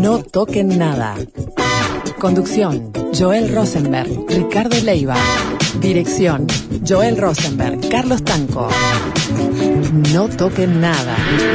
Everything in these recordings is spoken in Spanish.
No toquen nada. Conducción, Joel Rosenberg, Ricardo Leiva. Dirección, Joel Rosenberg, Carlos Tanco. No toquen nada.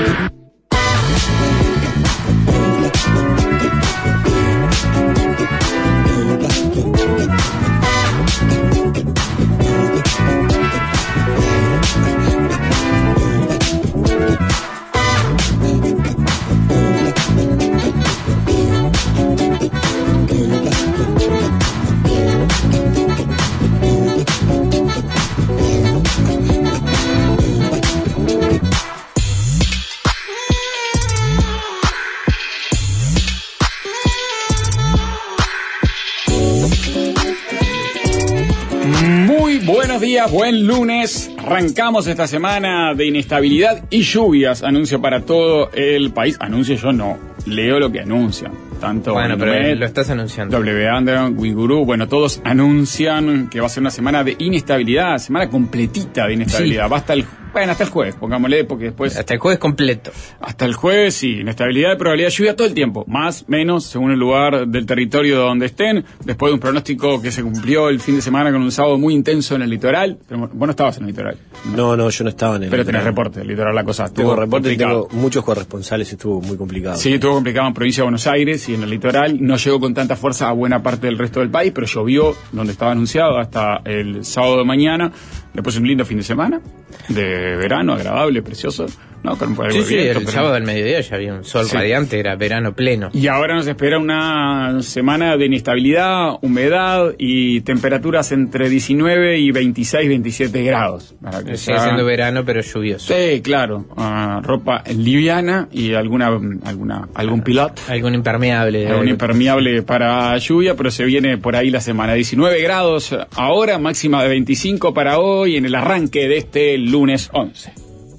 Buenos días, buen lunes. Arrancamos esta semana de inestabilidad y lluvias. Anuncio para todo el país. Anuncio yo no, leo lo que anuncian. Tanto bueno, pero lo estás anunciando. W Underground, Wiguru, bueno, todos anuncian que va a ser una semana de inestabilidad, semana completita de inestabilidad. Sí. Va hasta el jueves, pongámosle, porque después... Hasta el jueves completo. Hasta el jueves, sí, inestabilidad y probabilidad de lluvia todo el tiempo. Más, menos, según el lugar del territorio donde estén. Después de un pronóstico que se cumplió el fin de semana con un sábado muy intenso en el litoral. Pero vos no estabas en el litoral. No, yo no estaba en el Pero litoral. tenés reporte, el litoral la cosa. Tengo reporte, tengo muchos corresponsales, estuvo muy complicado. Sí, estuvo complicado en provincia de Buenos Aires y en el litoral. No llegó con tanta fuerza a buena parte del resto del país, pero llovió donde estaba anunciado hasta el sábado de mañana. Después un lindo fin de semana de verano, agradable, precioso. No, con sí, el sábado al mediodía ya había un sol radiante, era verano pleno. Y ahora nos espera una semana de inestabilidad, humedad y temperaturas entre 19 y 26, 27 grados. Sigue siendo verano, pero lluvioso. Sí, claro. Ropa liviana y algún pilot. Algún impermeable. Algún impermeable para lluvia, pero se viene por ahí la semana. 19 grados ahora, máxima de 25 para hoy, en el arranque de este lunes 11.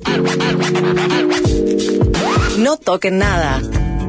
No toquen nada.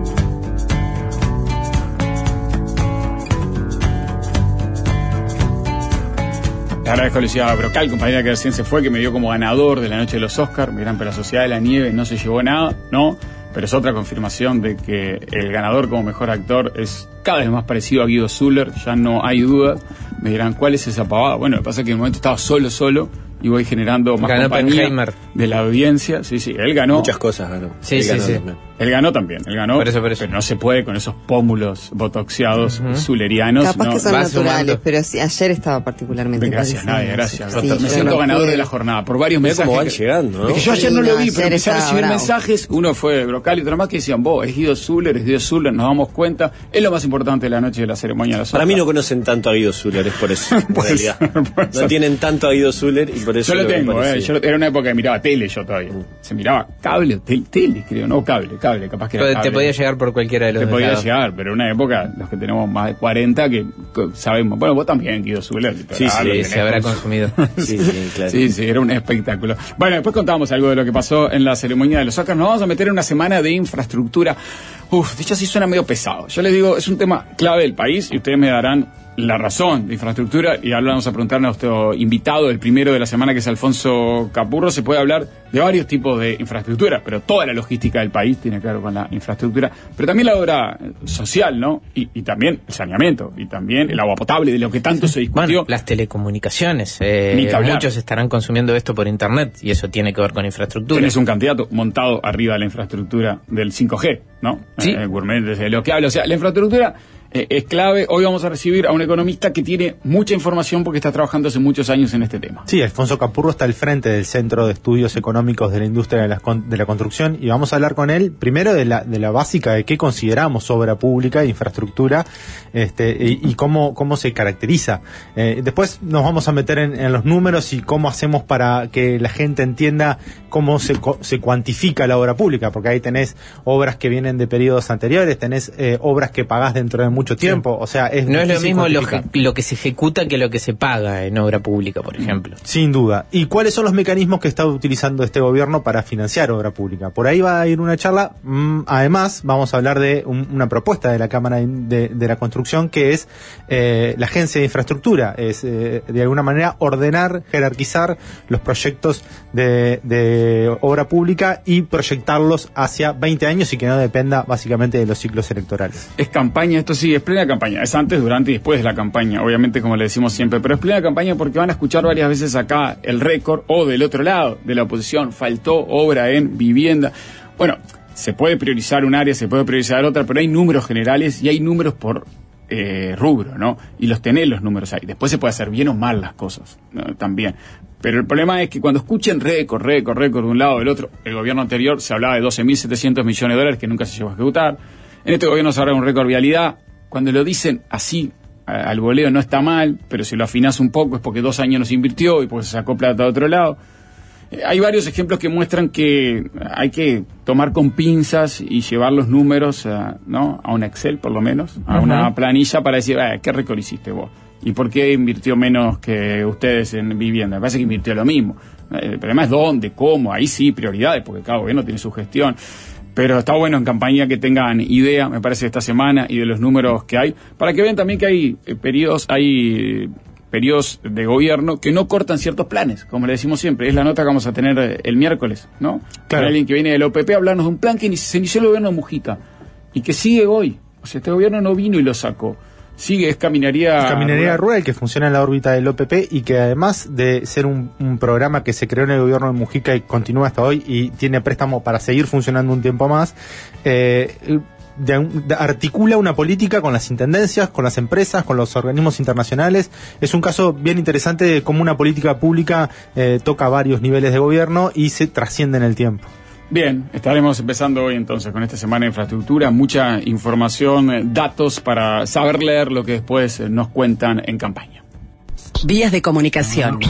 Le agradezco a Lucía Brocal, compañera que recién se fue, que me dio como ganador de la noche de los Oscars. Miran, pero la Sociedad de la Nieve no se llevó nada, ¿no? Pero es otra confirmación de que el ganador como mejor actor es cada vez más parecido a Guido Zuller, ya no hay duda. Me dirán, ¿cuál es esa pavada? Bueno, lo que pasa es que en el momento estaba solo y voy generando más compañía de la audiencia. Sí, él ganó. Muchas cosas ganó. Sí. Él ganó también, Por eso. Pero no se puede con esos pómulos botoxiados zullerianos. Capaz no, que son naturales, pero sí, ayer estaba particularmente gracias, Nadia, gracias. Sí, me siento ganador de la jornada por varios mensajes. Cómo van llegando, ¿no? Es que yo ayer no lo vi, pero empecé a recibir bravo. mensajes. Uno fue Brocal y otro más que decían, es Guido Zuller, nos damos cuenta. Es lo más importante de la noche de la ceremonia de los Para mí no conocen tanto a Guido Zuller, es por eso, en realidad. No tienen tanto a Guido Zuller y por eso... Yo lo tengo, era una época que miraba tele yo todavía. Se miraba cable o tele, creo, no cable, capaz que era cable. Te podía llegar por cualquiera de los Te podía lados. llegar, pero en una época, los que tenemos más de 40, que sabemos, bueno, vos también, Guido Zuller. Sí, se habrá consumido. Sí, claro. Sí, era un espectáculo. Bueno, después contábamos algo de lo que pasó en la ceremonia de los Oscars. Nos vamos a meter en una semana de infraestructura. Dicho así suena medio pesado. Yo les digo, es un tema clave del país y ustedes me darán la razón de infraestructura, y ahora vamos a preguntarle a nuestro invitado, el primero de la semana, que es Alfonso Capurro. Se puede hablar de varios tipos de infraestructura, pero toda la logística del país tiene que ver con la infraestructura, pero también la obra social, ¿no? Y también el saneamiento, y también el agua potable, de lo que tanto se discutió. Bueno, las telecomunicaciones, muchos estarán consumiendo esto por internet, y eso tiene que ver con infraestructura. Tenés un candidato montado arriba de la infraestructura del 5G, ¿no? Sí. Gourmet, desde lo que habla, o sea, la infraestructura es clave. Hoy vamos a recibir a un economista que tiene mucha información porque está trabajando hace muchos años en este tema. Sí, Alfonso Capurro está al frente del Centro de Estudios Económicos de la Industria de la Construcción, y vamos a hablar con él primero de la básica de qué consideramos obra pública, infraestructura, y cómo se caracteriza. Después nos vamos a meter en los números y cómo hacemos para que la gente entienda cómo se cuantifica la obra pública, porque ahí tenés obras que vienen de periodos anteriores, tenés obras que pagás dentro de mucho tiempo. O sea, no es lo mismo lo que se ejecuta que lo que se paga en obra pública, por ejemplo. Sin duda. ¿Y cuáles son los mecanismos que está utilizando este gobierno para financiar obra pública? Por ahí va a ir una charla. Además, vamos a hablar de una propuesta de la Cámara de la Construcción, que es la Agencia de Infraestructura. Es, de alguna manera, ordenar, jerarquizar los proyectos de obra pública y proyectarlos hacia 20 años y que no dependa básicamente de los ciclos electorales. Es campaña, esto sí, es plena campaña. Es antes, durante y después de la campaña, obviamente, como le decimos siempre. Pero es plena campaña porque van a escuchar varias veces acá el récord, o del otro lado de la oposición, faltó obra en vivienda. Bueno, se puede priorizar un área, se puede priorizar otra, pero hay números generales y hay números por rubro, ¿no? Y los tenés los números ahí. Después se puede hacer bien o mal las cosas, ¿no? También. Pero el problema es que cuando escuchen récord de un lado o del otro, el gobierno anterior se hablaba de 12.700 millones de dólares que nunca se llegó a ejecutar. En este gobierno se habla de un récord vialidad. Cuando lo dicen así, al voleo, no está mal, pero si lo afinás un poco es porque 2 años no se invirtió y porque se sacó plata de otro lado. Hay varios ejemplos que muestran que hay que tomar con pinzas y llevar los números ¿no? a un Excel, por lo menos, a una planilla para decir, ¿qué récord hiciste vos? ¿Y por qué invirtió menos que ustedes en vivienda? Me parece que invirtió lo mismo. El problema es dónde, cómo, ahí sí, prioridades, porque cada gobierno tiene su gestión. Pero está bueno en campaña que tengan idea, me parece, de esta semana y de los números que hay, para que vean también que hay periodos de gobierno que no cortan ciertos planes, como le decimos siempre. Es la nota que vamos a tener el miércoles, ¿no? Claro. Con alguien que viene del OPP a hablarnos de un plan que se inició el gobierno de Mujica y que sigue hoy. O sea, este gobierno no vino y lo sacó. Sigue, es caminaría rural que funciona en la órbita del OPP y que además de ser un programa que se creó en el gobierno de Mujica y continúa hasta hoy y tiene préstamo para seguir funcionando un tiempo más, articula una política con las intendencias, con las empresas, con los organismos internacionales. Es un caso bien interesante de cómo una política pública toca varios niveles de gobierno y se trasciende en el tiempo. Bien, estaremos empezando hoy entonces con esta semana de infraestructura, mucha información, datos para saber leer lo que después nos cuentan en campaña. Vías de comunicación.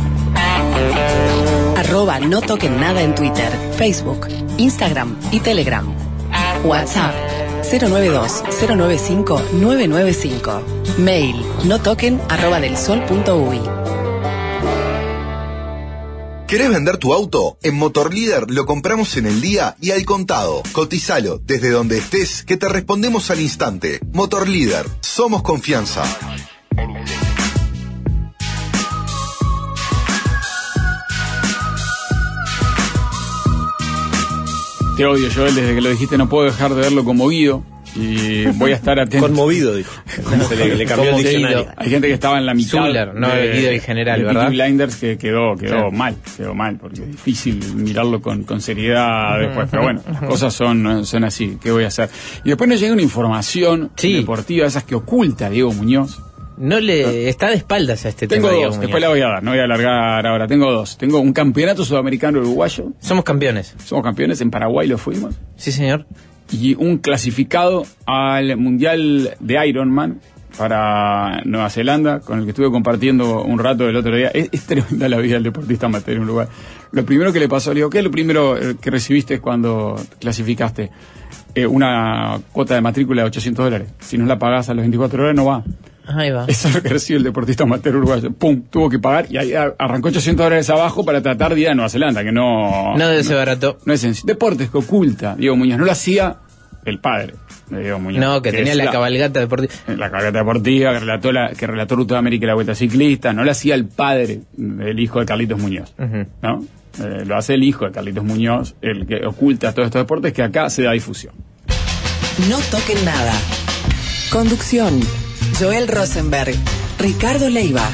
@no toquen nada en Twitter, Facebook, Instagram y Telegram. WhatsApp 092-095-995. Mail notoquen@delsol.uy. ¿Querés vender tu auto? En Motorlíder lo compramos en el día y al contado. Cotizalo desde donde estés, que te respondemos al instante. Motorlíder, somos confianza. Te odio, Joel, desde que lo dijiste no puedo dejar de verlo conmovido. Y voy a estar atento. Conmovido, dijo. Le cambió el diccionario. Hay gente que estaba en la mitad. Zuller, no Guido y General, ¿verdad? Blinders que quedó mal, porque es difícil mirarlo con seriedad después. Pero bueno, las cosas son así. ¿Qué voy a hacer? Y después nos llega una información deportiva, esas que oculta Diego Muñoz. Está de espaldas a este tema. Tengo dos, después la voy a dar, no voy a alargar ahora. Tengo dos. Tengo un campeonato sudamericano uruguayo. Somos campeones, en Paraguay lo fuimos. Sí, señor. Y un clasificado al Mundial de Ironman para Nueva Zelanda, con el que estuve compartiendo un rato el otro día. Es tremenda la vida del deportista amateur en Uruguay. Lo primero que le pasó, le digo, ¿qué es lo primero que recibiste cuando clasificaste? Una cuota de matrícula de $800. Si no la pagás a las 24 horas, no va. Ahí va. Eso es lo que recibe el deportista amateur uruguayo. Pum, tuvo que pagar y ahí arrancó $800 abajo para tratar de ir a Nueva Zelanda, que no debe ser barato. No es sencillo. Deportes que oculta Diego Muñoz. No lo hacía el padre de Diego Muñoz. No, que tenía la cabalgata deportiva. La cabalgata deportiva, que relató Ruta de América y la Vuelta Ciclista. No lo hacía el padre del hijo de Carlitos Muñoz. ¿No? Lo hace el hijo de Carlitos Muñoz, el que oculta todos estos deportes que acá se da difusión. No toquen nada. Conducción: Joel Rosenberg, Ricardo Leiva.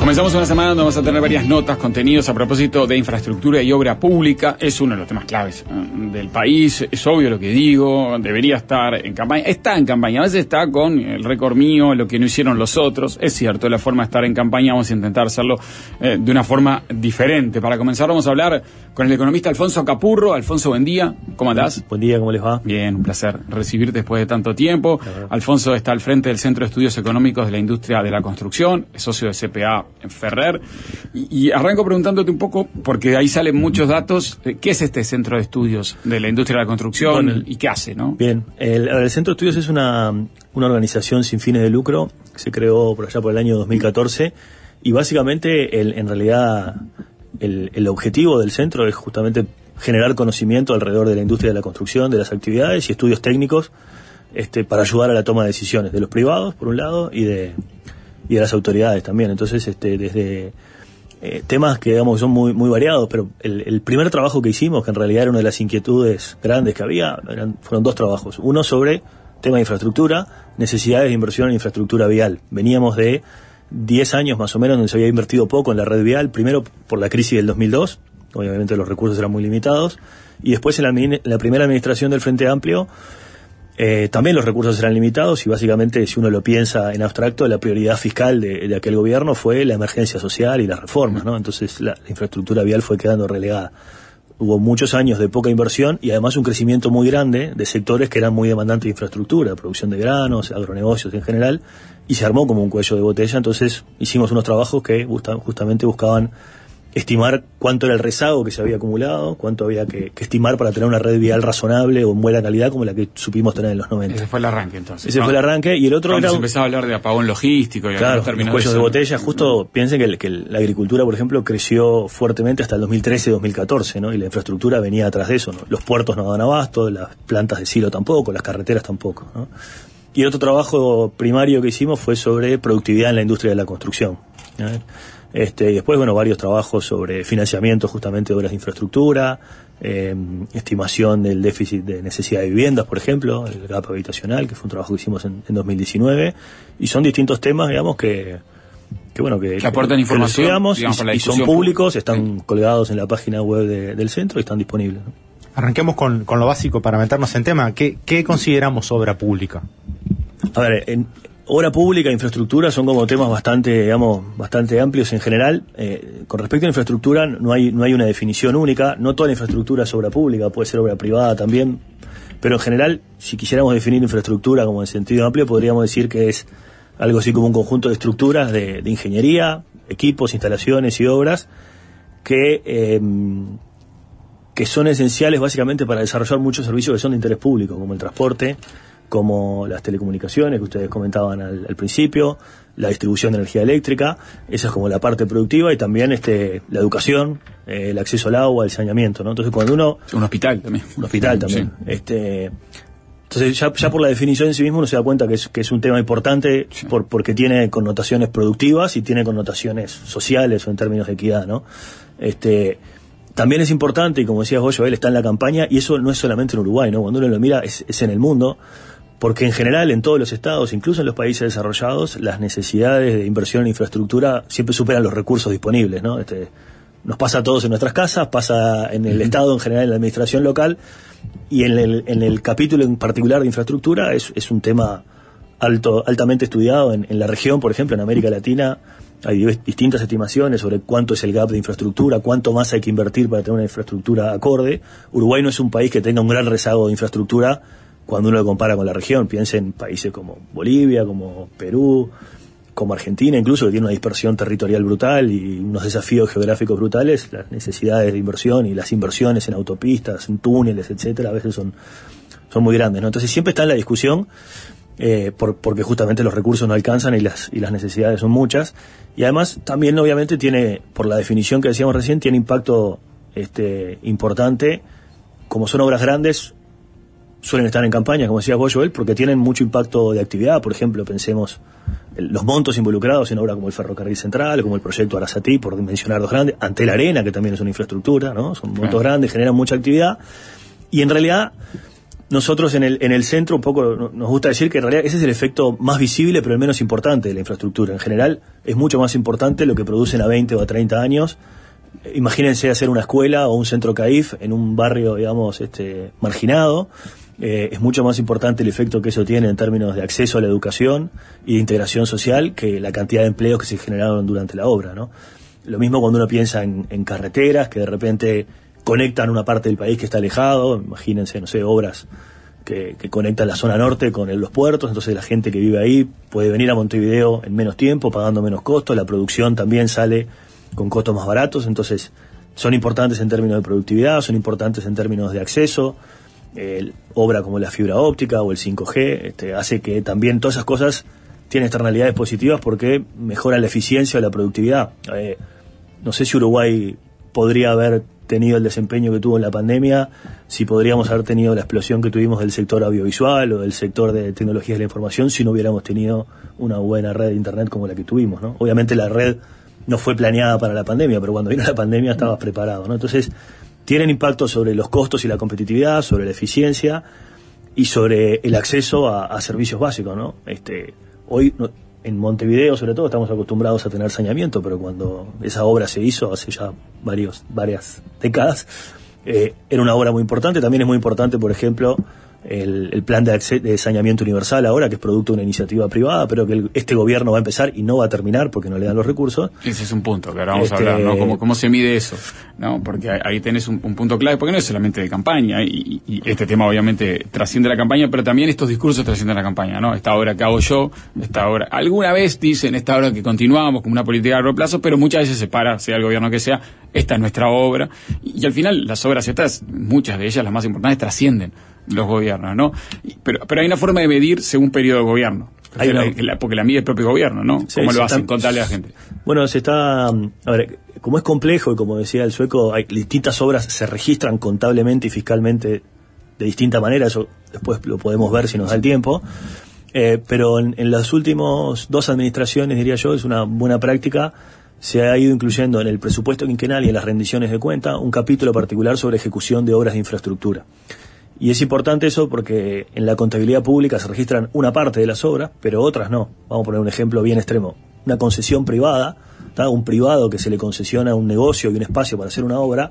Comenzamos una semana donde vamos a tener varias notas, contenidos a propósito de infraestructura y obra pública. Es uno de los temas claves del país. Es obvio lo que digo, debería estar en campaña. Está en campaña, a veces está con el récord mío, lo que no hicieron los otros. Es cierto, la forma de estar en campaña, vamos a intentar hacerlo de una forma diferente. Para comenzar vamos a hablar con el economista Alfonso Capurro. Alfonso, buen día, ¿cómo andás? Buen día, ¿cómo les va? Bien, un placer recibirte después de tanto tiempo. Alfonso está al frente del Centro de Estudios Económicos de la Industria de la Construcción, es socio de CPA en Ferrer. Y arranco preguntándote un poco, porque ahí salen muchos datos, ¿qué es este Centro de Estudios de la Industria de la Construcción? Bueno, y qué hace, ¿no? Bien, el Centro de Estudios es una organización sin fines de lucro, que se creó por allá por el año 2014, y básicamente, en realidad, el objetivo del centro es justamente generar conocimiento alrededor de la industria de la construcción, de las actividades y estudios técnicos, para ayudar a la toma de decisiones de los privados, por un lado, y de las autoridades también. Entonces, desde temas que, digamos, son muy, muy variados, pero el primer trabajo que hicimos, que en realidad era una de las inquietudes grandes que había, fueron dos trabajos. Uno sobre tema de infraestructura, necesidades de inversión en infraestructura vial. Veníamos de 10 años más o menos donde se había invertido poco en la red vial, primero por la crisis del 2002, obviamente los recursos eran muy limitados, y después en la primera administración del Frente Amplio, también los recursos eran limitados y básicamente, si uno lo piensa en abstracto, la prioridad fiscal de aquel gobierno fue la emergencia social y las reformas, ¿no? Entonces la infraestructura vial fue quedando relegada. Hubo muchos años de poca inversión y además un crecimiento muy grande de sectores que eran muy demandantes de infraestructura, producción de granos, agronegocios en general, y se armó como un cuello de botella. Entonces hicimos unos trabajos que justamente buscaban estimar cuánto era el rezago que se había acumulado, cuánto había que estimar para tener una red vial razonable o en buena calidad como la que supimos tener en los 90. Ese fue el arranque, entonces. Ese fue el arranque, y el otro cuando era... se empezaba a hablar de apagón logístico y claro, los cuellos de botella. Justo piensen que la agricultura, por ejemplo, creció fuertemente hasta el 2013-2014, ¿no? Y la infraestructura venía atrás de eso, ¿no? Los puertos no daban abasto, las plantas de silo tampoco, las carreteras tampoco, ¿no? Y el otro trabajo primario que hicimos fue sobre productividad en la industria de la construcción, ¿no? Y después, bueno, varios trabajos sobre financiamiento justamente de obras de infraestructura, estimación del déficit de necesidad de viviendas, por ejemplo, el gap habitacional, que fue un trabajo que hicimos en 2019, y son distintos temas, digamos, que aportan información, digamos, y son públicos, están colgados en la página web del centro y están disponibles, ¿no? Arranquemos con lo básico para meternos en tema. ¿Qué consideramos obra pública? A ver, obra pública e infraestructura son como temas bastante amplios en general. Con respecto a infraestructura, no hay una definición única. No toda la infraestructura es obra pública, puede ser obra privada también. Pero en general, si quisiéramos definir infraestructura como en sentido amplio, podríamos decir que es algo así como un conjunto de estructuras de ingeniería, equipos, instalaciones y obras que son esenciales básicamente para desarrollar muchos servicios que son de interés público, como el transporte, como las telecomunicaciones que ustedes comentaban al principio, la distribución de energía eléctrica. Esa es como la parte productiva, y también la educación, el acceso al agua, el saneamiento, ¿no? Entonces cuando uno... Un hospital también. Sí. Entonces ya por la definición en sí mismo uno se da cuenta que es un tema importante, sí, porque tiene connotaciones productivas y tiene connotaciones sociales o en términos de equidad, ¿no? También es importante, y como decías vos, Joel, está en la campaña, y eso no es solamente en Uruguay, ¿no? Cuando uno lo mira es en el mundo, porque en general en todos los estados, incluso en los países desarrollados, las necesidades de inversión en infraestructura siempre superan los recursos disponibles, ¿no? Nos pasa a todos en nuestras casas, pasa en el estado en general, en la administración local, y en el capítulo en particular de infraestructura es un tema altamente estudiado en la región. Por ejemplo, en América Latina hay distintas estimaciones sobre cuánto es el gap de infraestructura, cuánto más hay que invertir para tener una infraestructura acorde. Uruguay no es un país que tenga un gran rezago de infraestructura cuando uno lo compara con la región. Piensa en países como Bolivia, como Perú, como Argentina, incluso, que tiene una dispersión territorial brutal y unos desafíos geográficos brutales. Las necesidades de inversión y las inversiones en autopistas, en túneles, etcétera, a veces son muy grandes, ¿no? Entonces siempre está en la discusión, porque justamente los recursos no alcanzan y las necesidades son muchas. Y además también, obviamente, tiene, por la definición que decíamos recién, tiene impacto importante. Como son obras grandes, suelen estar en campaña, como decía vos, Joel, porque tienen mucho impacto de actividad. Por ejemplo, pensemos los montos involucrados en obras como el Ferrocarril Central, como el proyecto Arasatí, por mencionar dos grandes, Antel Arena, que también es una infraestructura, ¿no? Son montos grandes, generan mucha actividad, y en realidad nosotros en el centro un poco nos gusta decir que en realidad ese es el efecto más visible pero el menos importante de la infraestructura. En general es mucho más importante lo que producen a 20 o a 30 años. Imagínense hacer una escuela o un centro CAIF en un barrio, digamos, marginado. Es mucho más importante el efecto que eso tiene en términos de acceso a la educación y de integración social que la cantidad de empleos que se generaron durante la obra, ¿no? Lo mismo cuando uno piensa en carreteras que de repente conectan una parte del país que está alejado. Imagínense, no sé, obras que conectan la zona norte con los puertos, entonces la gente que vive ahí puede venir a Montevideo en menos tiempo, pagando menos costos, la producción también sale con costos más baratos, entonces son importantes en términos de productividad, son importantes en términos de acceso. Obra como la fibra óptica o el 5G hace que también todas esas cosas tienen externalidades positivas porque mejora la eficiencia o la productividad. No sé si Uruguay podría haber tenido el desempeño que tuvo en la pandemia, si podríamos haber tenido la explosión que tuvimos del sector audiovisual o del sector de tecnologías de la información si no hubiéramos tenido una buena red de internet como la que tuvimos, ¿no? Obviamente la red no fue planeada para la pandemia, pero cuando vino la pandemia estabas preparado, ¿no? Entonces tienen impacto sobre los costos y la competitividad, sobre la eficiencia y sobre el acceso a servicios básicos, ¿no? Hoy en Montevideo, sobre todo, estamos acostumbrados a tener saneamiento, pero cuando esa obra se hizo hace ya varias décadas, era una obra muy importante. También es muy importante, por ejemplo, el plan de saneamiento universal ahora, que es producto de una iniciativa privada, pero que este gobierno va a empezar y no va a terminar porque no le dan los recursos. Ese es un punto que ahora vamos a hablar, ¿no? ¿Cómo se mide eso? ¿No? Porque ahí tenés un punto clave, porque no es solamente de campaña, y este tema obviamente trasciende la campaña, pero también estos discursos trascienden la campaña, ¿no? Esta obra que hago yo, esta obra, alguna vez dicen esta obra que continuamos como una política a largo plazo, pero muchas veces se para, sea el gobierno que sea, esta es nuestra obra, y al final las obras estas, muchas de ellas, las más importantes, trascienden los gobiernos, ¿no? Pero hay una forma de medir según periodo de gobierno. Porque la mide el propio gobierno, ¿no? Sí, ¿Cómo lo hacen? Contarle a la gente. Bueno, a ver, como es complejo y como decía el sueco, hay distintas obras se registran contablemente y fiscalmente de distinta manera, eso después lo podemos ver si nos da el tiempo, pero en las últimas 2 administraciones, diría yo, es una buena práctica, se ha ido incluyendo en el presupuesto quinquenal y en las rendiciones de cuenta un capítulo particular sobre ejecución de obras de infraestructura. Y es importante eso porque en la contabilidad pública se registran una parte de las obras, pero otras no. Vamos a poner un ejemplo bien extremo. Una concesión privada, un privado que se le concesiona un negocio y un espacio para hacer una obra,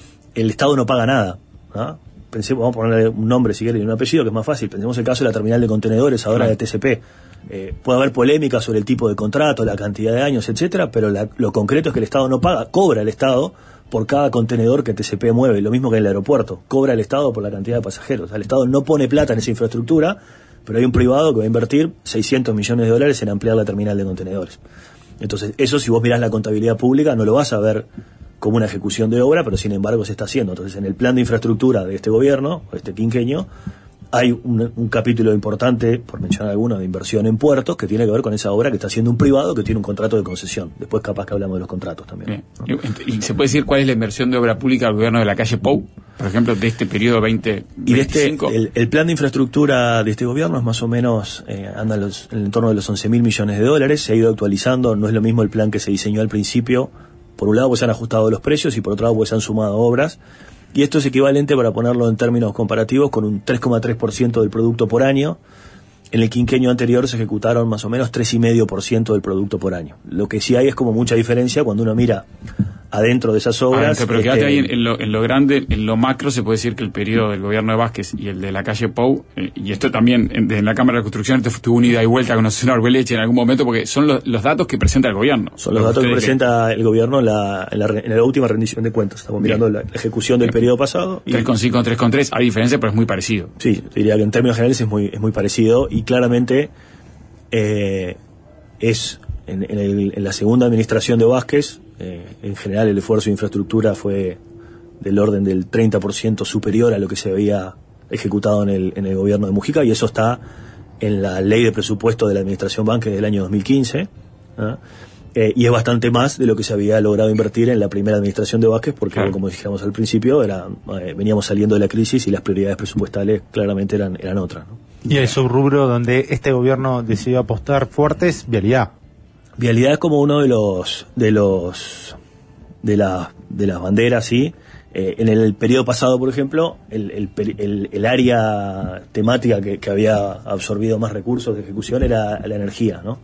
el Estado no paga nada. Pensemos, vamos a ponerle un nombre si quieren y un apellido, que es más fácil. Pensemos el caso de la terminal de contenedores ahora de TCP. Puede haber polémica sobre el tipo de contrato, la cantidad de años, etcétera, pero lo concreto es que el Estado no paga, cobra el Estado por cada contenedor que TCP mueve, lo mismo que en el aeropuerto, cobra el Estado por la cantidad de pasajeros. El Estado no pone plata en esa infraestructura, pero hay un privado que va a invertir $600 millones en ampliar la terminal de contenedores. Entonces, eso si vos mirás la contabilidad pública no lo vas a ver como una ejecución de obra, pero sin embargo se está haciendo. Entonces, en el plan de infraestructura de este gobierno, este quinquenio, hay un capítulo importante, por mencionar alguno, de inversión en puertos, que tiene que ver con esa obra que está haciendo un privado que tiene un contrato de concesión. Después capaz que hablamos de los contratos también, ¿no? ¿Y se puede decir cuál es la inversión de obra pública del gobierno de la calle Pou, por ejemplo, de este periodo 2025? Y el plan de infraestructura de este gobierno es más o menos, anda en el torno de los $11.000 millones, se ha ido actualizando, no es lo mismo el plan que se diseñó al principio, por un lado pues se han ajustado los precios y por otro lado pues se han sumado obras. Y esto es equivalente, para ponerlo en términos comparativos, con un 3,3% del producto por año. En el quinquenio anterior se ejecutaron más o menos 3,5% del producto por año. Lo que sí hay es como mucha diferencia cuando uno mira adentro de esas obras. Pero quédate ahí en lo grande, en lo macro, se puede decir que el periodo del gobierno de Vázquez y el de la calle Pou, y esto también en la Cámara de Construcción, tuvo una ida y vuelta con el senador Beleche en algún momento, porque son los datos que presenta el gobierno. Son los datos que presenta el gobierno en la última rendición de cuentas. Estamos mirando la ejecución del periodo pasado. 3,5, 3,3, hay diferencia, pero es muy parecido. Sí, diría que en términos generales es muy parecido, y claramente es en la segunda administración de Vázquez, en general el esfuerzo de infraestructura fue del orden del 30% superior a lo que se había ejecutado en el gobierno de Mujica, y eso está en la ley de presupuesto de la administración Vázquez del año 2015, y es bastante más de lo que se había logrado invertir en la primera administración de Vázquez, porque claro, como dijimos al principio, veníamos saliendo de la crisis y las prioridades presupuestales claramente eran otras, ¿no? Y el subrubro donde este gobierno decidió apostar fuerte es vialidad. Vialidad es como uno de las banderas, sí. En el periodo pasado, por ejemplo, el área temática que había absorbido más recursos de ejecución era la energía, ¿no?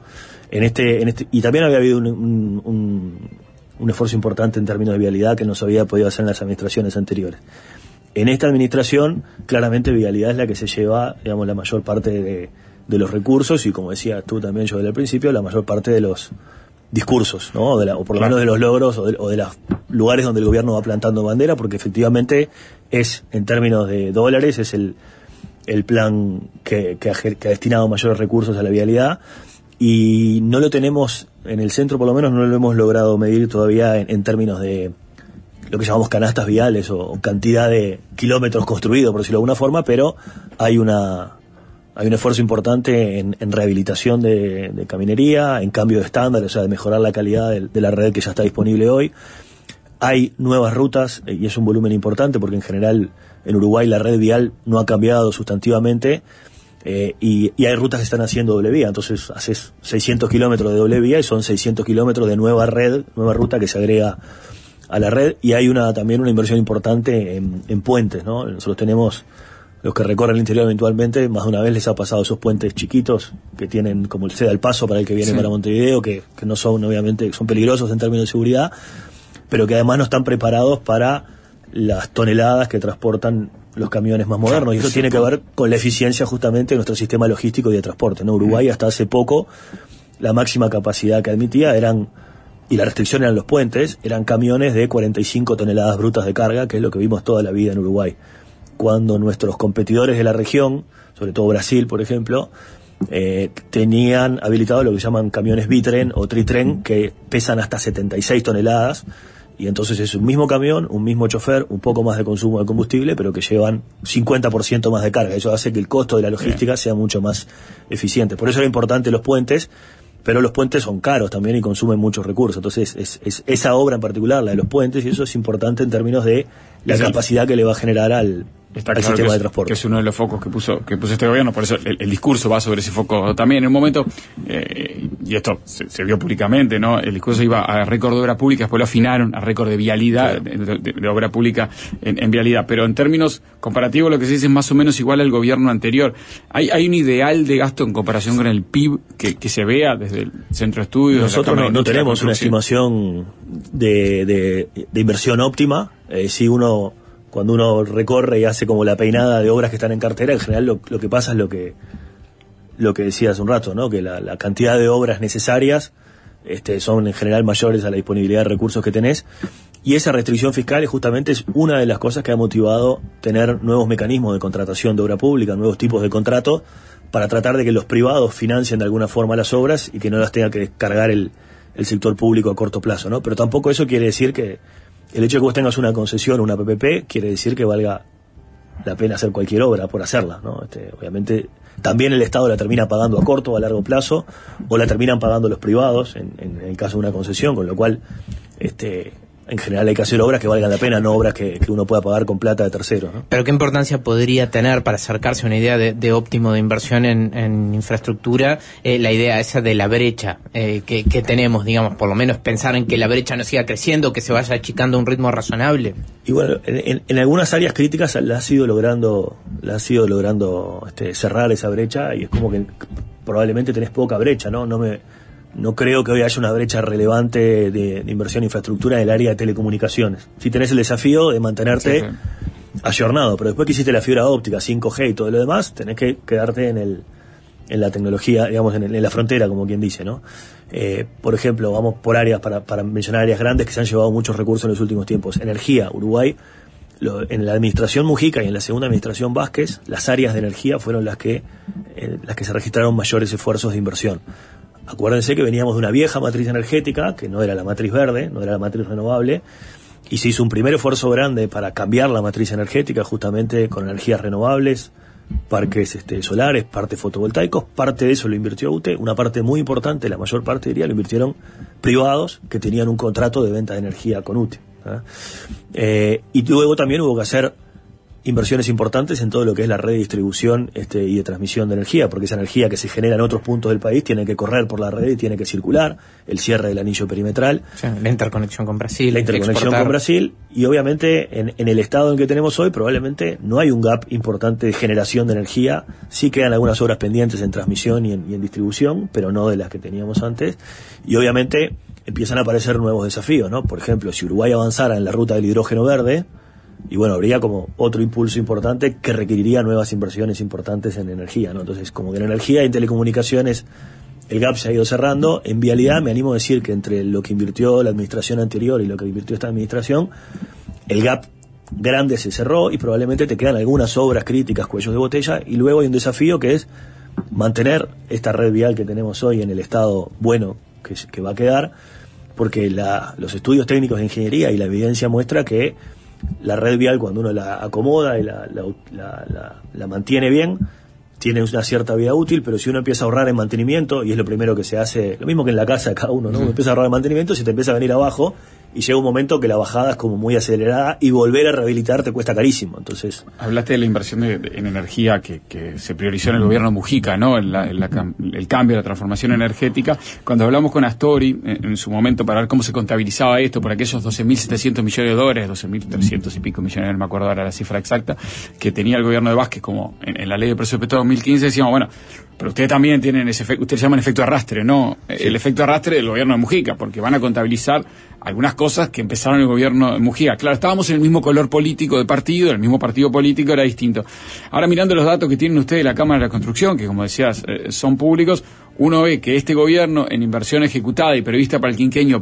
Y también había habido un esfuerzo importante en términos de vialidad que no se había podido hacer en las administraciones anteriores. En esta administración, claramente vialidad es la que se lleva, digamos, la mayor parte de los recursos y, como decía tú también, yo desde el principio, la mayor parte de los discursos, ¿no? O por lo menos de los logros o de los lugares donde el gobierno va plantando bandera, porque efectivamente es, en términos de dólares, es el plan que ha destinado mayores recursos a la vialidad, y no lo tenemos, en el centro por lo menos no lo hemos logrado medir todavía en términos de lo que llamamos canastas viales o cantidad de kilómetros construidos, por decirlo de alguna forma, pero hay un esfuerzo importante en rehabilitación de caminería, en cambio de estándar, o sea, de mejorar la calidad de la red que ya está disponible hoy. Hay nuevas rutas, y es un volumen importante, porque en general en Uruguay la red vial no ha cambiado sustantivamente, y hay rutas que están haciendo doble vía, entonces haces 600 kilómetros de doble vía y son 600 kilómetros de nueva ruta que se agrega a la red, y hay también una inversión importante en puentes, ¿no? Nosotros tenemos, los que recorren el interior eventualmente, más de una vez les ha pasado esos puentes chiquitos que tienen como el seda al paso para el que viene para Montevideo, que no son, obviamente, son peligrosos en términos de seguridad, pero que además no están preparados para las toneladas que transportan los camiones más modernos, y eso tiene que ver con la eficiencia justamente de nuestro sistema logístico y de transporte, ¿no? Uruguay hasta hace poco, la máxima capacidad que admitía y la restricción eran los puentes, eran camiones de 45 toneladas brutas de carga, que es lo que vimos toda la vida en Uruguay. Cuando nuestros competidores de la región, sobre todo Brasil, por ejemplo, tenían habilitado lo que llaman camiones bitren o tritren, que pesan hasta 76 toneladas, y entonces es un mismo camión, un mismo chofer, un poco más de consumo de combustible, pero que llevan 50% más de carga. Eso hace que el costo de la logística sea mucho más eficiente. Por eso era importante los puentes, pero los puentes son caros también y consumen muchos recursos. Entonces es esa obra en particular, la de los puentes, y eso es importante en términos de la capacidad que le va a generar al sistema de transporte. Que es uno de los focos que puso este gobierno, por eso el discurso va sobre ese foco también. En un momento, y esto se vio públicamente, ¿no? El discurso iba a récord de obra pública, después lo afinaron a récord de vialidad, de obra pública en vialidad. Pero en términos comparativos, lo que se dice es más o menos igual al gobierno anterior. ¿Hay un ideal de gasto en comparación con el PIB que se vea desde el centro de estudios? Nosotros no tenemos una estimación de inversión óptima. Cuando uno recorre y hace como la peinada de obras que están en cartera, en general lo que pasa es lo que decía hace un rato, ¿no? Que la cantidad de obras necesarias son en general mayores a la disponibilidad de recursos que tenés, y esa restricción fiscal justamente es una de las cosas que ha motivado tener nuevos mecanismos de contratación de obra pública, nuevos tipos de contratos, para tratar de que los privados financien de alguna forma las obras y que no las tenga que descargar el sector público a corto plazo, ¿no? Pero tampoco eso quiere decir que el hecho de que vos tengas una concesión o una PPP quiere decir que valga la pena hacer cualquier obra por hacerla, ¿no? Obviamente también el Estado la termina pagando a corto o a largo plazo, o la terminan pagando los privados en el caso de una concesión, con lo cual en general hay que hacer obras que valgan la pena, no obras que uno pueda pagar con plata de terceros, ¿no? Pero ¿qué importancia podría tener para acercarse a una idea de óptimo de inversión en infraestructura la idea esa de la brecha que tenemos, digamos, por lo menos pensar en que la brecha no siga creciendo, que se vaya achicando a un ritmo razonable? Y bueno, en algunas áreas críticas la ha sido logrando cerrar esa brecha, y es como que probablemente tenés poca brecha, ¿no? No creo que hoy haya una brecha relevante de inversión en infraestructura en el área de telecomunicaciones. Sí tenés el desafío de mantenerte ayornado, pero después que hiciste la fibra óptica, 5G y todo lo demás, tenés que quedarte en la tecnología, digamos, en la frontera, como quien dice, ¿no? Por ejemplo, vamos por áreas, para mencionar áreas grandes que se han llevado muchos recursos en los últimos tiempos. Energía, Uruguay, en la administración Mujica y en la segunda administración Vázquez, las áreas de energía fueron las que se registraron mayores esfuerzos de inversión. Acuérdense que veníamos de una vieja matriz energética, que no era la matriz verde, no era la matriz renovable, y se hizo un primer esfuerzo grande para cambiar la matriz energética, justamente con energías renovables, parques solares, parques fotovoltaicos. Parte de eso lo invirtió UTE, una parte muy importante, la mayor parte diría, lo invirtieron privados que tenían un contrato de venta de energía con UTE, ¿eh? Y luego también hubo que hacer inversiones importantes en todo lo que es la red de distribución y de transmisión de energía, porque esa energía que se genera en otros puntos del país tiene que correr por la red y tiene que circular, el cierre del anillo perimetral. O sea, la interconexión con Brasil. La interconexión con Brasil, y obviamente en el estado en que tenemos hoy probablemente no hay un gap importante de generación de energía, sí quedan algunas obras pendientes en transmisión y en distribución, pero no de las que teníamos antes, y obviamente empiezan a aparecer nuevos desafíos, ¿no? Por ejemplo, si Uruguay avanzara en la ruta del hidrógeno verde, y bueno, habría como otro impulso importante que requeriría nuevas inversiones importantes en energía, ¿no? Entonces, como que en energía y en telecomunicaciones el gap se ha ido cerrando. En vialidad me animo a decir que entre lo que invirtió la administración anterior y lo que invirtió esta administración, el gap grande se cerró y probablemente te quedan algunas obras críticas, cuellos de botella, y luego hay un desafío que es mantener esta red vial que tenemos hoy en el estado bueno que va a quedar, porque los estudios técnicos de ingeniería y la evidencia muestra que la red vial, cuando uno la acomoda y la mantiene bien, tiene una cierta vida útil, pero si uno empieza a ahorrar en mantenimiento, y es lo primero que se hace, lo mismo que en la casa de cada uno, ¿no? Uno empieza a ahorrar en mantenimiento, se te empieza a venir abajo, y llega un momento que la bajada es como muy acelerada, y volver a rehabilitar te cuesta carísimo. Entonces, hablaste de la inversión en energía que se priorizó en el gobierno de Mujica, ¿no? El cambio, la transformación energética. Cuando hablamos con Astori en su momento para ver cómo se contabilizaba esto por aquellos 12.700 millones de dólares, 12.300 y pico millones, no me acuerdo ahora la cifra exacta, que tenía el gobierno de Vázquez como en la ley de presupuesto 2015, decíamos, bueno, pero ustedes también tienen ese efecto, ustedes llaman efecto arrastre, ¿no? Sí. El efecto arrastre del gobierno de Mujica, porque van a contabilizar algunas cosas que empezaron el gobierno de Mujica. Claro, estábamos en el mismo color político de partido, el mismo partido político era distinto. Ahora, mirando los datos que tienen ustedes de la Cámara de la Construcción, que como decías, son públicos, uno ve que este gobierno en inversión ejecutada y prevista para el quinquenio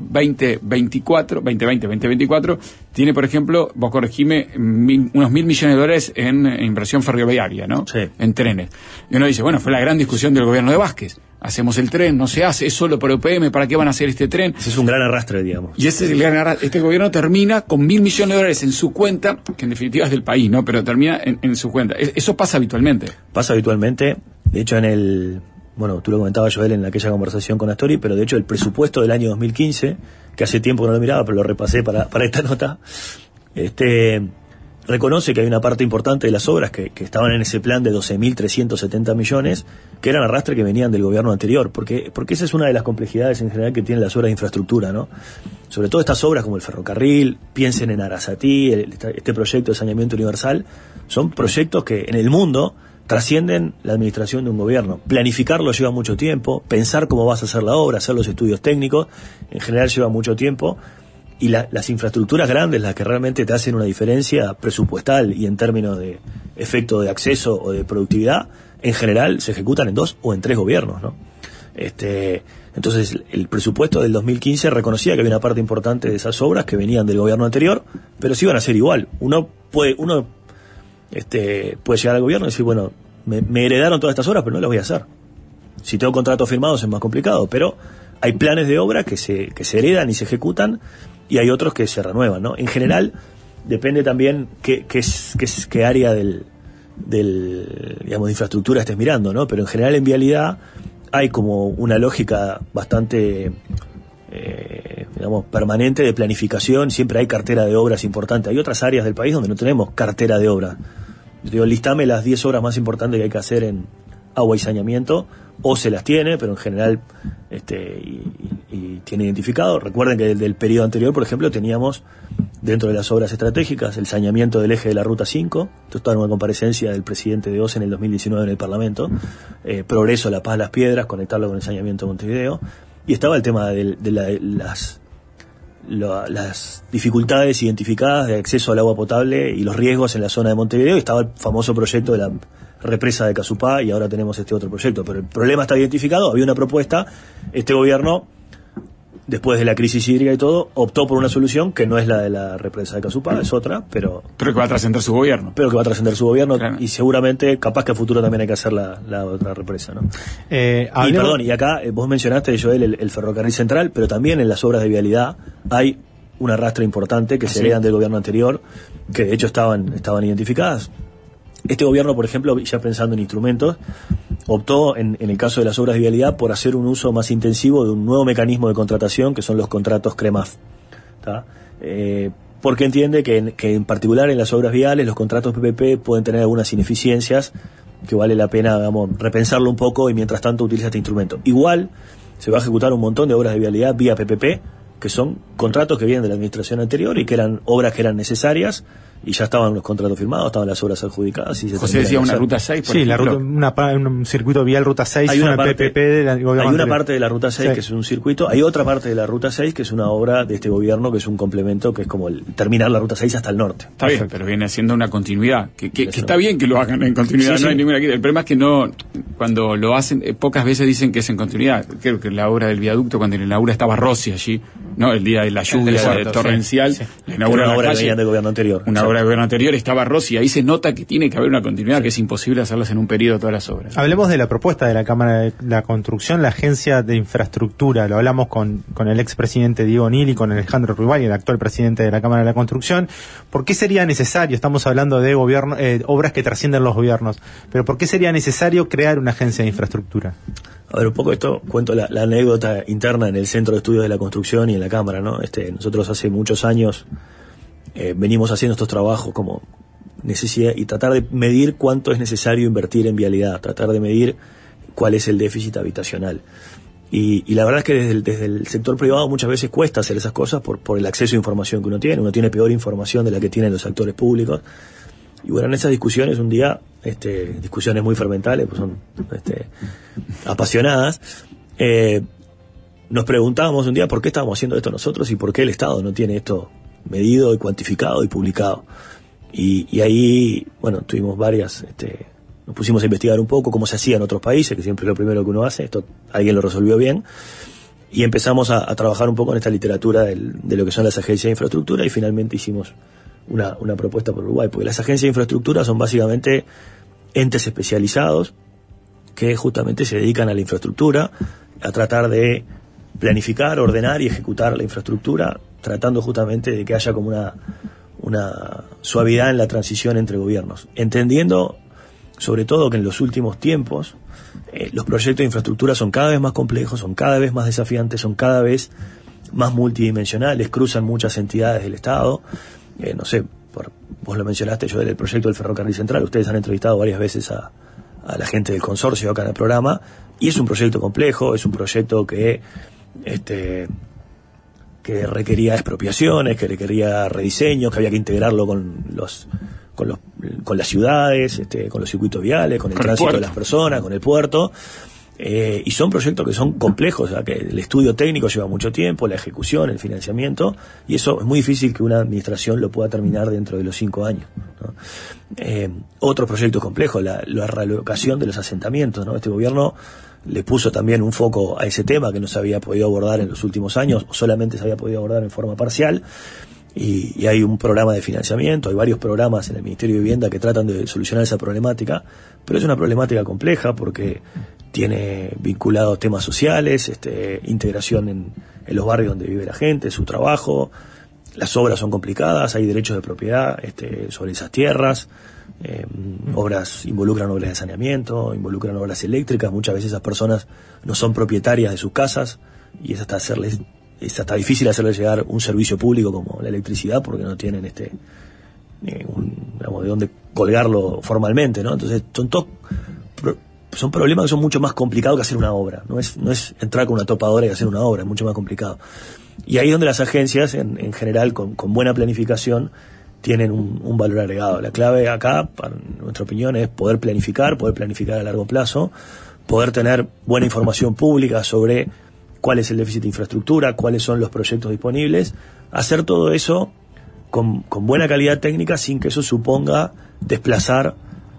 2020-2024, tiene, por ejemplo, vos corregime, unos 1.000 millones de dólares en inversión ferroviaria, ¿no? Sí. En trenes. Y uno dice, bueno, fue la gran discusión del gobierno de Vázquez. Hacemos el tren, no se hace, es solo por UPM, ¿para qué van a hacer este tren? Ese es un gran arrastre, digamos. Y ese es el gran arrastre. Este gobierno termina con 1.000 millones de dólares en su cuenta, que en definitiva es del país, ¿no? Pero termina en su cuenta. Eso pasa habitualmente. Pasa habitualmente. De hecho, bueno, tú lo comentabas, Joel, en aquella conversación con Astori, pero de hecho el presupuesto del año 2015, que hace tiempo que no lo miraba, pero lo repasé para esta nota, reconoce que hay una parte importante de las obras que estaban en ese plan de 12.370 millones, que eran arrastre que venían del gobierno anterior, porque esa es una de las complejidades en general que tienen las obras de infraestructura, ¿no? Sobre todo estas obras como el ferrocarril, piensen en Arasatí, este proyecto de saneamiento universal, son proyectos que en el mundo trascienden la administración de un gobierno. Planificarlo lleva mucho tiempo, pensar cómo vas a hacer la obra, hacer los estudios técnicos, en general lleva mucho tiempo, y las infraestructuras grandes, las que realmente te hacen una diferencia presupuestal y en términos de efecto de acceso o de productividad, en general se ejecutan en 2 o en 3 gobiernos, ¿no? Entonces el presupuesto del 2015 reconocía que había una parte importante de esas obras que venían del gobierno anterior, pero sí iban a ser igual. Uno puede llegar al gobierno y decir, bueno, me heredaron todas estas obras, pero no las voy a hacer. Si tengo contratos firmados es más complicado, pero hay planes de obra que se heredan y se ejecutan, y hay otros que se renuevan, ¿no? En general, depende también qué área digamos, de infraestructura estés mirando, ¿no? Pero en general en vialidad hay como una lógica bastante digamos, permanente de planificación, siempre hay cartera de obras importante. Hay otras áreas del país donde no tenemos cartera de obras. Yo digo, listame las 10 obras más importantes que hay que hacer en agua y saneamiento, o se las tiene, pero en general y tiene identificado. Recuerden que del periodo anterior, por ejemplo, teníamos dentro de las obras estratégicas el saneamiento del eje de la Ruta 5, esto estaba en una comparecencia del presidente de OCE en el 2019 en el Parlamento, Progreso, La Paz, Las Piedras, conectarlo con el saneamiento de Montevideo, y estaba el tema de las dificultades identificadas de acceso al agua potable y los riesgos en la zona de Montevideo, y estaba el famoso proyecto de la represa de Casupá, y ahora tenemos este otro proyecto, pero el problema está identificado, había una propuesta, este gobierno, después de la crisis hídrica y todo, optó por una solución que no es la de la represa de Casupá, es otra, pero que va a trascender su gobierno. Pero que va a trascender su gobierno, claro. Y seguramente, capaz que a futuro también hay que hacer la otra represa, ¿no? Y acá vos mencionaste, Joel, el ferrocarril central, pero también en las obras de vialidad hay un arrastre importante que se heredan del gobierno anterior, que de hecho estaban identificadas. Este gobierno, por ejemplo, ya pensando en instrumentos, optó, en el caso de las obras de vialidad, por hacer un uso más intensivo de un nuevo mecanismo de contratación, que son los contratos CREMAF. porque entiende que en particular en las obras viales los contratos PPP pueden tener algunas ineficiencias que vale la pena, digamos, repensarlo un poco y mientras tanto utiliza este instrumento. Igual se va a ejecutar un montón de obras de vialidad vía PPP, que son contratos que vienen de la administración anterior y que eran obras que eran necesarias y ya estaban los contratos firmados, estaban las obras adjudicadas. Y José decía una ruta 6, por ejemplo. Un circuito vial ruta 6, hay una parte, PPP del gobierno hay una anterior. parte de la ruta 6 que es un circuito, hay otra parte de la ruta 6 que es una obra de este gobierno que es un complemento, que es como terminar la ruta 6 hasta el norte. Está bien, pero viene siendo una continuidad, que está bien que lo hagan en continuidad, no hay ninguna quita. El problema es que no, cuando lo hacen, pocas veces dicen que es en continuidad. Creo que la obra del viaducto, cuando la inaugura estaba Rossi allí, ¿no? El día de la lluvia torrencial, la inaugura una obra del gobierno anterior. Una obra del gobierno anterior, estaba Rossi, ahí se nota que tiene que haber una continuidad, que es imposible hacerlas en un periodo todas las obras. Hablemos de la propuesta de la Cámara de la Construcción, la Agencia de Infraestructura. Lo hablamos con el expresidente Diego Nil y con Alejandro Ruibal, el actual presidente de la Cámara de la Construcción. ¿Por qué sería necesario? Estamos hablando de gobierno, obras que trascienden los gobiernos, pero ¿por qué sería necesario crear una agencia de infraestructura? A ver, un poco esto, cuento la anécdota interna en el Centro de Estudios de la Construcción y en la Cámara, ¿no? Nosotros hace muchos años venimos haciendo estos trabajos como necesidad y tratar de medir cuánto es necesario invertir en vialidad, tratar de medir cuál es el déficit habitacional. Y la verdad es que desde el sector privado muchas veces cuesta hacer esas cosas por el acceso a información que uno tiene peor información de la que tienen los actores públicos. Y bueno, en esas discusiones un día, discusiones muy fermentales, pues son apasionadas, nos preguntábamos un día por qué estábamos haciendo esto nosotros y por qué el Estado no tiene esto medido y cuantificado y publicado. Y ahí, bueno, tuvimos varias, nos pusimos a investigar un poco cómo se hacía en otros países, que siempre es lo primero que uno hace, esto alguien lo resolvió bien, y empezamos a trabajar un poco en esta literatura de lo que son las agencias de infraestructura y finalmente hicimos una propuesta por Uruguay, porque las agencias de infraestructura son básicamente entes especializados que justamente se dedican a la infraestructura, a tratar de planificar, ordenar y ejecutar la infraestructura, tratando justamente de que haya como una suavidad en la transición entre gobiernos, entendiendo sobre todo que en los últimos tiempos los proyectos de infraestructura son cada vez más complejos, son cada vez más desafiantes, son cada vez más multidimensionales, cruzan muchas entidades del Estado. No sé, vos lo mencionaste, yo del proyecto del Ferrocarril Central, ustedes han entrevistado varias veces a la gente del consorcio acá en el programa, y es un proyecto complejo, es un proyecto que requería expropiaciones, que requería rediseños, que había que integrarlo con las ciudades, con los circuitos viales, con el tránsito de las personas, con el puerto. Y son proyectos que son complejos, o sea, que el estudio técnico lleva mucho tiempo, la ejecución, el financiamiento, y eso es muy difícil que una administración lo pueda terminar dentro de los 5 años, ¿no? Otro proyecto complejo, la realocación de los asentamientos, ¿no? Este gobierno le puso también un foco a ese tema que no se había podido abordar en los últimos años, o solamente se había podido abordar en forma parcial, y hay un programa de financiamiento, hay varios programas en el Ministerio de Vivienda que tratan de solucionar esa problemática, pero es una problemática compleja porque tiene vinculados temas sociales, integración en los barrios donde vive la gente, su trabajo, las obras son complicadas, hay derechos de propiedad sobre esas tierras, involucran obras de saneamiento, involucran obras eléctricas, muchas veces esas personas no son propietarias de sus casas y es hasta difícil hacerles llegar un servicio público como la electricidad porque no tienen de dónde colgarlo formalmente, ¿no? Entonces son problemas que son mucho más complicados que hacer una obra, no es entrar con una topadora y hacer una obra, es mucho más complicado. Y ahí es donde las agencias en general con buena planificación tienen un valor agregado. La clave acá, para nuestra opinión, es poder planificar a largo plazo, poder tener buena información pública sobre cuál es el déficit de infraestructura, cuáles son los proyectos disponibles, hacer todo eso con buena calidad técnica sin que eso suponga desplazar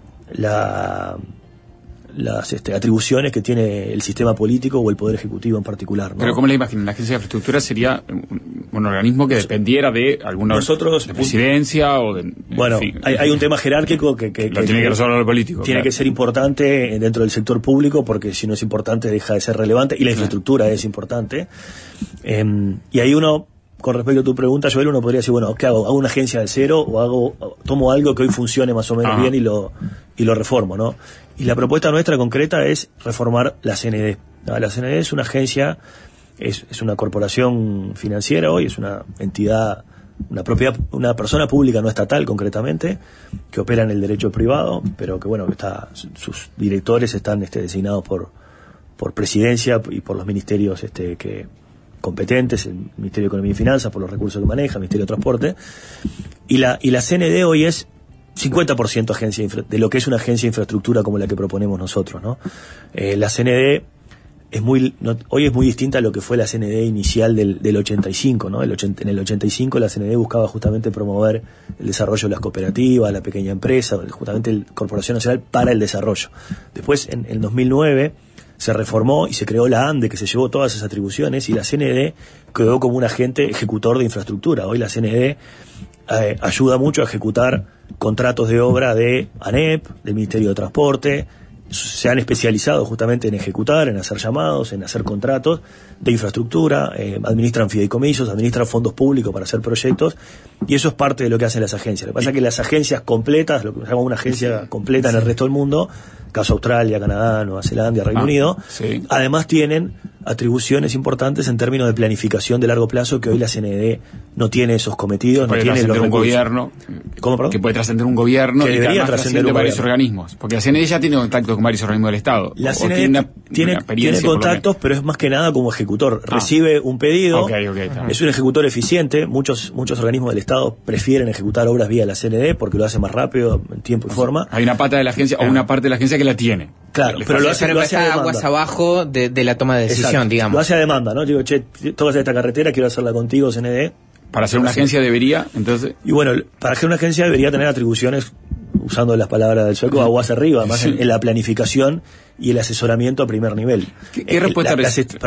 las atribuciones que tiene el sistema político o el Poder Ejecutivo en particular, ¿no? Pero ¿cómo le imaginan? ¿La Agencia de Infraestructura sería un organismo que dependiera de alguna presidencia o de... Bueno, en fin, hay un tema jerárquico que lo tiene que resolver lo político. Tiene que ser importante dentro del sector público porque si no es importante deja de ser relevante y la infraestructura es importante. Y ahí uno, con respecto a tu pregunta, Joel, uno podría decir, bueno, ¿qué hago? ¿Hago una agencia de cero o tomo algo que hoy funcione más o menos bien y lo reformo, ¿no? Y la propuesta nuestra concreta es reformar la CND. La CND es una agencia, es una corporación financiera hoy, es una entidad una persona pública no estatal concretamente, que opera en el derecho privado, pero que bueno, sus directores están designados por presidencia y por los ministerios que competentes, el Ministerio de Economía y Finanzas, por los recursos que maneja, el Ministerio de Transporte, y la CND hoy es 50% agencia de lo que es una agencia de infraestructura como la que proponemos nosotros, ¿no? La CND hoy es muy distinta a lo que fue la CND inicial del 85, ¿no? En el 85 la CND buscaba justamente promover el desarrollo de las cooperativas, la pequeña empresa, justamente la Corporación Nacional para el Desarrollo. Después, en el 2009, se reformó y se creó la ANDE, que se llevó todas esas atribuciones, y la CND quedó como un agente ejecutor de infraestructura. Hoy la CND ayuda mucho a ejecutar contratos de obra de ANEP, del Ministerio de Transporte. Se han especializado justamente en ejecutar, en hacer llamados, en hacer contratos de infraestructura, administran fideicomisos, administran fondos públicos para hacer proyectos, y eso es parte de lo que hacen las agencias. Lo que pasa es que las agencias completas, lo que se llama una agencia completa en el resto del mundo, caso Australia, Canadá, Nueva Zelanda, Reino Unido, además tienen atribuciones importantes en términos de planificación de largo plazo, que hoy la CND no tiene esos cometidos, no tiene los recursos. Gobierno, ¿Cómo, perdón? Que puede trascender un gobierno, que debería trascender varios organismos, porque la CND ya tiene contacto con varios organismos del Estado. La CND tiene contactos, pero es más que nada como ejecutor. Recibe un pedido, es un ejecutor eficiente. Muchos organismos del Estado prefieren ejecutar obras vía la CND porque lo hace más rápido, en tiempo y forma. Hay una pata de la agencia o una parte de la agencia que la tiene. Claro, pero lo hace a aguas abajo de la toma de decisión. Exacto. Digamos. Lo hace a demanda, ¿no? Digo, che, tú vas a hacer esta carretera, quiero hacerla contigo, CND. Para hacer una agencia debería, entonces... Y bueno, para hacer una agencia debería tener atribuciones, usando las palabras del sueco, aguas arriba, más en la planificación y el asesoramiento a primer nivel. ¿Qué respuesta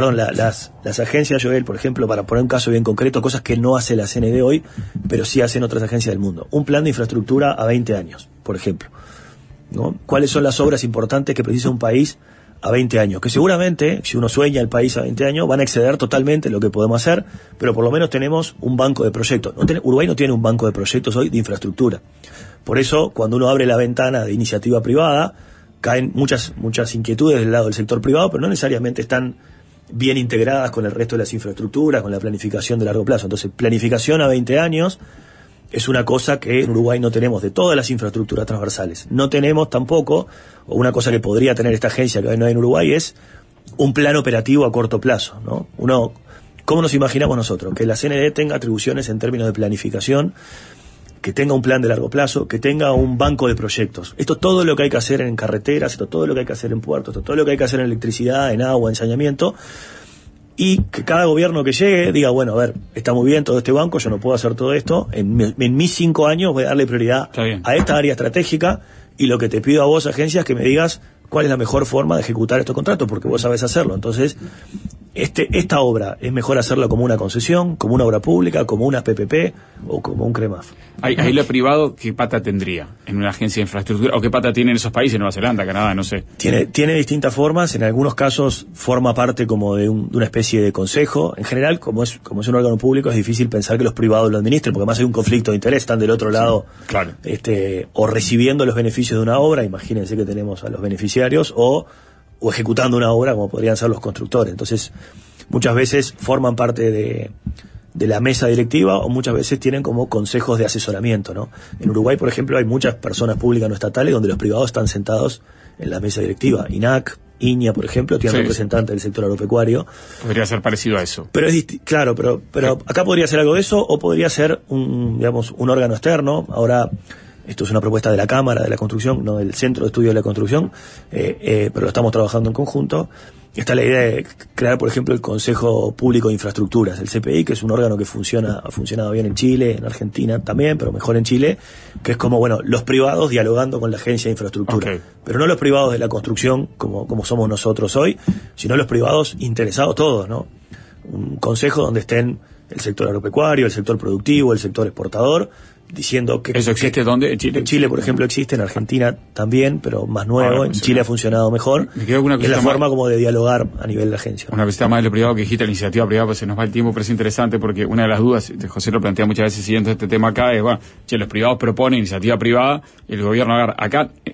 las agencias, Joel, por ejemplo, para poner un caso bien concreto, cosas que no hace la CND hoy, pero sí hacen otras agencias del mundo. Un plan de infraestructura a 20 años, por ejemplo, ¿no? ¿Cuáles son las obras importantes que precisa un país a 20 años? Que seguramente, si uno sueña el país a 20 años, van a exceder totalmente lo que podemos hacer, pero por lo menos tenemos un banco de proyectos. Uruguay no tiene un banco de proyectos hoy de infraestructura. Por eso, cuando uno abre la ventana de iniciativa privada, caen muchas inquietudes del lado del sector privado, pero no necesariamente están bien integradas con el resto de las infraestructuras, con la planificación de largo plazo. Entonces, planificación a 20 años es una cosa que en Uruguay no tenemos de todas las infraestructuras transversales. No tenemos tampoco, o una cosa que podría tener esta agencia que hoy no hay en Uruguay, es un plan operativo a corto plazo, ¿no? ¿Cómo nos imaginamos nosotros? Que la CND tenga atribuciones en términos de planificación, que tenga un plan de largo plazo, que tenga un banco de proyectos. Esto es todo lo que hay que hacer en carreteras, esto es todo lo que hay que hacer en puertos, esto es todo lo que hay que hacer en electricidad, en agua, en saneamiento, y que cada gobierno que llegue diga, bueno, a ver, está muy bien todo este banco, yo no puedo hacer todo esto, en mis 5 años voy a darle prioridad a esta área estratégica, y lo que te pido a vos, agencias, que me digas cuál es la mejor forma de ejecutar estos contratos, porque vos sabés hacerlo. Entonces, esta obra es mejor hacerla como una concesión, como una obra pública, como una PPP o como un CREMAF. Ahí lo privado, ¿qué pata tendría en una agencia de infraestructura? ¿O qué pata tiene en esos países, Nueva Zelanda, Canadá, no sé? Tiene distintas formas. En algunos casos forma parte como de una especie de consejo. En general, como es un órgano público, es difícil pensar que los privados lo administren, porque además hay un conflicto de interés. Están del otro lado, claro, o recibiendo los beneficios de una obra, imagínense que tenemos a los beneficiarios, o ejecutando una obra, como podrían ser los constructores. Entonces, muchas veces forman parte de la mesa directiva, o muchas veces tienen como consejos de asesoramiento, ¿no? En Uruguay, por ejemplo, hay muchas personas públicas no estatales donde los privados están sentados en la mesa directiva. INAC, INIA, por ejemplo, tiene representantes del sector agropecuario. Podría ser parecido a eso. Pero claro, pero acá podría ser algo de eso, o podría ser un órgano externo. Ahora, esto es una propuesta de la Cámara de la Construcción, no del Centro de Estudio de la Construcción, pero lo estamos trabajando en conjunto. Está la idea de crear, por ejemplo, el Consejo Público de Infraestructuras, el CPI, que es un órgano que ha funcionado bien en Chile, en Argentina también, pero mejor en Chile, que es como, los privados dialogando con la Agencia de Infraestructura. Okay. Pero no los privados de la construcción, como somos nosotros hoy, sino los privados interesados todos, ¿no? Un consejo donde estén el sector agropecuario, el sector productivo, el sector exportador, diciendo que... ¿Eso existe dónde? ¿En Chile? En Chile, por ejemplo, existe, en Argentina también, pero más nuevo. En Chile ha funcionado mejor. Me quedo con una es la forma como de dialogar a nivel de agencia. Una cosita más de lo privado que dijiste, la iniciativa privada, pues se nos va el tiempo, pero es interesante porque una de las dudas, José lo plantea muchas veces siguiendo este tema acá, es, los privados proponen iniciativa privada y el gobierno agarra. Acá,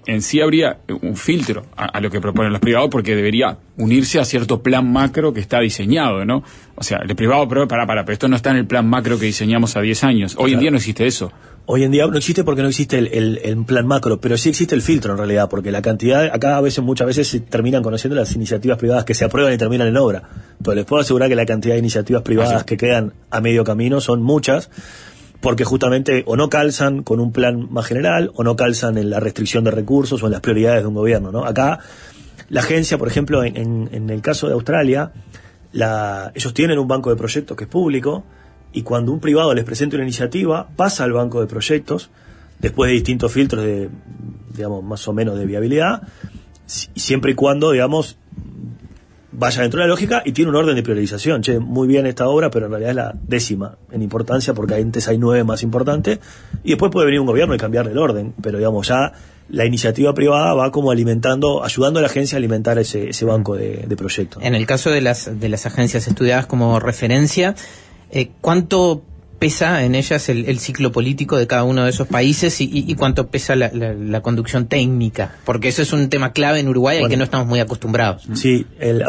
en sí habría un filtro a lo que proponen los privados, porque debería unirse a cierto plan macro que está diseñado, ¿no? O sea, el privado, pero pero esto no está en el plan macro que diseñamos a 10 años. Hoy en día no existe eso. Hoy en día no existe porque no existe el plan macro, pero sí existe el filtro en realidad, porque la cantidad, acá muchas veces se terminan conociendo las iniciativas privadas que se aprueban y terminan en obra. Pero les puedo asegurar que la cantidad de iniciativas privadas que quedan a medio camino son muchas, porque justamente o no calzan con un plan más general, o no calzan en la restricción de recursos o en las prioridades de un gobierno, ¿no? Acá, la agencia, por ejemplo, en el caso de Australia, ellos tienen un banco de proyectos que es público, y cuando un privado les presenta una iniciativa, pasa al banco de proyectos, después de distintos filtros de, digamos, más o menos de viabilidad, siempre y cuando, digamos, vaya dentro de la lógica y tiene un orden de priorización. Muy bien esta obra, pero en realidad es la 10ª en importancia, porque antes hay 9 más importantes, y después puede venir un gobierno y cambiarle el orden, pero digamos, ya la iniciativa privada va como alimentando, ayudando a la agencia a alimentar ese banco de proyectos. En el caso de las agencias estudiadas como referencia, ¿cuánto pesa en ellas el ciclo político de cada uno de esos países y cuánto pesa la conducción técnica? Porque eso es un tema clave en Uruguay al que no estamos muy acostumbrados. Sí,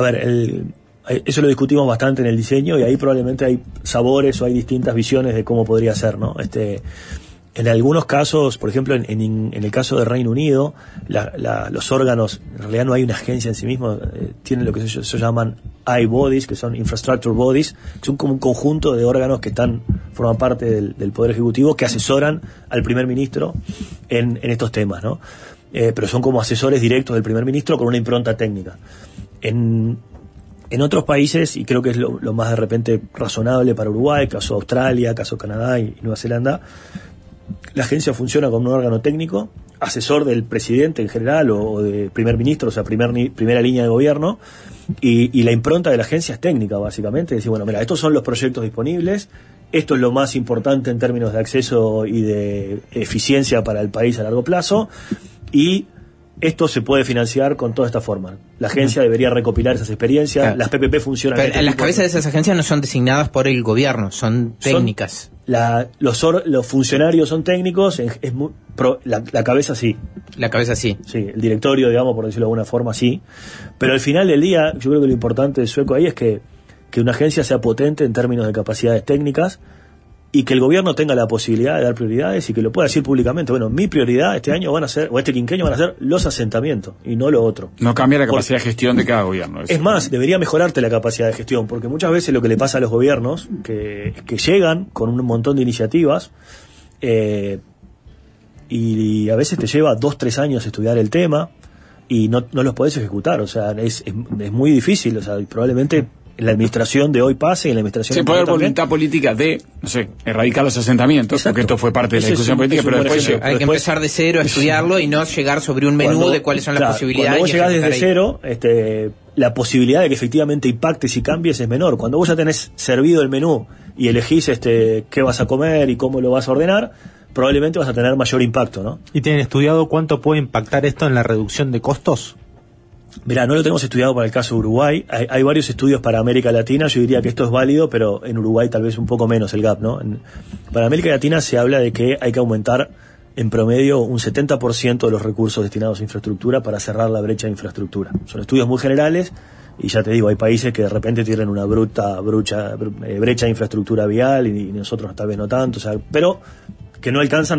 eso lo discutimos bastante en el diseño, y ahí probablemente hay sabores o hay distintas visiones de cómo podría ser, ¿no? En algunos casos, por ejemplo, en el caso de Reino Unido, los órganos, en realidad no hay una agencia en sí mismo, tienen lo que se llaman I-bodies, que son infrastructure bodies, que son como un conjunto de órganos que forman parte del Poder Ejecutivo, que asesoran al primer ministro en estos temas, ¿no? Pero son como asesores directos del primer ministro con una impronta técnica. En otros países, y creo que es lo más de repente razonable para Uruguay, caso Australia, caso Canadá y Nueva Zelanda, la agencia funciona como un órgano técnico, asesor del presidente en general o de primer ministro, o sea, primera línea de gobierno, y la impronta de la agencia es técnica, básicamente. Decir, bueno, mira, estos son los proyectos disponibles, esto es lo más importante en términos de acceso y de eficiencia para el país a largo plazo, y esto se puede financiar con toda esta forma. La agencia debería recopilar esas experiencias. Claro. Las PPP funcionan. Pero las cabezas de esas agencias no son designadas por el gobierno, son técnicas. Los funcionarios son técnicos, la cabeza sí. La cabeza sí. Sí, el directorio, digamos, por decirlo de alguna forma, sí. Pero al final del día, yo creo que lo importante de Sueco ahí es que una agencia sea potente en términos de capacidades técnicas, y que el gobierno tenga la posibilidad de dar prioridades y que lo pueda decir públicamente. Bueno, mi prioridad este año este quinquenio van a ser los asentamientos y no lo otro. No cambia la capacidad de gestión de cada gobierno. Es más, debería mejorarte la capacidad de gestión, porque muchas veces lo que le pasa a los gobiernos, que llegan con un montón de iniciativas, y a veces te lleva 2-3 años estudiar el tema y no los podés ejecutar. O sea, es muy difícil. O sea, probablemente en la administración de hoy pase, en la administración... Sí, puede haber voluntad política de, no sé, erradicar los asentamientos. Exacto. Porque esto fue parte de la discusión política, pero después... Hay que empezar de cero a estudiarlo y no llegar sobre un menú de cuáles son las posibilidades. Cuando vos llegás desde cero, la posibilidad de que efectivamente impactes y cambies es menor. Cuando vos ya tenés servido el menú y elegís qué vas a comer y cómo lo vas a ordenar, probablemente vas a tener mayor impacto, ¿no? ¿Y tienen estudiado cuánto puede impactar esto en la reducción de costos? Mirá, no lo tenemos estudiado para el caso de Uruguay. Hay varios estudios para América Latina. Yo diría que esto es válido, pero en Uruguay tal vez un poco menos el gap, ¿no? Para América Latina se habla de que hay que aumentar en promedio un 70% de los recursos destinados a infraestructura para cerrar la brecha de infraestructura. Son estudios muy generales y ya te digo, hay países que de repente tienen una brecha de infraestructura vial y nosotros tal vez no tanto, o sea, pero que no alcanzan.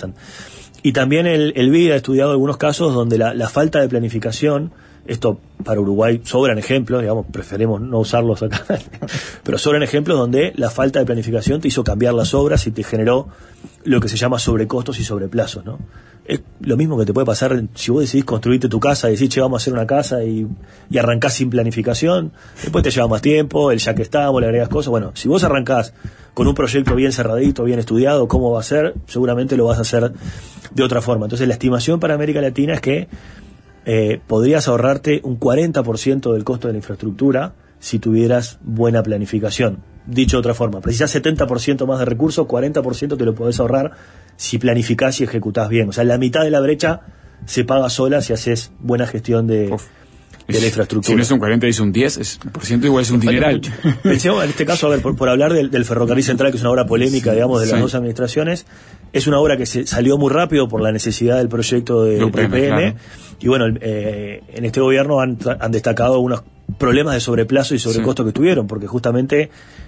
Y también el BID ha estudiado algunos casos donde la falta de planificación, esto para Uruguay sobran ejemplos, digamos, preferimos no usarlos acá, pero sobran ejemplos donde la falta de planificación te hizo cambiar las obras y te generó lo que se llama sobrecostos y sobreplazos, ¿no? Es lo mismo que te puede pasar si vos decidís construirte tu casa y decís, che, vamos a hacer una casa y arrancás sin planificación, después te lleva más tiempo, ya que estamos, le agregás cosas. Bueno, si vos arrancás con un proyecto bien cerradito, bien estudiado, cómo va a ser, seguramente lo vas a hacer de otra forma. Entonces la estimación para América Latina es que podrías ahorrarte un 40% del costo de la infraestructura si tuvieras buena planificación. Dicho de otra forma, precisás 70% más de recursos, 40% te lo podés ahorrar si planificás y ejecutás bien. O sea, la mitad de la brecha se paga sola si haces buena gestión de la infraestructura. Si no es un 40 y es un 10, el porciento igual es un dineral. Pensemos en este caso, a ver, por hablar del ferrocarril central, que es una obra polémica, digamos, de las dos administraciones, es una obra que se salió muy rápido por la necesidad del proyecto de UPM, claro. Y bueno, en este gobierno han destacado unos problemas de sobreplazo y sobrecosto que tuvieron, porque justamente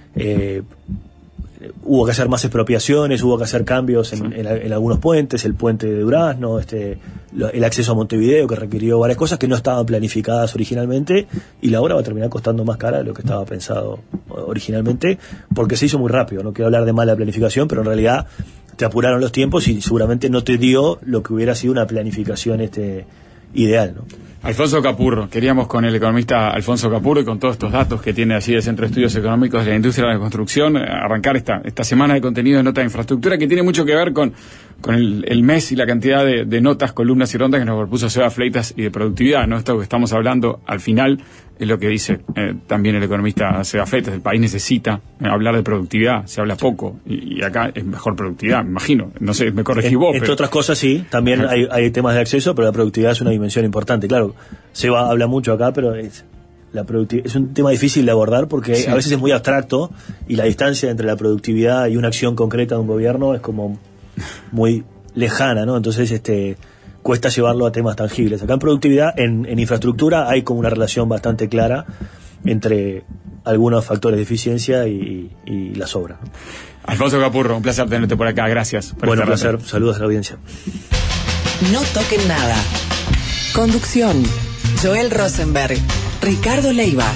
hubo que hacer más expropiaciones, hubo que hacer cambios en algunos puentes, el puente de Durazno, el acceso a Montevideo, que requirió varias cosas que no estaban planificadas originalmente, y la obra va a terminar costando más cara de lo que estaba pensado originalmente, porque se hizo muy rápido. No quiero hablar de mala planificación, pero en realidad te apuraron los tiempos y seguramente no te dio lo que hubiera sido una planificación ideal, ¿no? Alfonso Capurro, queríamos con el economista Alfonso Capurro y con todos estos datos que tiene allí del Centro de Estudios Económicos de la Industria de la Construcción, arrancar esta semana de contenido de Nota de Infraestructura, que tiene mucho que ver con el mes y la cantidad de notas, columnas y rondas que nos propuso Seba Fleitas y de productividad, ¿no? Esto que estamos hablando al final es lo que dice también el economista Seba Fleitas. El país necesita hablar de productividad, se habla poco y acá es mejor productividad, me imagino. No sé, me corregí vos. Entre otras cosas, sí, también hay temas de acceso, pero la productividad es una dimensión importante. Claro, Seba habla mucho acá, pero es un tema difícil de abordar porque a veces es muy abstracto y la distancia entre la productividad y una acción concreta de un gobierno es como muy lejana, ¿no? Entonces cuesta llevarlo a temas tangibles. Acá en productividad, en infraestructura, hay como una relación bastante clara entre algunos factores de eficiencia y las obras. Alfonso Capurro, un placer tenerte por acá, gracias. Bueno, un placer, saludos a la audiencia. No toquen nada. Conducción: Joel Rosenberg, Ricardo Leiva.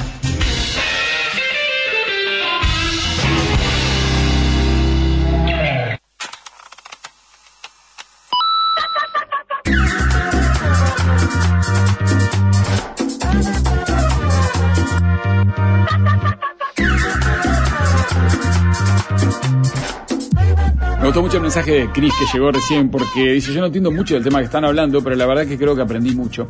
Me gustó mucho el mensaje de Cris que llegó recién, porque dice: yo no entiendo mucho del tema que están hablando, pero la verdad que creo que aprendí mucho.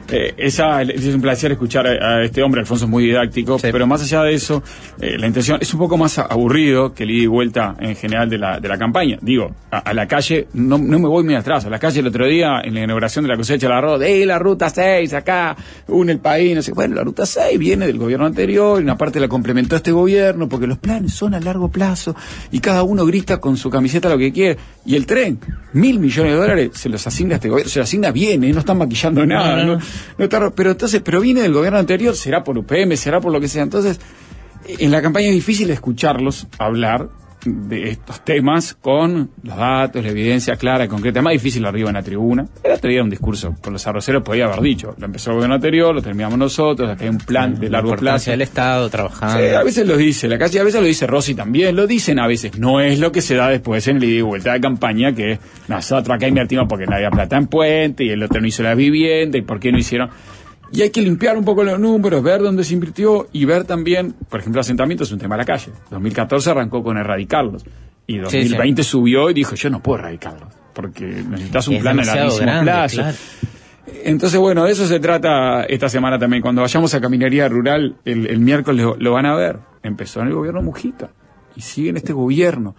Es un placer escuchar a este hombre. Alfonso es muy didáctico, pero más allá de eso, la intención es un poco más aburrido que el ida y vuelta en general de la campaña. Digo, a la calle, no me voy muy atrás. A la calle el otro día, en la inauguración de la cosecha del arroz, la ruta 6, acá, une el país, no sé. Bueno, la ruta 6 viene del gobierno anterior, y una parte la complementó este gobierno, porque los planes son a largo plazo, y cada uno grita con su camiseta lo que quiere. Y el tren, $1.000 millones se los asigna a este gobierno, se los asigna bien, no están maquillando nada, no está, pero viene del gobierno anterior, será por UPM, será por lo que sea. Entonces, en la campaña es difícil escucharlos hablar de estos temas con los datos, la evidencia clara y concreta. Es más difícil arriba en la tribuna. El otro día un discurso con los arroceros podía haber dicho: lo empezó el gobierno anterior, lo terminamos nosotros, acá hay un plan de largo plazo. del Estado trabajando. Sí, a veces lo dice la calle, a veces lo dice Rossi también, lo dicen a veces. No es lo que se da después en el ida y vuelta de campaña, que nosotros acá invertimos porque no había plata en puente y el otro no hizo la vivienda y por qué no hicieron. Y hay que limpiar un poco los números, ver dónde se invirtió y ver también, por ejemplo, asentamiento es un tema de la calle. 2014 arrancó con erradicarlos y 2020 subió y dijo: yo no puedo erradicarlos porque necesitas un plan a larguísimo plazo. Claro. Entonces, bueno, de eso se trata esta semana también. Cuando vayamos a Caminaría Rural, el miércoles lo van a ver. Empezó en el gobierno Mujica y sigue en este gobierno.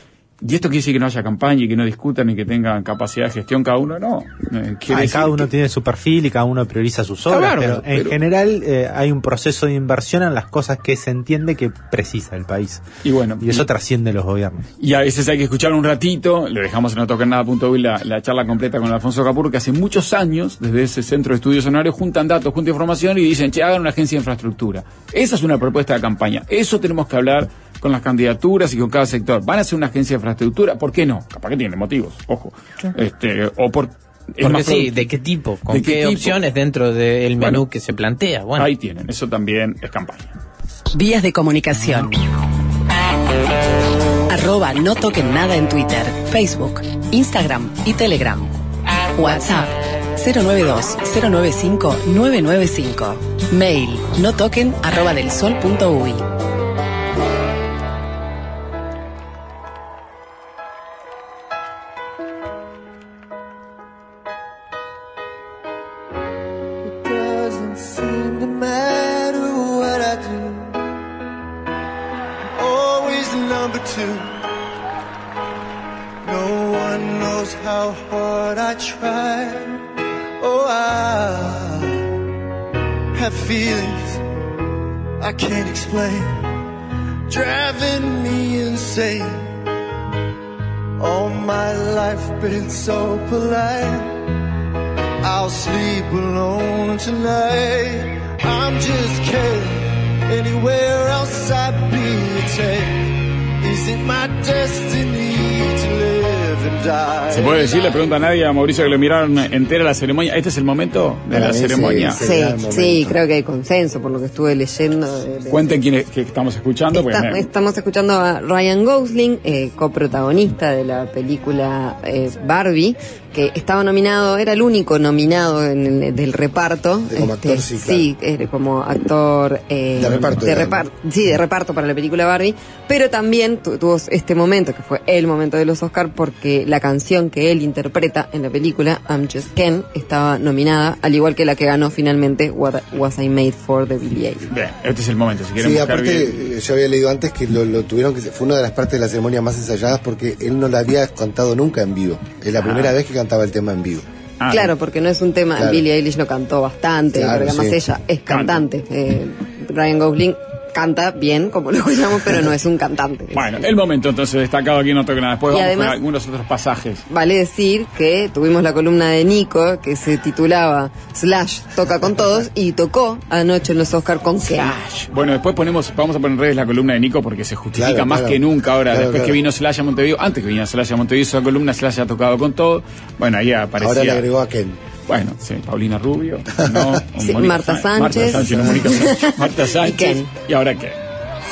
Y esto quiere decir que no haya campaña y que no discutan y que tengan capacidad de gestión cada uno, no. Cada uno tiene su perfil y cada uno prioriza sus obras, pero en general hay un proceso de inversión en las cosas que se entiende que precisa el país. Y bueno, y eso trasciende los gobiernos. Y a veces hay que escuchar un ratito, le dejamos en notoquennada.uy la charla completa con Alfonso Capurro, que hace muchos años, desde ese Centro de Estudios Honorarios, juntan datos, juntan información y dicen: che, hagan una agencia de infraestructura. Esa es una propuesta de campaña. Eso tenemos que hablar con las candidaturas y con cada sector. ¿Van a hacer una agencia de infraestructura? ¿Por qué no? Capaz que tiene motivos, ojo. O por... Porque sí, ¿de qué tipo? ¿Con qué opciones dentro del menú que se plantea? Bueno, ahí tienen, eso también es campaña. Vías de comunicación: @no toquen nada en Twitter, Facebook, Instagram y Telegram. WhatsApp 092-095-995. Mail notoquen@delsol.uy. Feelings I can't explain, driving me insane. all my life been so polite. I'll sleep alone tonight. I'm just kidding. Anywhere else I'd be a take. Is it my destiny to live and die? ¿Se puede decir? Le pregunta a Nadia, a Mauricio, que le miraron entera la ceremonia. ¿Este es el momento de la ceremonia? Sí, creo que hay consenso por lo que estuve leyendo. Cuenten quién que estamos escuchando. Estamos escuchando a Ryan Gosling, coprotagonista de la película Barbie, que estaba nominado, era el único nominado del reparto. Como actor, sí, como actor de reparto para la película Barbie, pero también tuvo este momento, que fue el momento de los Oscar, porque la canción que él interpreta en la película, I'm Just Ken, estaba nominada, al igual que la que ganó finalmente, What Was I Made For, de Billie Eilish. Bien, este es el momento, si quieren buscar aparte, bien. Yo había leído antes que lo tuvieron que fue una de las partes de la ceremonia más ensayadas porque él no la había cantado nunca en vivo. Es la primera vez que cantaba el tema en vivo. Claro, porque no es un tema, Billie Eilish lo cantó bastante, porque además ella es cantante. Ryan Gosling canta bien, como lo escuchamos, pero no es un cantante. Bueno, el momento entonces destacado aquí, no toca nada. Después y vamos además, con algunos otros pasajes. Vale decir que tuvimos la columna de Nico, que se titulaba Slash toca con todos, y tocó anoche en los Oscar con Slash. Bueno, después vamos a poner en redes la columna de Nico porque se justifica más que nunca ahora. Después que vino Slash a Montevideo, antes que viniera Slash a Montevideo, esa columna Slash ha tocado con todo. Bueno, ahí aparecía. Ahora le agregó a Ken. Bueno, sí, Paulina Rubio, no, sí, Marta Sánchez, no, Mónica Sánchez, Marta Sánchez, y Ken. Y ahora Ken.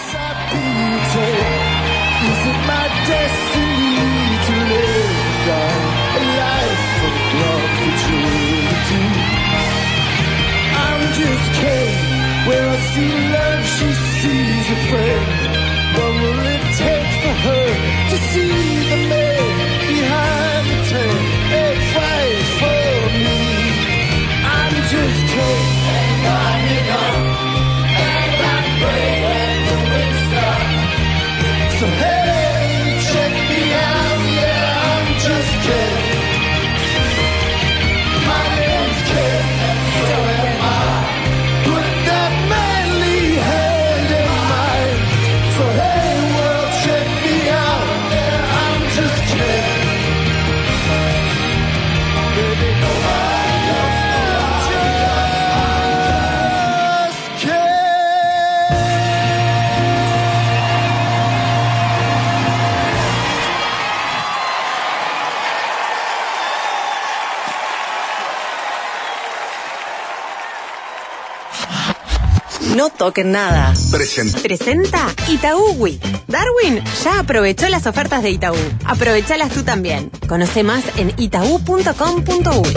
No toquen nada. Presenta Itaúwi. Darwin ya aprovechó las ofertas de Itaú. Aprovechalas tú también. Conoce más en itaú.com.uy.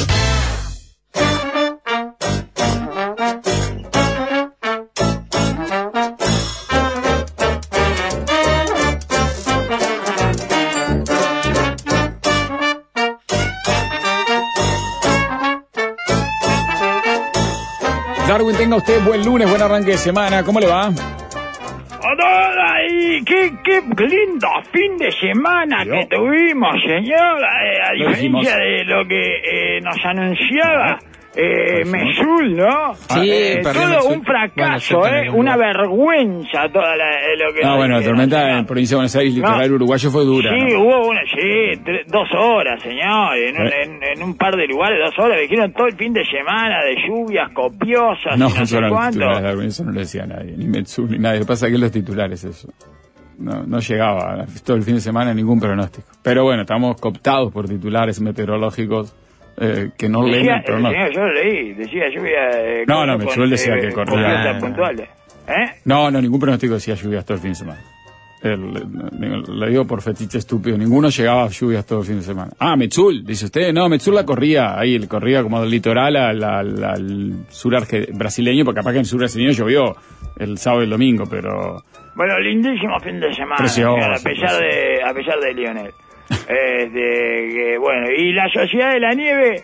Darwin, tenga usted buen lunes, buen arranque de semana. ¿Cómo le va? Y qué lindo fin de semana que tuvimos, señor. A diferencia de lo que nos anunciaba Mesul, ¿no? Sí, todo un fracaso, una vergüenza toda lo que... Bueno, la tormenta en provincia de Buenos Aires, litoral uruguayo, fue dura. Sí, ¿no? hubo 2 horas, señor, en un par de lugares, 2 horas, dijeron todo el fin de semana de lluvias copiosas, no sé cuánto. Eso no lo decía nadie, ni Mesul, ni nadie. Lo que pasa es que los titulares eso. No llegaba todo el fin de semana ningún pronóstico. Pero bueno, estamos cooptados por titulares meteorológicos que no leen el pronóstico. Yo lo leí, decía lluvia... No, Mesul decía que corría... puntuales. No, ningún pronóstico decía lluvias todo el fin de semana. Le digo por fetiche estúpido, ninguno llegaba a lluvias todo el fin de semana. Mesul, dice usted. No, Mesul la corría ahí, corría como del litoral al sur brasileño, porque capaz que en el sur brasileño llovió el sábado y el domingo, pero... Bueno, lindísimo fin de semana, precioso, a pesar de Lionel. Bueno, y la Sociedad de la Nieve,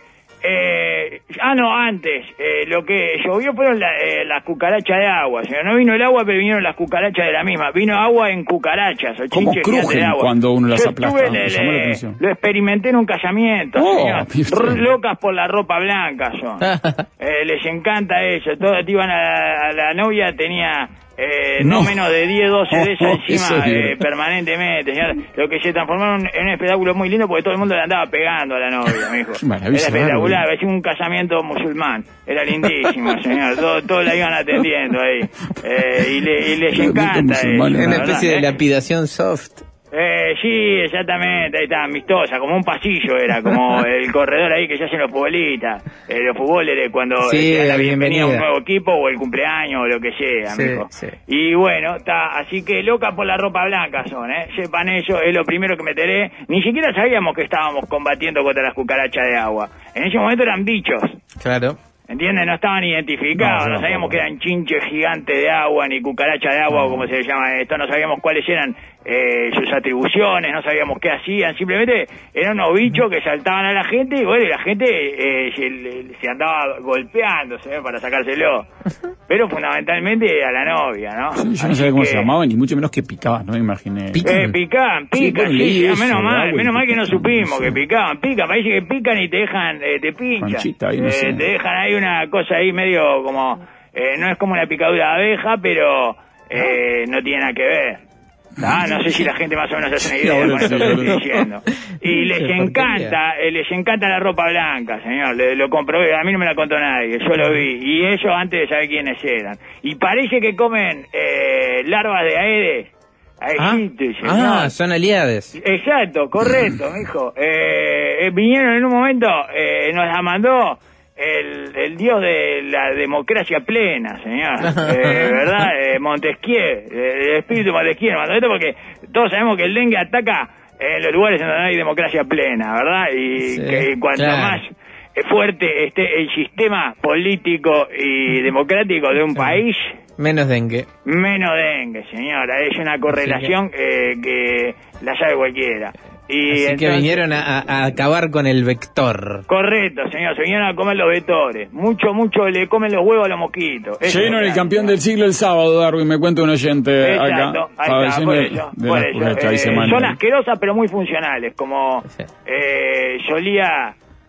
antes, lo que llovió fueron las cucarachas de agua. O sea, no vino el agua, pero vinieron las cucarachas de la misma. Vino agua en cucarachas, o ¿cómo crujen de agua cuando uno las aplasta? Lo experimenté en un casamiento, señor. Locas por la ropa blanca son. Les encanta eso. Todas iban a la novia, tenía no menos de 10, 12 de esas encima permanentemente, señor. Lo que se transformó en un espectáculo muy lindo porque todo el mundo le andaba pegando a la novia, mijo. Era espectacular, parecía un casamiento musulmán. Era lindísimo, señor. Todos la iban atendiendo ahí. Y les encanta. Una especie de lapidación soft. Sí, exactamente, ahí está, amistosa, como un pasillo era, como el corredor ahí que se hacen los futbolistas, los futboleros cuando la bienvenida a un nuevo equipo o el cumpleaños o lo que sea, amigo. Sí. Y bueno, está, así que loca por la ropa blanca son, sepan eso, es lo primero que me enteré, ni siquiera sabíamos que estábamos combatiendo contra las cucarachas de agua, en ese momento eran bichos. Claro. ¿Entiendes? No estaban identificados, no sabíamos que eran chinches gigantes de agua, ni cucarachas de agua, o como se llama esto, no sabíamos cuáles eran sus atribuciones, no sabíamos qué hacían, simplemente eran unos bichos que saltaban a la gente, y bueno, y la gente se andaba golpeándose para sacárselo, pero fundamentalmente a la novia, ¿no? Sí, yo no sabía cómo se llamaban, ni mucho menos que picaban, no me imaginé. Pican, sí, menos mal que no supimos que picaban, parece que pican y te dejan, te pinchan, ahí, no sé. te dejan ahí una cosa ahí medio como, no es como una picadura de abeja, pero no tiene nada que ver. No sé si la gente más o menos hace una idea con esto que estoy diciendo. Y les encanta la ropa blanca, señor, lo comprobé, a mí no me la contó nadie, yo lo vi, y ellos antes de saber quiénes eran. Y parece que comen larvas de aedes. Son aliados. Exacto, correcto, mijo. Vinieron en un momento, nos la mandó el dios de la democracia plena, señor, ¿verdad? Montesquieu, el espíritu de Montesquieu, esto porque todos sabemos que el dengue ataca en los lugares donde no hay democracia plena, ¿verdad? Y que cuanto más fuerte esté el sistema político y democrático de un país, menos dengue, señora, es una correlación que la sabe cualquiera. Y así entonces, que vinieron a acabar con el vector. Correcto, señor, se vinieron a comer los vectores. Mucho le comen los huevos a los mosquitos. Lleno el campeón del siglo el sábado, Darwin, me cuenta un oyente. Exacto, acá. Ahí está, por eso. Son asquerosas pero muy funcionales, como solía...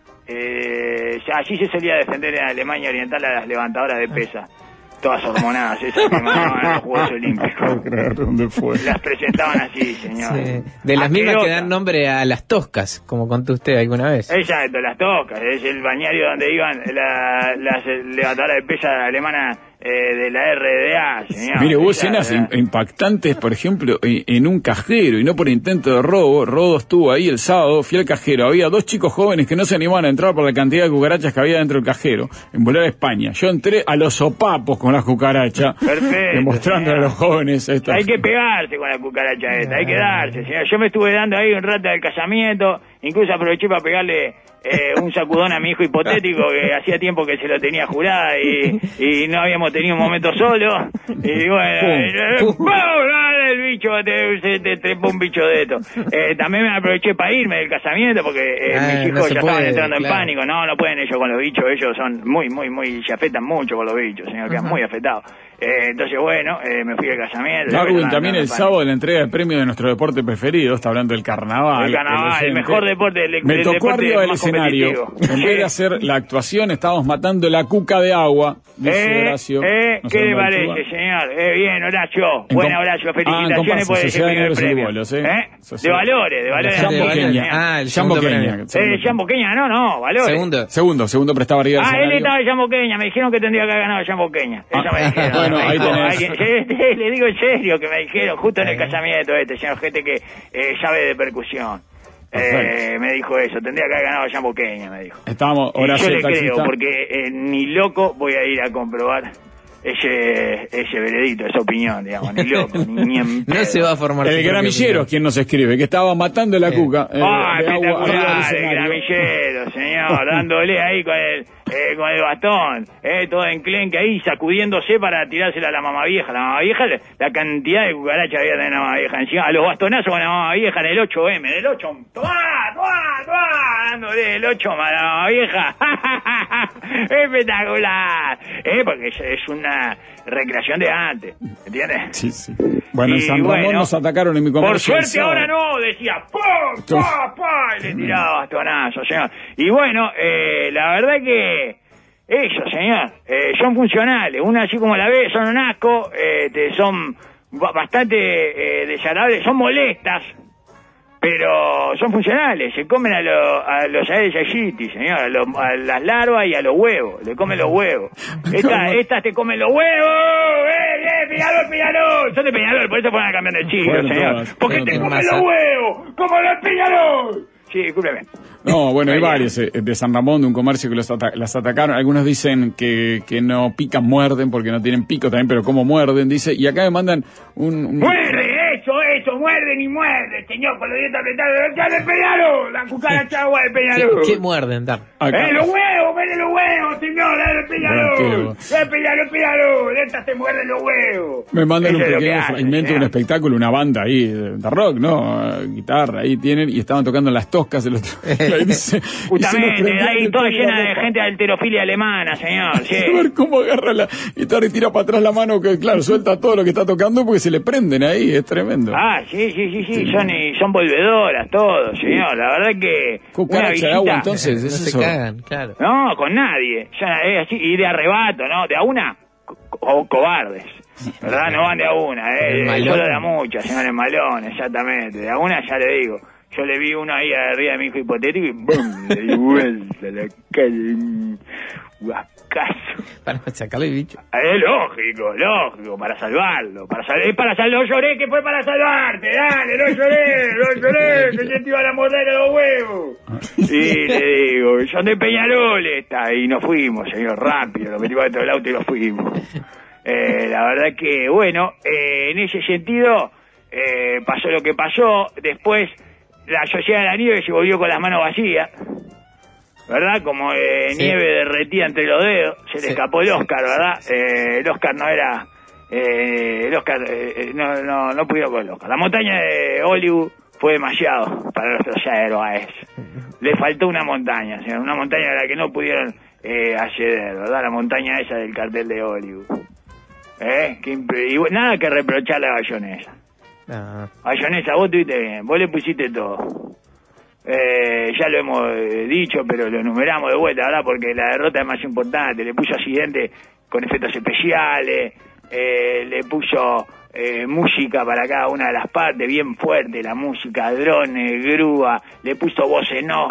allí se solía defender en Alemania Oriental a las levantadoras de pesas. Todas hormonadas, esas que mandaban a los Juegos Olímpicos. ¿Dónde fue? Las presentaban así, señor. Sí. De las mismas que dan nombre a las toscas, como contó usted alguna vez. Exacto, las toscas. Es el bañario donde iban las levantadoras de pesas alemanas de la RDA, señor. Mire, hubo escenas impactantes, por ejemplo, en un cajero, y no por intento de robo. Rodo estuvo ahí el sábado, fui al cajero. Había 2 chicos jóvenes que no se animaban a entrar por la cantidad de cucarachas que había dentro del cajero, en volar a España. Yo entré a los sopapos con las cucarachas, demostrando a los jóvenes esto. Hay que pegarse con la cucaracha esta, hay que darse, señor. Yo me estuve dando ahí un rato del casamiento, incluso aproveché para pegarle un sacudón a mi hijo hipotético que hacía tiempo que se lo tenía jurada y no habíamos tenido un momento solo, y bueno, el bicho te trepó un bicho de esto. También me aproveché para irme del casamiento porque mis hijos ya estaban entrando en pánico. No pueden ellos con los bichos, ellos son muy, se afectan mucho con los bichos, señor, quedan muy afectados. Entonces bueno, me fui al casamiento. Darwin, también el sábado la entrega de premio de nuestro deporte preferido, está hablando del carnaval. El mejor deporte me tocó arriba del escenario, en vez de hacer la actuación estábamos matando la cuca de agua, dice Horacio. ¿Qué le parece, señor? Bien, Horacio, buena Horacio, felicitaciones por ese primer premio. De valores. El Jamboqueña. Jamboqueña, no, valores. Segundo prestaba arriba del escenario. Él estaba en Jamboqueña, me dijeron que tendría que haber ganado Jamboqueña. Eso me dijeron. Bueno, ahí tenés. Le digo en serio que me dijeron, justo en el casamiento señor, gente que sabe de percusión. Me dijo eso, tendría que haber ganado Jamboqueña, me dijo. Estábamos, Horacio, yo le creo, porque ni loco voy a ir a comprobar ese veredicto, esa opinión, digamos, ni loco, ni en pedo. No se va a formar. El gramillero, quien nos escribe, que estaba matando la cuca. Espectacular, el gramillero, señor, dándole ahí con el bastón, todo enclenque ahí, sacudiéndose para tirársela a la mamá vieja. La mamá vieja, la cantidad de cucarachas había de la mamá vieja encima, a los bastonazos con la mamá vieja en el 8M, del 8, dándole el 8 a la mamá vieja. Espectacular, porque es una recreación de antes, ¿entiendes? Sí. Bueno, en San Ramón nos atacaron en mi comercio. Por suerte ahora no, decía, y le tiraba bastonazos, señor. Y bueno, la verdad que Ellos, señor, son funcionales. Una así como la ve, son un asco, son bastante desagradables, son molestas, pero son funcionales. Se comen a los Aedes aegypti, señor, a las larvas y a los huevos. Le comen los huevos. Estas te comen los huevos. Peñarol! Son de Peñarol, por eso fueron a cambiar de siglo, señor. Porque te comen los huevos, como los Peñarol. Sí, discúlpeme. No, bueno, hay varios de San Ramón, de un comercio que las atacaron. Algunos dicen que no pican, muerden, porque no tienen pico también, pero cómo muerden, dice. Y acá me mandan un... ¡Muerde! Eso, muerden y muerden, señor, con los dientes apretados. ¡Ya de Peñarol! La cucaracha agua de Peñarol. ¿Qué muerden, Dan? Los huevos, señor! ¡De Peñarol! ¡De Peñarol! ¡Estas te muerden los huevos! Me mandan un pequeño fragmento de un espectáculo, una banda ahí de rock, ¿no? Guitarra, ahí tienen, y estaban tocando en las Toscas el otro. Justamente, ahí toda llena de gente de halterofilia alemana, señor. Sí. A ver cómo agarra la guitarra y tira para atrás la mano, que claro, suelta todo lo que está tocando porque se le prenden ahí, es tremendo. Ah, sí, son volvedoras todos, señor. La verdad que cucaracha de agua, entonces, no se cagan, claro. No, con nadie. Ya es así, y de arrebato, ¿no? De a una, cobardes. ¿Verdad? No van de a una, solo de a muchas, señores malones, exactamente. De a una ya le digo. Yo le vi uno ahí arriba de mi hijo hipotético y ¡bum! Le di vuelta a la calle. Guascazo. Para sacarle el bicho. Es lógico, para salvarlo. No lloré, que fue para salvarte. Dale, no lloré. Que yo te iban a morder a los huevos. Sí, le digo, son de Peñarol y nos fuimos, señor, rápido. Nos metimos dentro del auto y nos fuimos. La verdad que, bueno, en ese sentido, pasó lo que pasó. Después, la Sociedad de la Nieve se volvió con las manos vacías, ¿verdad? Como nieve derretida entre los dedos. Se le escapó el Oscar, ¿verdad? El Oscar no era... el Oscar... no pudieron con el Oscar. La montaña de Hollywood fue demasiado para los héroes. Le faltó una montaña, señor, una montaña a la que no pudieron acceder, ¿verdad? La montaña esa del cartel de Hollywood. Y nada que reprocharle a Bayonesa. Bayonesa, vos estuviste bien, vos le pusiste todo. Ya lo hemos dicho, pero lo enumeramos de vuelta, ¿verdad? Porque la derrota es más importante. Le puso accidente con efectos especiales, le puso música para cada una de las partes, bien fuerte la música, drones, grúa, le puso voz en off,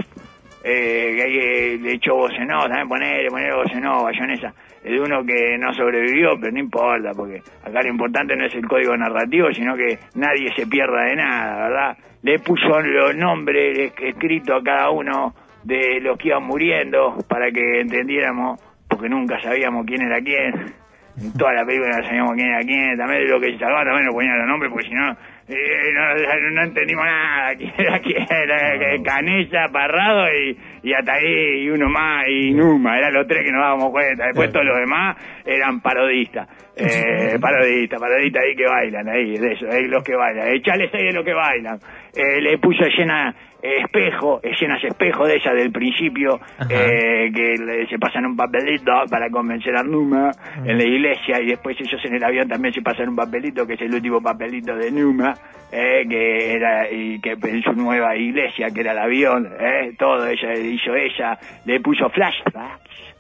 le echó voz en off, también ponerle voz en off, Bayonesa. Es de uno que no sobrevivió, pero no importa, porque acá lo importante no es el código narrativo, sino que nadie se pierda de nada, ¿verdad? Le puso los nombres escritos a cada uno de los que iban muriendo para que entendiéramos, porque nunca sabíamos quién era quién. En toda la película no sabíamos quién era quién, también de lo que se salvaba también nos ponían los nombres, porque si no, no entendimos nada. ¿Quién era? Canella, Parrado y hasta ahí, y uno más, y Numa, eran los tres que nos dábamos cuenta. Después todos los demás eran parodistas. Parodistas ahí que bailan, ahí, de eso, ahí los que bailan. Echales ahí de los que bailan. Le puso escenas espejo de ella del principio, que se pasan un papelito para convencer a Numa en la iglesia, y después ellos en el avión también se pasan un papelito, que es el último papelito de Numa, que era, y que en su nueva iglesia, que era el avión, todo ella le puso flashbacks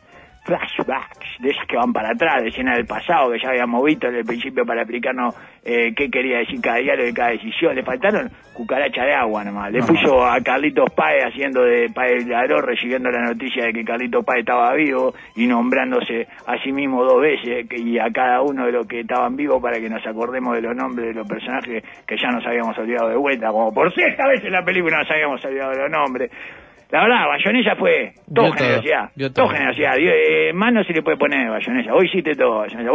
de esas que van para atrás, de escenas del pasado que ya habíamos visto en el principio para explicarnos qué quería decir cada diálogo y cada decisión. Le faltaron cucaracha de agua nomás. Le puso a Carlitos Páez haciendo de Páez Laró, recibiendo la noticia de que Carlitos Páez estaba vivo y nombrándose a sí mismo 2 veces, y a cada uno de los que estaban vivos, para que nos acordemos de los nombres de los personajes que ya nos habíamos olvidado de vuelta, como por 6ª vez en la película nos habíamos olvidado de los nombres. La verdad, Bayonesa fue todo generosidad. Todo generosidad. Más no se le puede poner Bayonesa. Hoy hiciste todo, Bayonesa.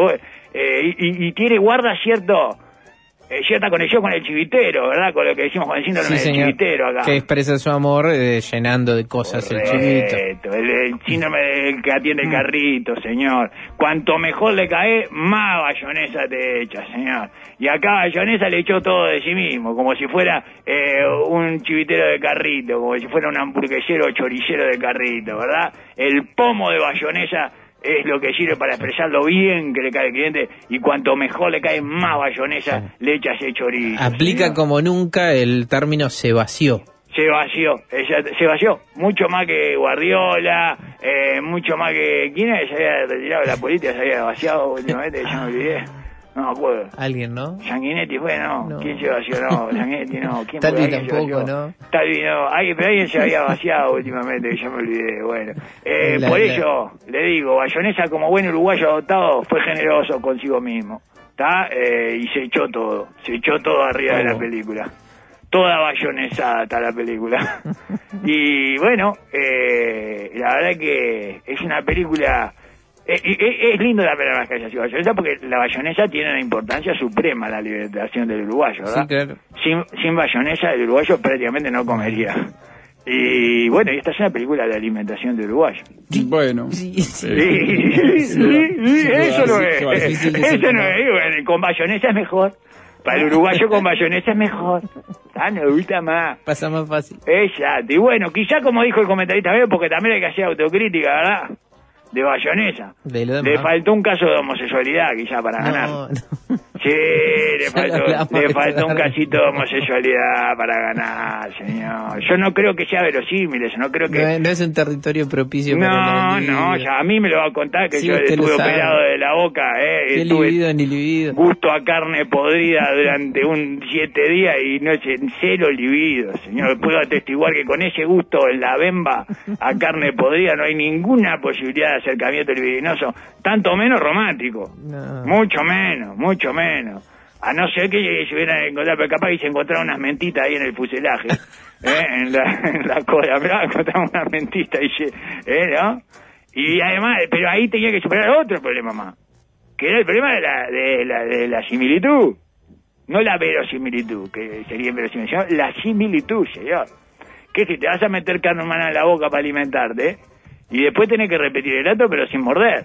Y tiene, guarda cierta conexión con el chivitero, ¿verdad? Con lo que decimos con el síndrome del chivitero acá. Que expresa su amor llenando de cosas. Correcto, el chivito. El síndrome del que atiende el carrito, señor. Cuanto mejor le cae, más Bayonesa te echa, señor. Y acá Bayonesa le echó todo de sí mismo, como si fuera un chivitero de carrito, como si fuera un hamburguesero o choricero de carrito, ¿verdad? El pomo de Bayonesa es lo que sirve para expresar lo bien que le cae al cliente, y cuanto mejor le cae, más Bayonesa le echa ese chorizo. Aplica, señor, como nunca el término se vació. Se vació mucho más que Guardiola, mucho más que... ¿Quién es? Se había retirado de la política, se había vaciado últimamente, ya me olvidé. No me acuerdo. Alguien, ¿no? Sanguinetti fue, no. ¿Quién se vació? No, Sanguinetti no. ¿Quién Talvi fue? tampoco, ¿no? Talvi no. Pero alguien se había vaciado últimamente, ya me olvidé. Bueno, por ello le digo, Bayonesa como buen uruguayo adoptado fue generoso consigo mismo, ¿está? Y se echó todo arriba de la película. Toda bayonesada está la película. Y bueno, la verdad que es una película... Es lindo la pena que haya sido bayonesa porque la bayonesa tiene una importancia suprema en la liberación del uruguayo, ¿verdad? Sí, claro. Sin bayonesa el uruguayo prácticamente no comería. Y bueno, y esta es una película de alimentación del uruguayo. Bueno. Sí, eso no es. Eso no es. Bueno, con bayonesa es mejor. Para el uruguayo con bayonesa es mejor. Me gusta más. Pasa más fácil. Exacto. Y bueno, quizá como dijo el comentarista, porque también hay que hacer autocrítica, ¿verdad? De bayonesa. Le faltó un caso de homosexualidad quizá para ganar. No. Sí, le faltó un casito de homosexualidad para ganar, señor. Yo no creo que sea verosímil eso, no creo que... No es un territorio propicio para el No, ya a mí me lo va a contar que sí, yo estuve operado de la boca, Qué libido, ni libido. Gusto a carne podrida durante 7 días y no es cero libido, señor. Puedo atestiguar que con ese gusto en la bemba a carne podrida no hay ninguna posibilidad de acercamiento libidinoso, tanto menos romántico. No. Mucho menos. A no ser que se hubieran encontrado, pero capaz que se encontraron unas mentitas ahí en el fuselaje, en la cola, pero encontraron unas mentitas, ¿no? Y además, pero ahí tenía que superar otro problema más, que era el problema de la similitud, no la verosimilitud, que sería inverosímil, sino la similitud, señor. Que si te vas a meter carne humana en la boca para alimentarte, y después tenés que repetir el acto, pero sin morder.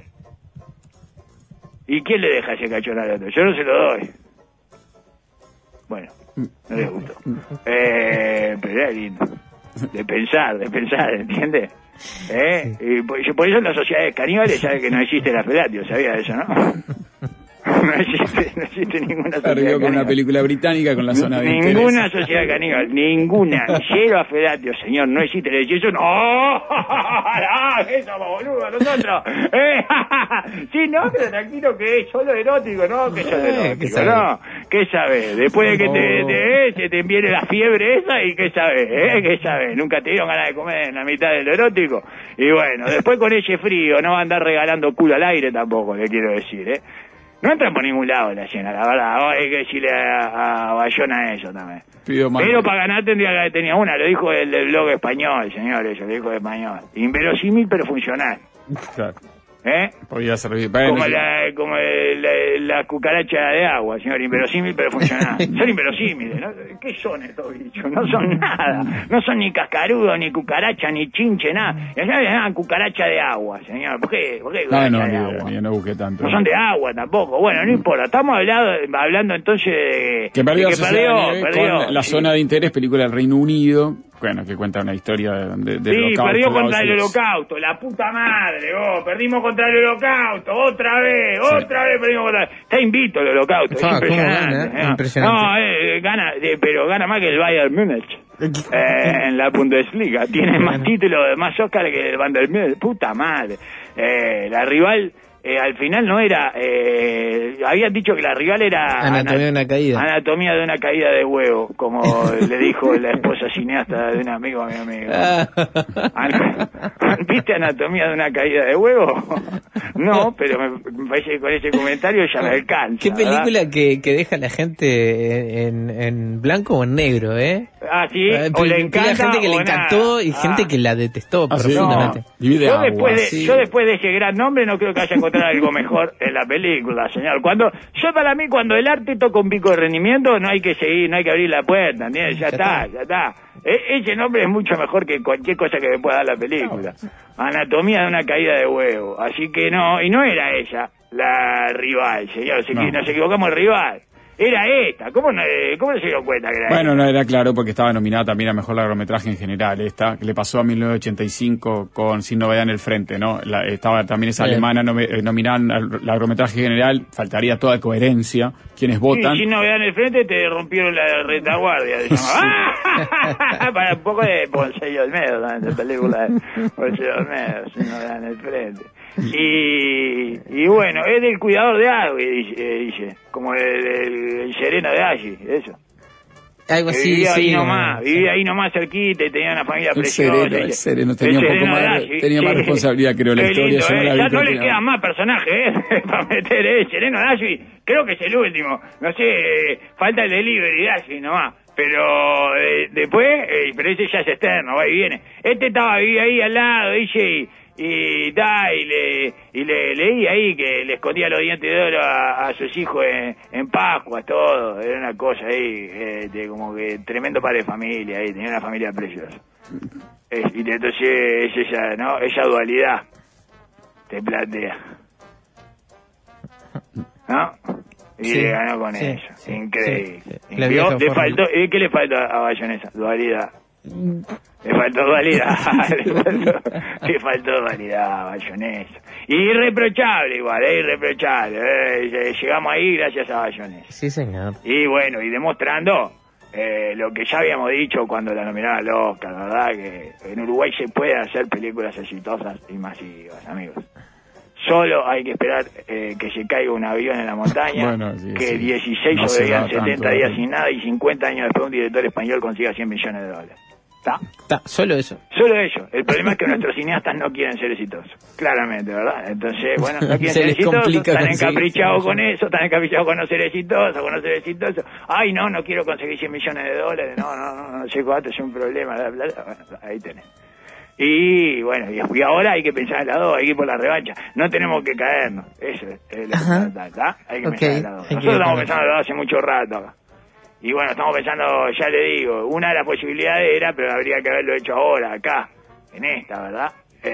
¿Y quién le deja ese cachorro al otro? Yo no se lo doy. Bueno, no les gustó. Pero era lindo. De pensar, ¿entiendes? Y por eso en las sociedades caníbales sabe que no existe la felatio, ¿sabía eso, no? No existe ninguna sociedad caníbal. Con una película británica con la zona de interés. Ninguna sociedad caníbal, ninguna. Cero a felatio, señor, no existe. Eso no. Eso, boludo, nosotros. Sí, no, pero tranquilo que es solo erótico, ¿no? Que solo erótico, ¿no? ¿Qué sabes? Después de que se te enviene la fiebre esa, ¿y qué sabes? ¿Qué sabes? Nunca te dieron ganas de comer en la mitad de lo erótico. Y bueno, después con ese frío no va a andar regalando culo al aire tampoco, le quiero decir, No entra por ningún lado la escena, la verdad. Hay que decirle a Bayona eso también. Pero para ganar tenía una, lo dijo el del blog español, señor, eso, lo dijo de español. Inverosímil pero funcional. Claro. Podía servir. Como la cucaracha de agua, señor, inverosímil pero funcional. Son inverosímiles, ¿no? ¿Qué son estos bichos? No son nada. No son ni cascarudos, ni cucaracha, ni chinche, nada. Se llaman cucaracha de agua, señor. ¿Por qué cucaracha de agua? No busqué tanto. No son de agua tampoco. Bueno, no importa. Estamos hablando entonces de que perdió con la zona de interés, película del Reino Unido. Bueno, que cuenta una historia de sí, holocausto, perdió contra el holocausto, la puta madre, perdimos contra el holocausto, otra vez perdimos contra está invito el holocausto, es impresionante. Impresionante. Pero gana más que el Bayern Múnich en la Bundesliga, tiene más títulos, más Oscar que el Bayern Múnich, puta madre. La rival al final no era habían dicho que la rival era anatomía de una caída de huevo, como le dijo la esposa cineasta de un amigo a mi amigo. ¿Viste anatomía de una caída de huevo? No, pero me parece que con ese comentario ya me alcanza. ¿Qué película que deja a la gente en blanco o en negro, sí, o le encanta, hay gente que le encantó y gente que la detestó profundamente. Yo después de ese gran nombre no creo que haya encontrado algo mejor en la película, señor. Para mí cuando el arte toca un pico de rendimiento no hay que seguir, no hay que abrir la puerta, ¿entiendes? Ya está. Ese nombre es mucho mejor que cualquier cosa que me pueda dar la película. Anatomía de una caída de huevo. Así que no, y no era ella la rival, señor. Nos equivocamos el rival. era esta. ¿Cómo no se dio cuenta que era esta? Bueno, no era claro porque estaba nominada también a mejor largometraje en general, esta, que le pasó a 1985 con Sin Novedad en el Frente, ¿no? Estaba también esa alemana nominada al largometraje general, faltaría toda coherencia, quienes votan. Sí, Sin Novedad en el Frente te rompieron la retaguardia. Para un poco de Ponce Olmedo también, de película de Ponce Olmedo, Sin Novedad en el Frente. Y bueno, es del cuidador de Agui, dice, como el sereno de allí, eso. Algo que así, vivía sí. Vivía ahí nomás cerquita y tenía una familia preciosa. El sereno tenía un poco más, tenía más responsabilidad, creo, la Qué historia. lindo, ya no le quedan más personajes para meter, sereno de allí, creo que es el último, no sé, falta el delivery de allí nomás. Pero después, pero ese ya es externo, va y viene. Vivía ahí al lado, dice, y le leí ahí que le escondía los dientes de oro a sus hijos en Pascua, todo. Era una cosa ahí, como que tremendo padre de familia, ahí tenía una familia preciosa. Y entonces es esa, ¿no? Esa dualidad te plantea, ¿no? Y le ganó con eso, increíble. Sí. ¿Qué le faltó a Bayonesa? Dualidad. Le faltó dualidad, le faltó dualidad a Bayonesa. Y irreprochable igual, irreprochable. Llegamos ahí gracias a Bayonesa. Sí, señor. Y bueno, y demostrando lo que ya habíamos dicho cuando la nominaron al Oscar, ¿verdad? Que en Uruguay se puede hacer películas exitosas y masivas, amigos. Solo hay que esperar que se caiga un avión en la montaña, bueno, sí, que sí. 16 no sobrevivan 70 tanto, días sin nada y 50 años después un director español consiga $100 millones. ¿Está? Solo eso. Solo eso. El problema es que nuestros cineastas no quieren ser exitosos. Claramente, ¿verdad? Entonces, bueno, no quieren ser exitosos, están encaprichados con eso, están encaprichados con no ser exitosos, Ay, no quiero conseguir $100 millones. No sé cuánto, es un problema, bla, bla, bla. Bueno, ahí tenés. Y bueno, y ahora hay que pensar en la 2, hay que ir por la revancha. No tenemos que caernos. Eso es lo que hay que pensar en la 2. Nosotros estamos pensando en la 2 hace mucho rato acá. Y bueno, estamos pensando, ya le digo, una de las posibilidades era, pero habría que haberlo hecho ahora, acá, en esta, ¿verdad?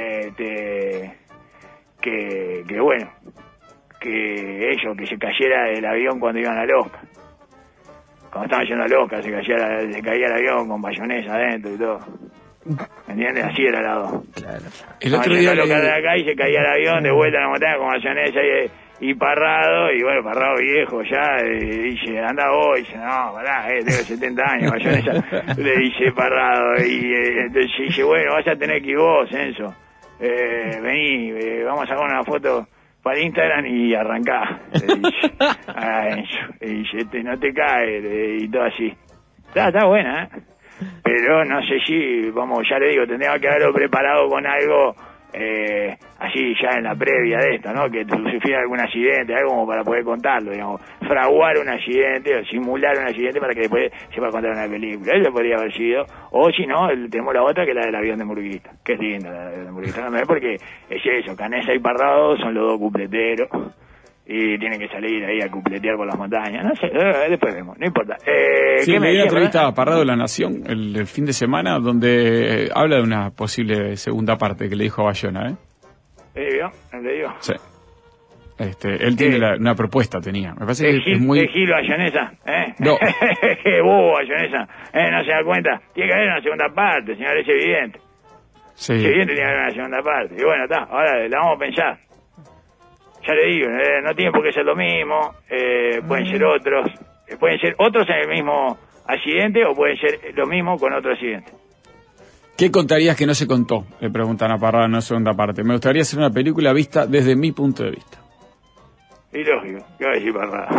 Que bueno, que que se cayera el avión cuando iban al Oscar. Cuando estaban yendo al Oscar, se caía el avión con Bayonesa adentro y todo. ¿Me entiendes? Así era la 2. Claro. El otro día de acá y se caía el avión de vuelta a la montaña con Bayonesa y Parrado, y bueno, Parrado viejo ya, dice, anda vos, dice, no, pará, tengo 70 años, Bayonesa, le dice Parrado, y entonces dice, bueno, vas a tener que ir vos, Enzo, vení, vamos a sacar una foto para Instagram y arrancá, dice, Enzo, y dice, no te caes, y todo así. Está buena, pero no sé si, vamos, ya le digo, tendría que haberlo preparado con algo así ya en la previa de esto, ¿no? Que sufriera algún accidente, algo como para poder contarlo, digamos, fraguar un accidente o simular un accidente para que después se pueda contar una película. Eso podría haber sido, o si no, tenemos la otra que es la del avión de Murguista, que es linda la del avión de Murguista, no, porque es eso, Canessa y Parrado son los dos cupleteros y tienen que salir ahí a cupletear por las montañas, no sé, después vemos, no importa. Sí, me dio una entrevista a Parrado de La Nación el fin de semana donde habla de una posible segunda parte que le dijo a Bayona, ¿Le digo? Sí. Él tiene una propuesta, tenía. Me parece que es muy... ¿Es Gil Bayonesa? No. ¡Qué bobo Bayonesa! ¿No se da cuenta? Tiene que haber una segunda parte, señor, es evidente. Sí. Es evidente que tiene que haber una segunda parte. Y bueno, ahora la vamos a pensar. Ya le digo, no tiene por qué ser lo mismo, pueden ser otros en el mismo accidente o pueden ser lo mismo con otro accidente. ¿Qué contarías que no se contó? Le preguntan a Parrado en la segunda parte. Me gustaría hacer una película vista desde mi punto de vista. Y lógico, ¿qué va a decir Parrado?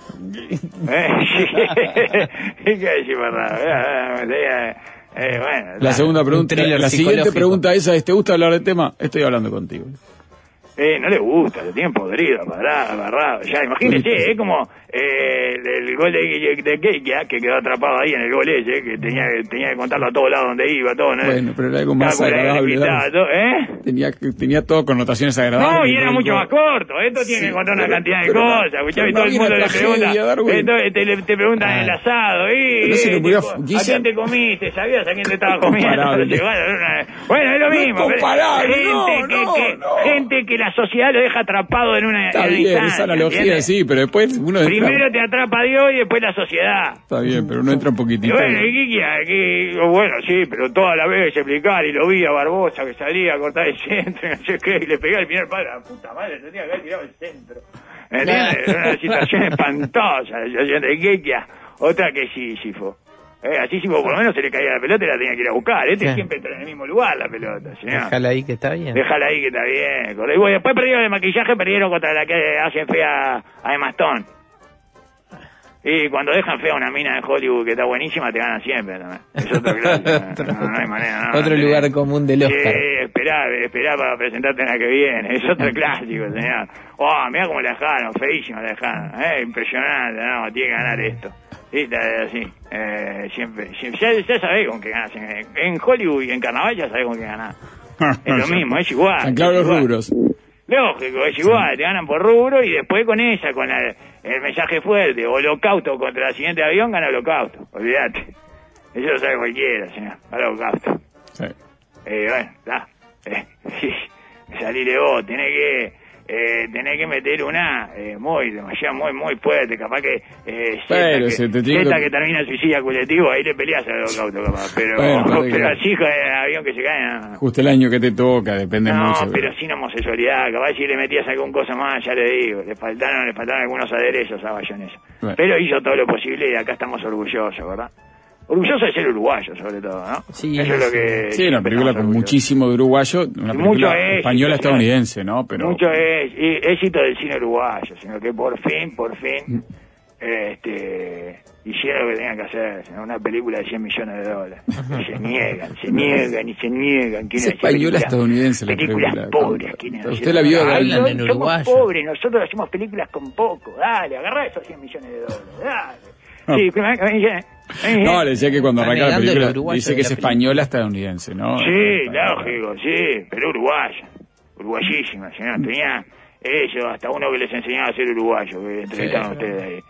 ¿Qué va a decir Parrado? Bueno, la segunda pregunta, la siguiente pregunta esa es, ¿te gusta hablar del tema? Estoy hablando contigo. No le gusta, lo tienen podrido, agarrado. Ya, imagínese, es como el gol de Kekia, que quedó atrapado ahí en el gol ese, que tenía que contarlo a todos lados donde iba, todo, ¿no? Bueno, pero era algo más agradable. Tenía todo connotaciones agradables. No, y era mucho más corto. Esto tiene que contar una cantidad de cosas. Escuchame, todo el mundo le pregunta, te preguntan en el asado, ¿a quién te comiste? ¿Sabías a quién te estaba comiendo? Bueno, es lo mismo. No es comparable, gente que la sociedad lo deja atrapado en una Está bien, esa analogía ¿entiendes? sí, pero después uno entra... Primero te atrapa Dios y después la sociedad. Está bien, pero uno entra un poquitito. Y bueno, bueno, sí, pero toda la vez explicar, y lo vi a Barbosa que salía a cortar el centro, y no sé qué, y le pegué al primer padre, la puta madre, tenía que haber tirado el centro. ¿Entiendes? Era una situación espantosa, la situación de Quiquia. Otra que Sísifo. A Sísifo por lo menos se le caía la pelota y la tenía que ir a buscar. Siempre entra en el mismo lugar la pelota, señor. Déjala ahí que está bien. Déjala ahí que está bien. Y bueno, después perdieron de maquillaje, perdieron contra la que hacen fea a Emma Stone. Y cuando dejan fea una mina de Hollywood que está buenísima, te ganan siempre también. Es otro clásico. No hay manera, no. Otro lugar común del Oscar. Sí, esperá para presentarte en la que viene. Es otro clásico, señor. Oh, mirá cómo la dejaron, feísima la dejaron. Impresionante, no, tiene que ganar esto. Sí, así. Siempre. Ya sabés con qué ganás. En Hollywood y en Carnaval ya sabés con qué ganás. Es lo mismo, es igual. Están claros los rubros. Lógico, es igual, te ganan por rubro y después con esa, con el mensaje fuerte, Holocausto contra el accidente de avión, gana Holocausto, olvídate. Eso lo sabe cualquiera, señor, Holocausto. Sí. Bueno, salir de vos, tenés que meter una muy fuerte, capaz que esta que termina el suicidio colectivo, ahí le peleas al Holocausto capaz, pero así con el avión que se cae, no. Justo el año que te toca, depende mucho. No, pero sin homosexualidad, capaz si le metías algún cosa más, ya le digo, le faltaron algunos aderezos a Bayonesa. Bueno. Pero hizo todo lo posible y acá estamos orgullosos, ¿verdad? Orgulloso de ser uruguayo, sobre todo, ¿no? Sí, eso es lo que... Sí, una película con muchísimo de uruguayo, una película española estadounidense, ¿no? Pero mucho éxito del cine uruguayo, sino que por fin, hicieron lo que tenían que hacer, una película de $100 millones. Y se niegan. Es española estadounidense la película. Películas pobres. Usted la vio en uruguayo. Somos pobres, nosotros hacemos películas con poco. Dale, agarrá esos $100 millones. Dale. Sí, no, le decía que cuando arranca la película dice que es española estadounidense, ¿no? Sí, lógico, sí, pero uruguaya, uruguayísima, señor. Tenía ellos, hasta uno que les enseñaba a ser uruguayo, que entrevistaron ustedes ahí.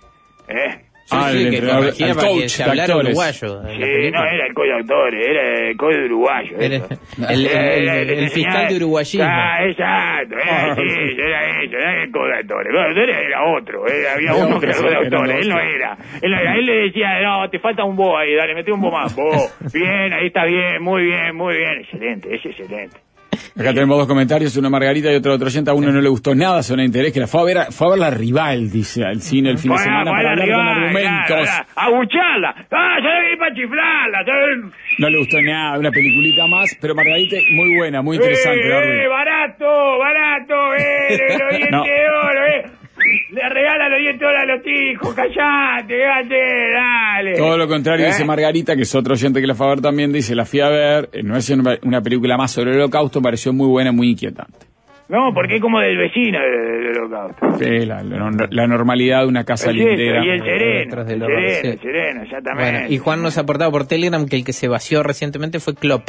El coach de actores. Uruguayo. Sí, no, era el coach de actores, era el coach de uruguayo. El fiscal de uruguayismo. Exacto, era el coach de actores. El coach de actores era otro, había uno que era el coach de actores, él no era. Él le decía, no, te falta un bo ahí, dale, mete un bo más. Bien, ahí está bien, muy bien. Excelente, es excelente. Acá tenemos dos comentarios, uno Margarita y otro oyente. A uno no le gustó nada, son de interés, que la fue a ver la rival, dice, al cine el fin de semana para hablar con argumentos. ¡Agucharla! ¡Ah, yo le vi para chiflarla! No le gustó nada, una peliculita más, pero Margarita, muy buena, muy interesante. ¡Barato! ¡Los dientes de oro, Le regala los $10 a los hijos, callate, dale. Todo lo contrario, dice Margarita, que es otro oyente que la fue a ver también, dice, la fui a ver, no es una película más sobre el Holocausto, pareció muy buena, muy inquietante. No, porque es como del vecino del Holocausto. Sí, la normalidad de una casa lindera. Y el sereno, exactamente. Bueno, y Juan nos ha aportado por Telegram que el que se vació recientemente fue Klopp.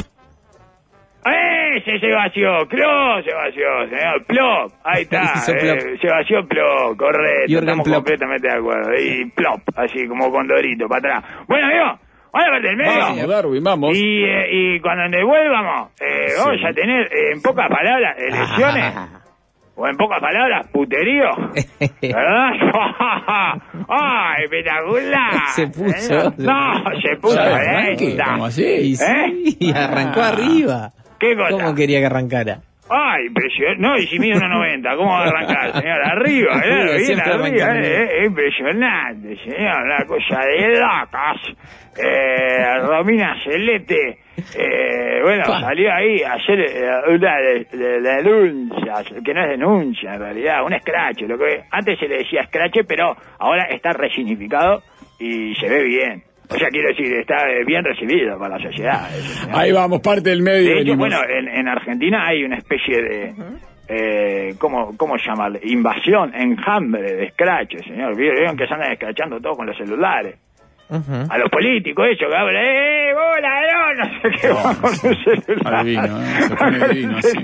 Se vació, señor, Plop, ahí está, se vació Plop, correcto, estamos completamente de acuerdo, y Plop, así como Condorito, para atrás. Bueno, amigo, vamos a ver del medio. Vamos, Darwin, vamos. Y cuando devuelvamos, vamos a tener, en pocas palabras, elecciones, o en pocas palabras, puterío, ¿verdad? ¡Ay, espectacular! Se puso. Se puso, ¿Cómo así? Y arrancó arriba. ¿Qué cosa? ¿Cómo quería que arrancara? Ay, impresionante. No, y si mide 1.90, ¿cómo va a arrancar, señor? Arriba, bien arriba, impresionante, señor, una cosa de locos. Romina Celeste, salió ahí ayer una denuncia, que no es denuncia en realidad, un escrache, lo que antes se le decía escrache, pero ahora está resignificado y se ve bien. O sea, quiero decir, está bien recibido para la sociedad. Ahí vamos, parte del medio. De hecho, bueno, en Argentina hay una especie de, ¿cómo llamarle? Invasión, enjambre de escraches, señor. Vieron que se andan escrachando todos con los celulares. A los políticos, ellos que hablan, bola, no sé qué, van con el celular. Adivino, se pone divino, sí.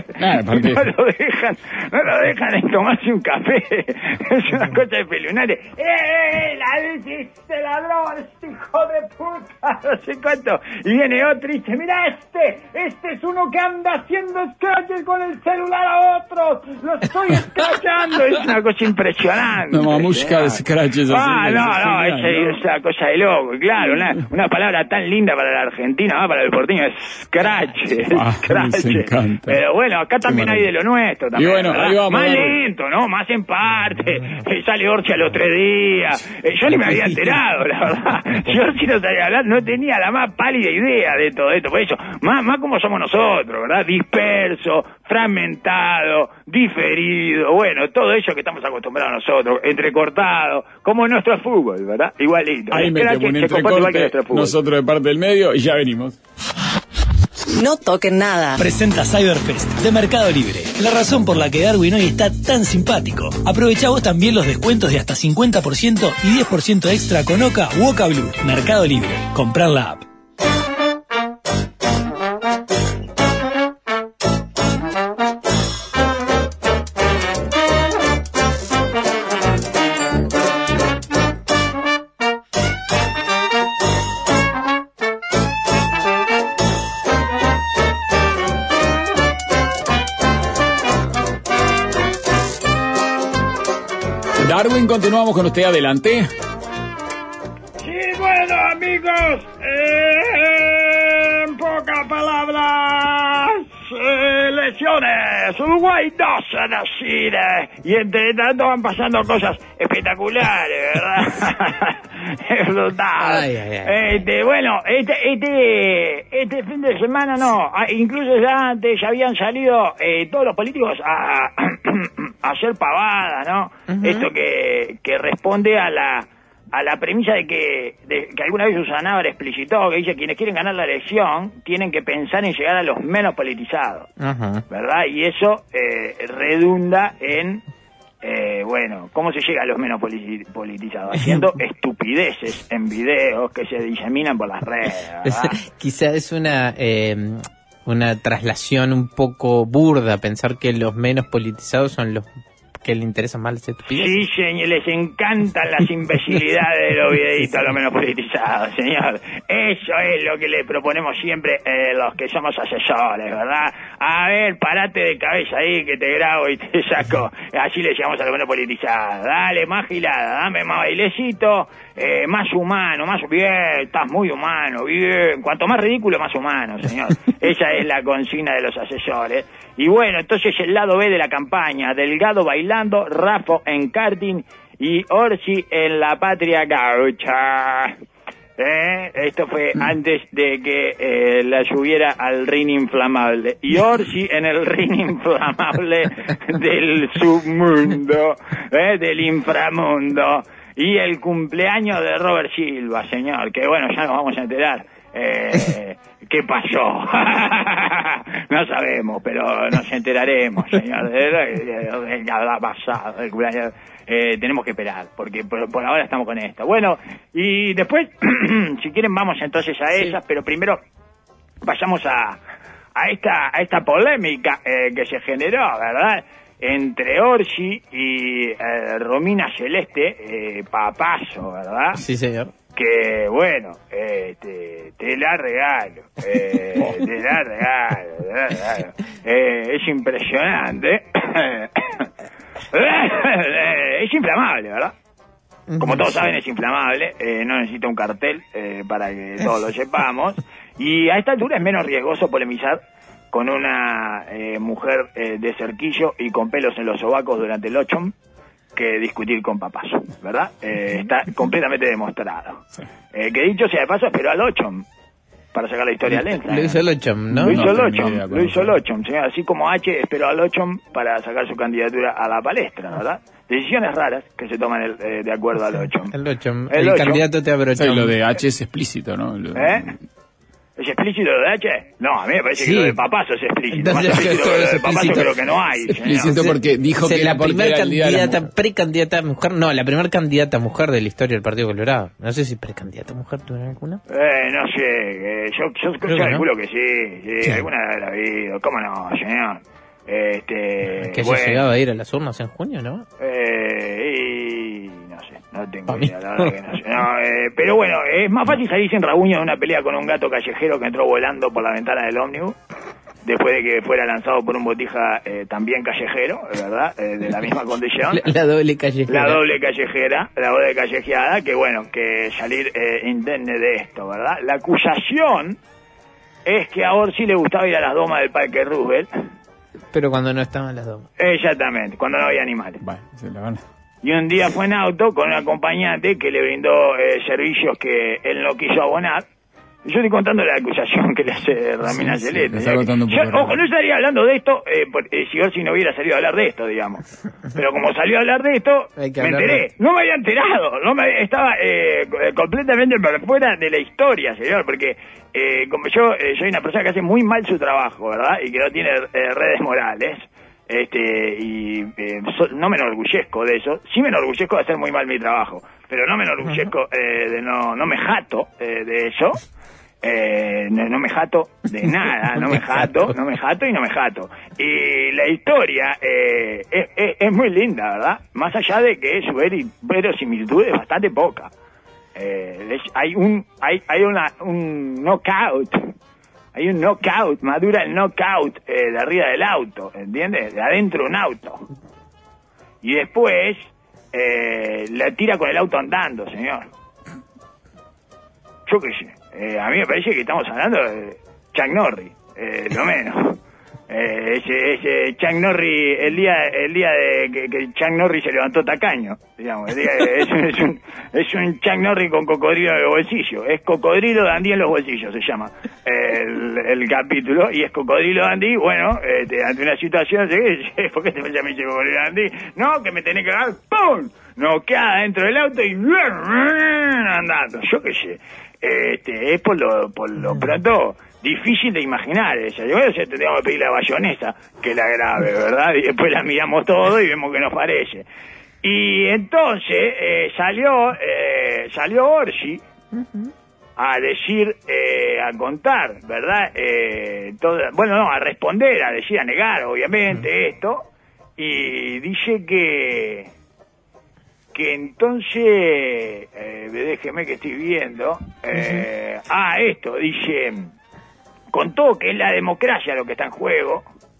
No lo dejan en tomarse un café. Es una cosa de pelunares. La dice ladrón, hijo de puta, no sé cuánto. Y viene otro y dice, mira este es uno que anda haciendo scratches con el celular a otros, lo estoy scratchando. Es una cosa impresionante. No, mamushka de scratches. No, es una cosa de loco, claro, una palabra tan linda para el argentino, para el porteño, es scratch. Me encanta. Pero bueno, acá también hay de lo nuestro también. Y bueno, ¿verdad? ahí vamos. Más lento, ¿no? Más en parte. Sale Orsi al otro día. Yo ni me había enterado, la verdad. Si Orsi no sabía hablar, no tenía la más pálida idea de todo esto. Por eso, más como somos nosotros, ¿verdad? Disperso, fragmentado, diferido. Bueno, todo eso que estamos acostumbrados nosotros, entrecortado, como nuestro fútbol, ¿verdad? Igualito. Ahí metemos un entrecorte, nosotros de parte del medio, y ya venimos. No toquen nada. Presenta Cyberfest de Mercado Libre. La razón por la que Darwin hoy está tan simpático. Aprovecha vos también los descuentos de hasta 50% y 10% extra con Oca u Oca Blue. Mercado Libre. Comprar la app. Darwin, continuamos con usted, adelante. Sí, bueno, amigos, en pocas palabras, lesiones. Uruguay 2 a Chile. Y entre tanto van pasando cosas espectaculares, ¿verdad? Es brutal. Bueno, este fin de semana no. Incluso ya antes ya habían salido todos los políticos a hacer pavada, ¿no? Esto que responde a la premisa de que alguna vez Susana explicitó, que dice quienes quieren ganar la elección tienen que pensar en llegar a los menos politizados, ¿verdad? Y eso redunda en ¿cómo se llega a los menos politizados? Haciendo estupideces en videos que se diseminan por las redes, ¿verdad? Quizá es una traslación un poco burda pensar que los menos politizados son los que le interesan más las estupideces. Sí, señor, les encantan las imbecilidades de los videitos a los menos politizados, señor. Eso es lo que le proponemos siempre los que somos asesores, ¿verdad? A ver, parate de cabeza ahí que te grabo y te saco. Así le llamamos a los menos politizados. Dale, más gilada, dame más bailecito, más humano, más bien, estás muy humano, bien. Cuanto más ridículo, más humano, señor. Esa es la consigna de los asesores. Y bueno, entonces el lado B de la campaña, Delgado bailando, Raffo en karting y Orsi en la patria gaucha. Esto fue antes de que la subiera al ring inflamable. Y Orsi en el ring inflamable del submundo, del inframundo. Y el cumpleaños de Robert Silva, señor, que bueno, ya nos vamos a enterar. ¿Qué pasó? No sabemos, pero nos enteraremos, señor. ¿Qué habrá pasado? Tenemos que esperar, porque por ahora estamos con esto. Bueno, y después, si quieren, vamos entonces a esas, pero primero vayamos a esta polémica que se generó, ¿verdad? Entre Orsi y Romina Celeste, papazo, ¿verdad? Sí, señor. Que bueno, te la regalo, te la regalo. Es impresionante. Es inflamable, ¿verdad? Como todos saben, es inflamable, no necesita un cartel para que todos lo sepamos. Y a esta altura es menos riesgoso polemizar con una mujer de cerquillo y con pelos en los sobacos durante el ochom que discutir con papazo, ¿verdad? Está completamente demostrado. Sí. Que dicho sea de paso, esperó al ochom para sacar la historia lenta. Lo hizo el ochom, ¿no? Lo hizo el ochom, señor. Así como H esperó al ochom para sacar su candidatura a la palestra, ¿verdad? Decisiones raras que se toman de acuerdo al ochom. El ochom. El candidato te abre ochom. Sí, lo de H es explícito, ¿no? ¿Es explícito lo de H? No, a mí me parece que lo de papazo es explícito. Más explícito lo de papazo creo que no hay. Explícito porque dijo que la primera precandidata mujer, no, la primera candidata mujer de la historia del Partido Colorado. No sé si precandidata mujer tuvieron alguna. No sé, yo calculo que sí, alguna de la vida. ¿Cómo no, señor? Que haya llegado a ir a las urnas en junio, ¿no? Y No tengo idea, la verdad que no sé. No, pero bueno, es más fácil salir sin rasguño de una pelea con un gato callejero que entró volando por la ventana del ómnibus, después de que fuera lanzado por un botija también callejero, ¿verdad? De la misma condición. La doble callejera. La doble callejera, la doble callejeada, que bueno, que salir indemne de esto, ¿verdad? La acusación es que a Orsi le gustaba ir a las domas del Parque Roosevelt. Pero cuando no estaban las domas. Exactamente, cuando no había animales. Bueno, se la van. Y un día fue en auto con un acompañante que le brindó servicios que él no quiso abonar. Yo estoy contando la acusación que le hace Ramina Celeste. Ojo, no estaría hablando de esto si Orsi no hubiera salido a hablar de esto, digamos. Pero como salió a hablar de esto, me enteré. No me había enterado. Estaba completamente por fuera de la historia, señor. Porque como yo soy una persona que hace muy mal su trabajo, ¿verdad? Y que no tiene redes morales. No me enorgullezco de eso. Sí me enorgullezco de hacer muy mal mi trabajo. Pero no me enorgullezco no me jato de eso. No me jato de nada, no me jato y no me jato. Y la historia es muy linda, ¿verdad? Más allá de que su verosimilitud es bastante poca. Hay un knockout. Hay un knockout, madura el knockout de arriba del auto, ¿entiendes? De adentro de un auto. Y después la tira con el auto andando, señor. Yo qué sé. A mí me parece que estamos hablando de Chuck Norris, lo menos. Ese Chuck Norris, el día de que Chuck Norris se levantó tacaño, digamos. Es un Chuck Norris con cocodrilo en el bolsillo. Es Cocodrilo Dandí en los bolsillos, se llama el capítulo. Y es Cocodrilo Dandí, bueno, ante una situación, ¿por qué te me llamas Cocodrilo Dandí? No, que me tenés que dar, ¡pum! Noqueada dentro del auto y andando, yo qué sé. Es por lo pronto difícil de imaginar ella. Yo tenemos que pedir la bayonesa, que la grave, ¿verdad? Y después la miramos todo y vemos que nos parece. Y entonces salió Orsi a decir, a contar, ¿verdad? A responder, a decir, a negar, obviamente, esto. Y dice que entonces, déjeme que estoy viendo, esto, dice, contó que es la democracia lo que está en juego.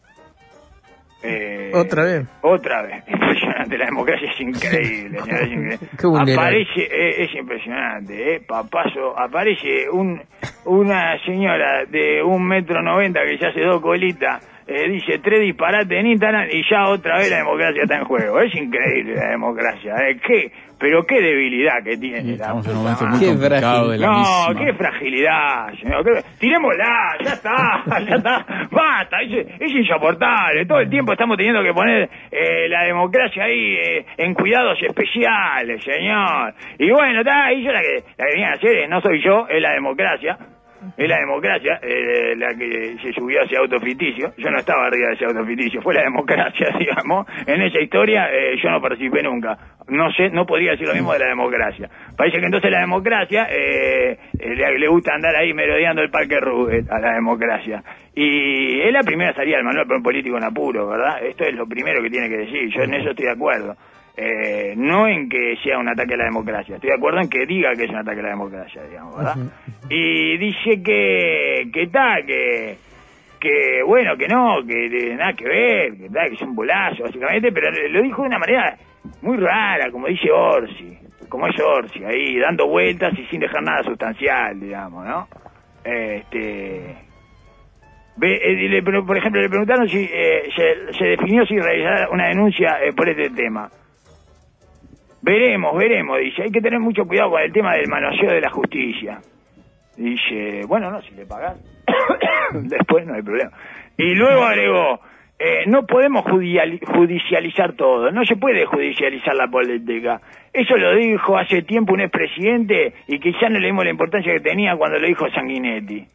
¿Otra vez? Otra vez, impresionante, la democracia es increíble, señor, es increíble. Es impresionante, papazo, aparece una señora de 1,90 m que ya hace 2 colitas, dice 3 disparates en Instagram y ya otra vez la democracia está en juego. Es increíble la democracia. Pero qué debilidad que tiene. Estamos en un momento muy complicado de la misma. Qué fragilidad, señor. Tirémosla, ya está. Basta, es insoportable. Todo el tiempo estamos teniendo que poner la democracia ahí en cuidados especiales, señor. Y bueno, ahí yo la que venía a hacer no soy yo, es la democracia. Es la democracia la que se subió a ese auto ficticio. Yo no estaba arriba de ese auto ficticio, fue la democracia, digamos. En esa historia yo no participé nunca. No sé, no podría decir lo mismo de la democracia. Parece que entonces la democracia le gusta andar ahí merodeando el Parque Roosevelt a la democracia. Y es la primera salida del manual para un político en apuro, ¿verdad? Esto es lo primero que tiene que decir. Yo en eso estoy de acuerdo. No en que sea un ataque a la democracia, estoy de acuerdo en que diga que es un ataque a la democracia, digamos, ¿verdad? Y dice que bueno, que no, que nada que ver, que es un bolazo, básicamente, pero lo dijo de una manera muy rara, como dice Orsi, como es Orsi, ahí dando vueltas y sin dejar nada sustancial, digamos, ¿no? Por ejemplo, le preguntaron si se definió si realizar una denuncia por este tema. Veremos, dice, hay que tener mucho cuidado con el tema del manoseo de la justicia. Dice, bueno, no, si le pagan, después no hay problema. Y luego agregó, no podemos judicializar todo, no se puede judicializar la política. Eso lo dijo hace tiempo un expresidente y quizás no le dimos la importancia que tenía cuando lo dijo Sanguinetti.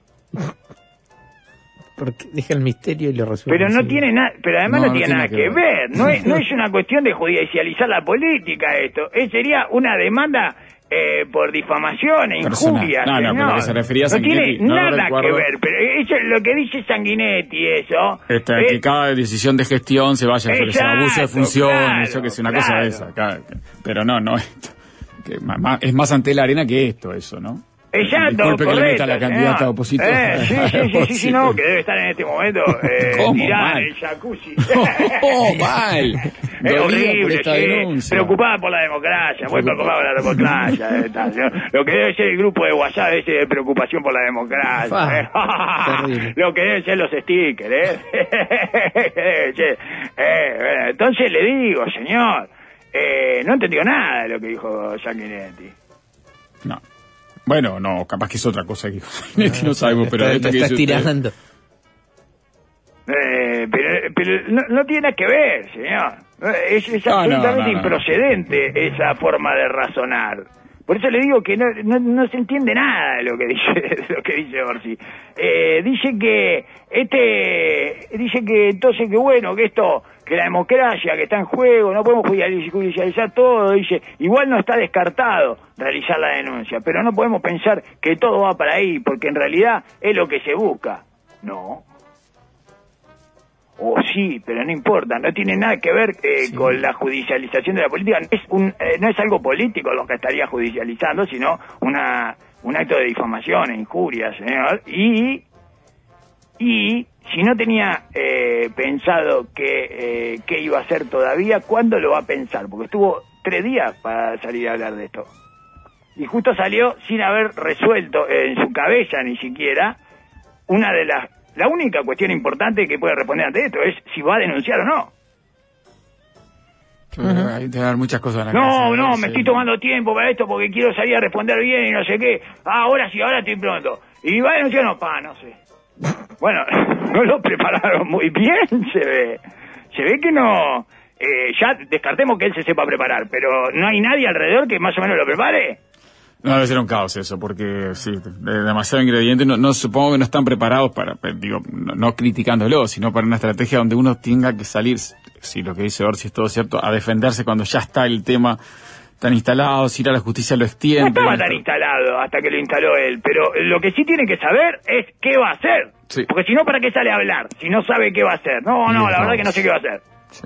Porque deja el misterio y lo resuelve. Pero no tiene nada, pero además no tiene nada que ver. No es una cuestión de judicializar la política esto. Sería una demanda por difamación e injuria. No, pero que se refería a Sanguinetti. No tiene nada que ver, pero eso es lo que dice Sanguinetti, eso. Que cada decisión de gestión se vaya por ese abuso de funciones, eso que es una cosa de esa. Pero no esto. Que es más ante la arena que esto, eso, ¿no? Exacto, Disculpe que le meta correcto, a la candidata señor. opositora. Sí, no, que debe estar en este momento ¿Cómo? tirada Mal. en el jacuzzi. Mal. Es Dolida por horrible, esta sí. denuncia. Preocupada por la democracia, muy preocupada por la democracia. Lo que debe ser el grupo de WhatsApp ese de preocupación por la democracia. Lo que deben ser los stickers, entonces le digo, señor, no entendió nada de lo que dijo Sanguinetti. No. Bueno, no, capaz que es otra cosa que dijo Sanguinetti, no sabemos, pero Te esto que estás dice usted- tirando. Pero no tiene nada que ver, señor. Es No, absolutamente no. improcedente esa forma de razonar. Por eso le digo que no se entiende nada de lo que dice Orsi. Dice que entonces que bueno, que esto, que la democracia que está en juego, no podemos judicializar todo, dice, igual no está descartado realizar la denuncia, pero no podemos pensar que todo va para ahí, porque en realidad es lo que se busca. No. Sí, pero no importa, no tiene nada que ver con la judicialización de la política. No es algo político lo que estaría judicializando, sino un acto de difamación e injuria, señor. Y si no tenía pensado qué iba a hacer todavía, ¿cuándo lo va a pensar? Porque estuvo 3 días para salir a hablar de esto. Y justo salió sin haber resuelto en su cabeza ni siquiera la única cuestión importante que puede responder ante esto es si va a denunciar o no. Hay que dar muchas cosas en la cabeza, No, me estoy tomando tiempo para esto porque quiero salir a responder bien y no sé qué. Ahora sí, ahora estoy pronto. ¿Y va a denunciar o no? No sé. Bueno, no lo prepararon muy bien, se ve. Se ve que no... ya descartemos que él se sepa preparar, pero ¿no hay nadie alrededor que más o menos lo prepare? No, debe ser un caos eso, porque sí, demasiado ingrediente, no supongo que no están preparados para, no criticándolo, sino para una estrategia donde uno tenga que salir, si lo que dice Orsi es todo cierto, a defenderse cuando ya está el tema tan instalado, si ir a la justicia lo No extiende. estaba tan instalado hasta que lo instaló él, pero lo que sí tiene que saber es qué va a hacer. Sí. Porque si no, ¿para qué sale a hablar? Si no sabe qué va a hacer. No, la verdad que no sé qué va a hacer. Sí.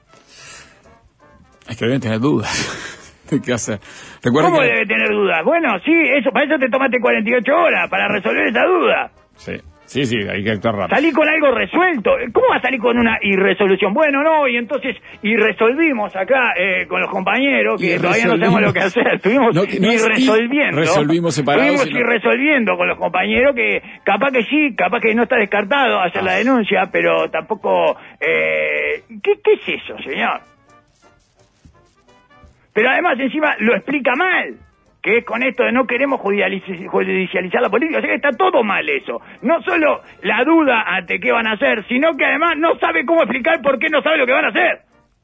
Es que deben tener dudas de qué hacer. Recuerda ¿Cómo que... debe tener dudas? Bueno, sí, para eso te tomaste 48 horas, para resolver esa duda. Sí, hay que actuar rápido. Salí con algo resuelto. ¿Cómo va a salir con una irresolución? Bueno, no, y entonces resolvimos acá con los compañeros, que todavía no sabemos lo que hacer. Estuvimos resolviendo. Resolvimos separados. Estuvimos resolviendo con los compañeros que capaz que sí, capaz que no está descartado hacer la denuncia, pero tampoco... ¿Qué es eso, señor? Pero además encima lo explica mal, que es con esto de no queremos judicializar la política, o sea que está todo mal eso. No solo la duda ante qué van a hacer, sino que además no sabe cómo explicar por qué no sabe lo que van a hacer.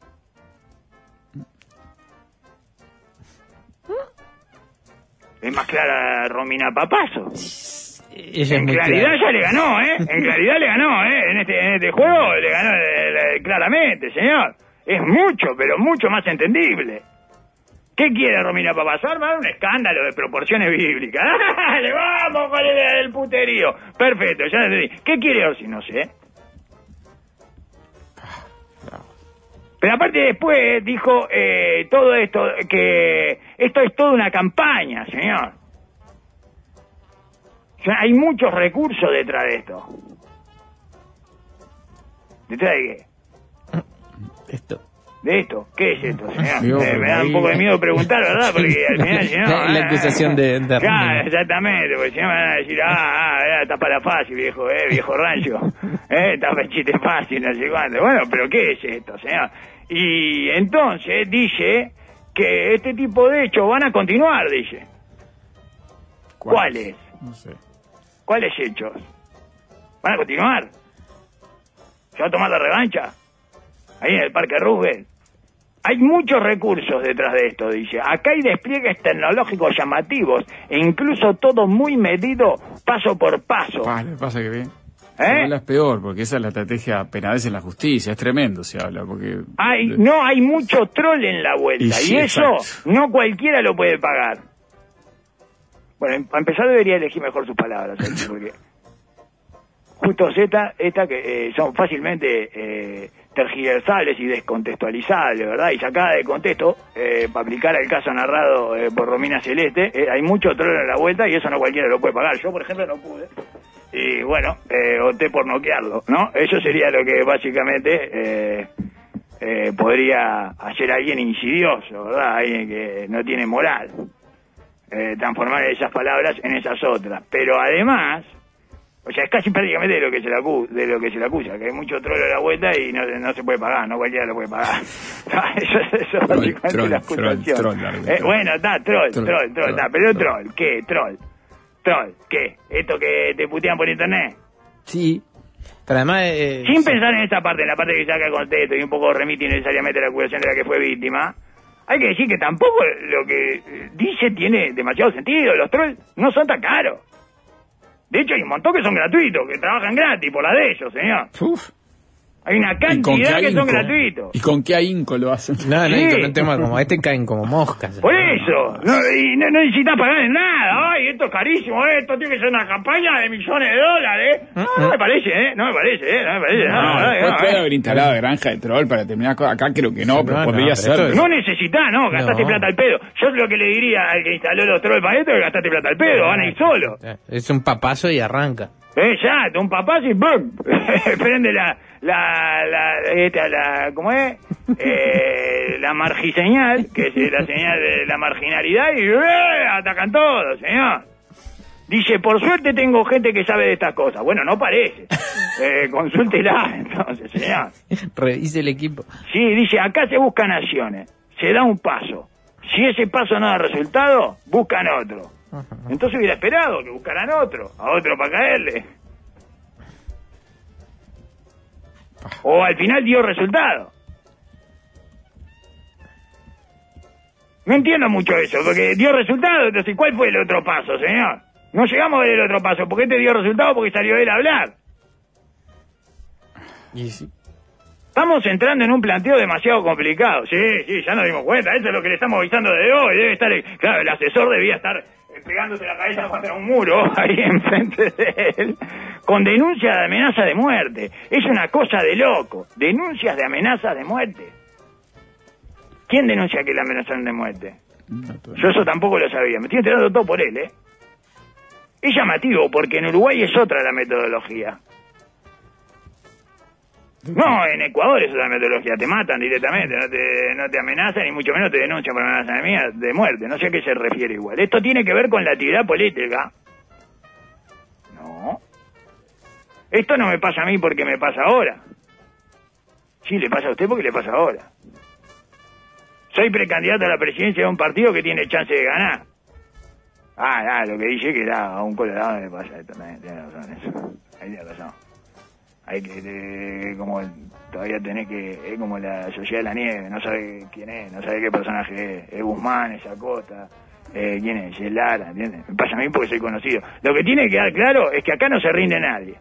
Es más clara Romina Papazo. En claridad ya le ganó, En claridad le ganó, En este juego le ganó claramente, señor. Es mucho, pero mucho más entendible. ¿Qué quiere Romina Papazo? Armar un escándalo de proporciones bíblicas. ¡Le vamos con el puterío! Perfecto, ya entendí. ¿Qué quiere Orsi? No sé. Pero aparte después dijo todo esto, que esto es toda una campaña, señor. O sea, hay muchos recursos detrás de esto. ¿Detrás de qué? ¿De esto? ¿Qué es esto, señor? Me da un poco de miedo preguntar, ¿verdad? Porque al final, si no... La acusación de Claro, exactamente, porque si no me van a decir, está para fácil, viejo rancho. Está para chiste fácil, no sé cuánto. Bueno, pero ¿qué es esto, señor? Y entonces dice que este tipo de hechos van a continuar, dice. ¿Cuáles? No sé. ¿Cuáles hechos? ¿Van a continuar? ¿Se va a tomar la revancha? Ahí en el Parque Roosevelt. Hay muchos recursos detrás de esto, dice. Acá hay despliegues tecnológicos llamativos e incluso todo muy medido paso por paso. Pasa que bien. Es peor, porque esa es la estrategia penadez en la justicia. Es tremendo, se habla, porque... hay mucho troll en la vuelta. Y eso no cualquiera lo puede pagar. Bueno, para empezar debería elegir mejor sus palabras, porque... Justo esta que son fácilmente tergiversables y descontextualizables, ¿verdad? Y sacada de contexto, para aplicar al caso narrado por Romina Celeste, hay mucho troll en la vuelta y eso no cualquiera lo puede pagar. Yo, por ejemplo, no pude. Y bueno, opté por noquearlo, ¿no? Eso sería lo que básicamente podría hacer alguien insidioso, ¿verdad? Alguien que no tiene moral. Transformar esas palabras en esas otras. Pero además, o sea, es casi prácticamente de lo que se le acusa, que hay mucho troll a la vuelta y no se puede pagar, no cualquiera lo puede pagar. Eso es básicamente la acusación. Bueno, está, troll, está, pero troll, ¿qué? Troll, ¿qué? ¿Esto que te putean por internet? Sí. Pero además... Sin pensar en esta parte, en la parte que saca el contexto y un poco remite innecesariamente la acusación de la que fue víctima, hay que decir que tampoco lo que dice tiene demasiado sentido. Los trolls no son tan caros. De hecho, hay un montón que son gratuitos, que trabajan gratis por la de ellos, señor. Uf. Hay una cantidad que son gratuitos. ¿Y con qué ahínco lo hacen? No, y con un tema como este caen como moscas. Por eso, no necesitas pagar nada. Ay, esto es carísimo, esto tiene que ser una campaña de millones de dólares. No me parece, no me parece. No, puede haber instalado granja de troll para terminar acá, creo que no, pero podría ser. No necesitas, gastaste plata al pedo. Yo lo que le diría al que instaló los trolls para esto es que gastaste plata al pedo, van a ir solo. Es un papazo y arranca. Ya, un papazo y ¡bum! Prende ¿cómo es? La margiseñal, que es la señal de la marginalidad, y atacan todos, señor. Dice, por suerte tengo gente que sabe de estas cosas. Bueno, no parece. Consúltela, entonces, señor. Revise el equipo. Sí, dice, acá se buscan acciones. Se da un paso. Si ese paso no da resultado, buscan otro. Entonces hubiera esperado que buscaran a otro para caerle. O al final dio resultado. No entiendo mucho eso, porque dio resultado, entonces ¿cuál fue el otro paso, señor? No llegamos a ver el otro paso. ¿Por qué te dio resultado? Porque salió él a hablar. Y sí. Estamos entrando en un planteo demasiado complicado. Sí, ya nos dimos cuenta. Eso es lo que le estamos avisando desde hoy. Debe estar, claro, el asesor debía estar pegándose la cabeza contra un muro ahí enfrente de él, con denuncia de amenaza de muerte. Es una cosa de loco. Denuncias de amenaza de muerte. ¿Quién denuncia que la amenazan de muerte? Yo eso tampoco lo sabía. Me estoy enterando todo por él, Es llamativo porque en Uruguay es otra la metodología. No, en Ecuador es otra metodología, te matan directamente, no te amenazan y mucho menos te denuncian por amenaza de muerte, no sé a qué se refiere igual. Esto tiene que ver con la actividad política. No. Esto no me pasa a mí porque me pasa ahora. Sí, le pasa a usted porque le pasa ahora. Soy precandidato a la presidencia de un partido que tiene chance de ganar. Lo que dije que era a un colorado me pasa esto también, tiene razón eso. Ahí tiene razón. Hay que, como todavía tenés que, es como la Sociedad de la Nieve, no sabe quién es, no sabe qué personaje es Guzmán, es Acosta, quién es Lara, ¿entiendes? Me pasa a mí porque soy conocido. Lo que tiene que quedar claro es que acá no se rinde nadie.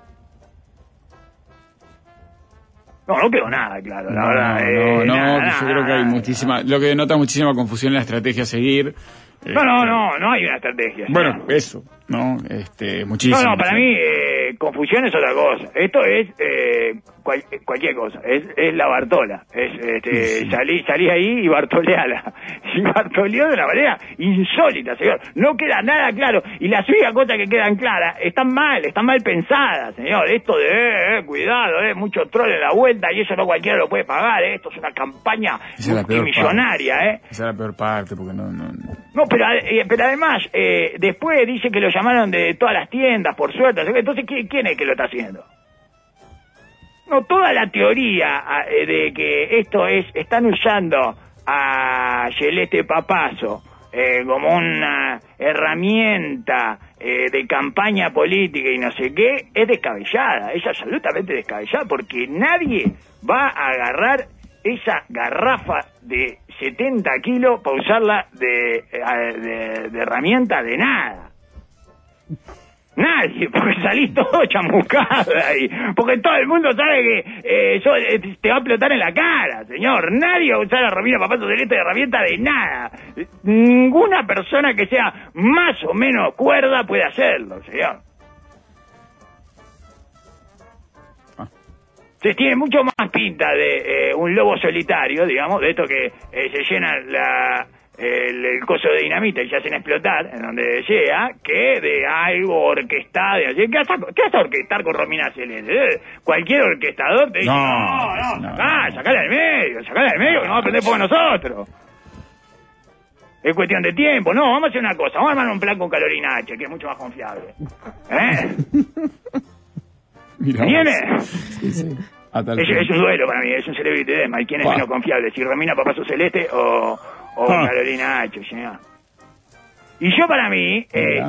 No quedó nada claro, la verdad. Yo creo que hay muchísima, lo que denota muchísima confusión en la estrategia a seguir. No hay una estrategia. Bueno, eso, muchísimo. No, para mí confusión es otra cosa. Esto es cualquier cosa. Es la Bartola. Salí ahí y bartoleala. Y bartoleó de una manera insólita, señor. No queda nada claro. Y las únicas cosas que quedan claras están mal pensadas, señor. Esto de, cuidado, mucho troll en la vuelta y eso no cualquiera lo puede pagar, Esto es una campaña multimillonaria, Esa es la peor parte, porque no. No, pero además, después dice que lo llamaron de todas las tiendas, por suerte. Entonces, ¿quién es que lo está haciendo? No, toda la teoría de que están usando a Celeste Papazo como una herramienta de campaña política y no sé qué, es descabellada, es absolutamente descabellada, porque nadie va a agarrar esa garrafa de 70 kilos para usarla de herramienta de nada. Nadie, porque salís todo chamuscado ahí. Porque todo el mundo sabe que te va a explotar en la cara, señor. Nadie va a usar a Romina Papazo Celeste de herramienta de nada. Ninguna persona que sea más o menos cuerda puede hacerlo, señor. Entonces tiene mucho más pinta de un lobo solitario, digamos, de esto que se llena el coso de dinamita y se hacen explotar en donde sea, que de algo orquestado. ¿Qué vas a orquestar con Romina Celeste? Cualquier orquestador te dice, sacala del medio, que no va a prender fuego nosotros. Es cuestión de tiempo. No, vamos a hacer una cosa, vamos a armar un plan con Carolina H, que es mucho más confiable. ¿Entiendes? Sí. Es un duelo para mí, es un celebrity deathmatch. ¿Quién es menos confiable? Si Romina Papazo Celeste o Carolina H, señor. Y yo para mí,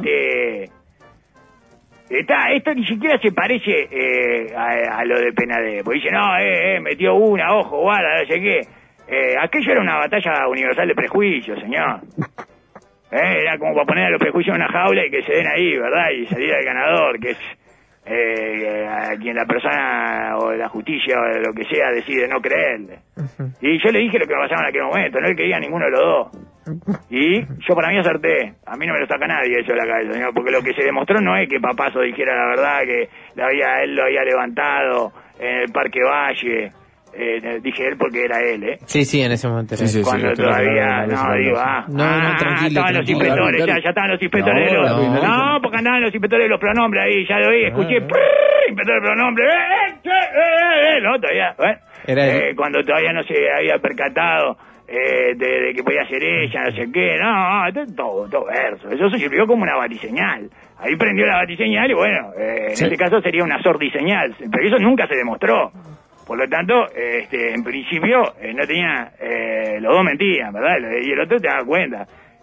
esto ni siquiera se parece a lo de Penade. Porque dice, no, metió una, ojo, guarda, no sé qué. Aquello era una batalla universal de prejuicios, señor. Era como para poner a los prejuicios en una jaula y que se den ahí, ¿verdad? Y salir al ganador, que es a quien la persona o la justicia o lo que sea decide no creerle. Y yo le dije lo que me pasaba en aquel momento, no le creía a ninguno de los dos. Y yo para mí acerté. A mí no me lo saca nadie eso de la cabeza, señor, porque lo que se demostró no es que Papazo dijera la verdad, que él lo había levantado en el Parque Valle. Dije él porque era él, Sí, en ese momento era él. Cuando todavía, tranquilo. Estaban los inspectores, ya estaban los inspectores No, porque andaban los inspectores de los pronombres ahí, ya lo oí, escuché, inspector de pronombres, no, todavía, cuando todavía no se había percatado de que podía ser ella, no sé qué, todo verso, eso se sirvió como una batiseñal. Ahí prendió la batiseñal y bueno, en este caso sería una sordiseñal, pero eso nunca se demostró. Por lo tanto, en principio no tenía, los dos mentían, ¿verdad? Y el otro te das cuenta,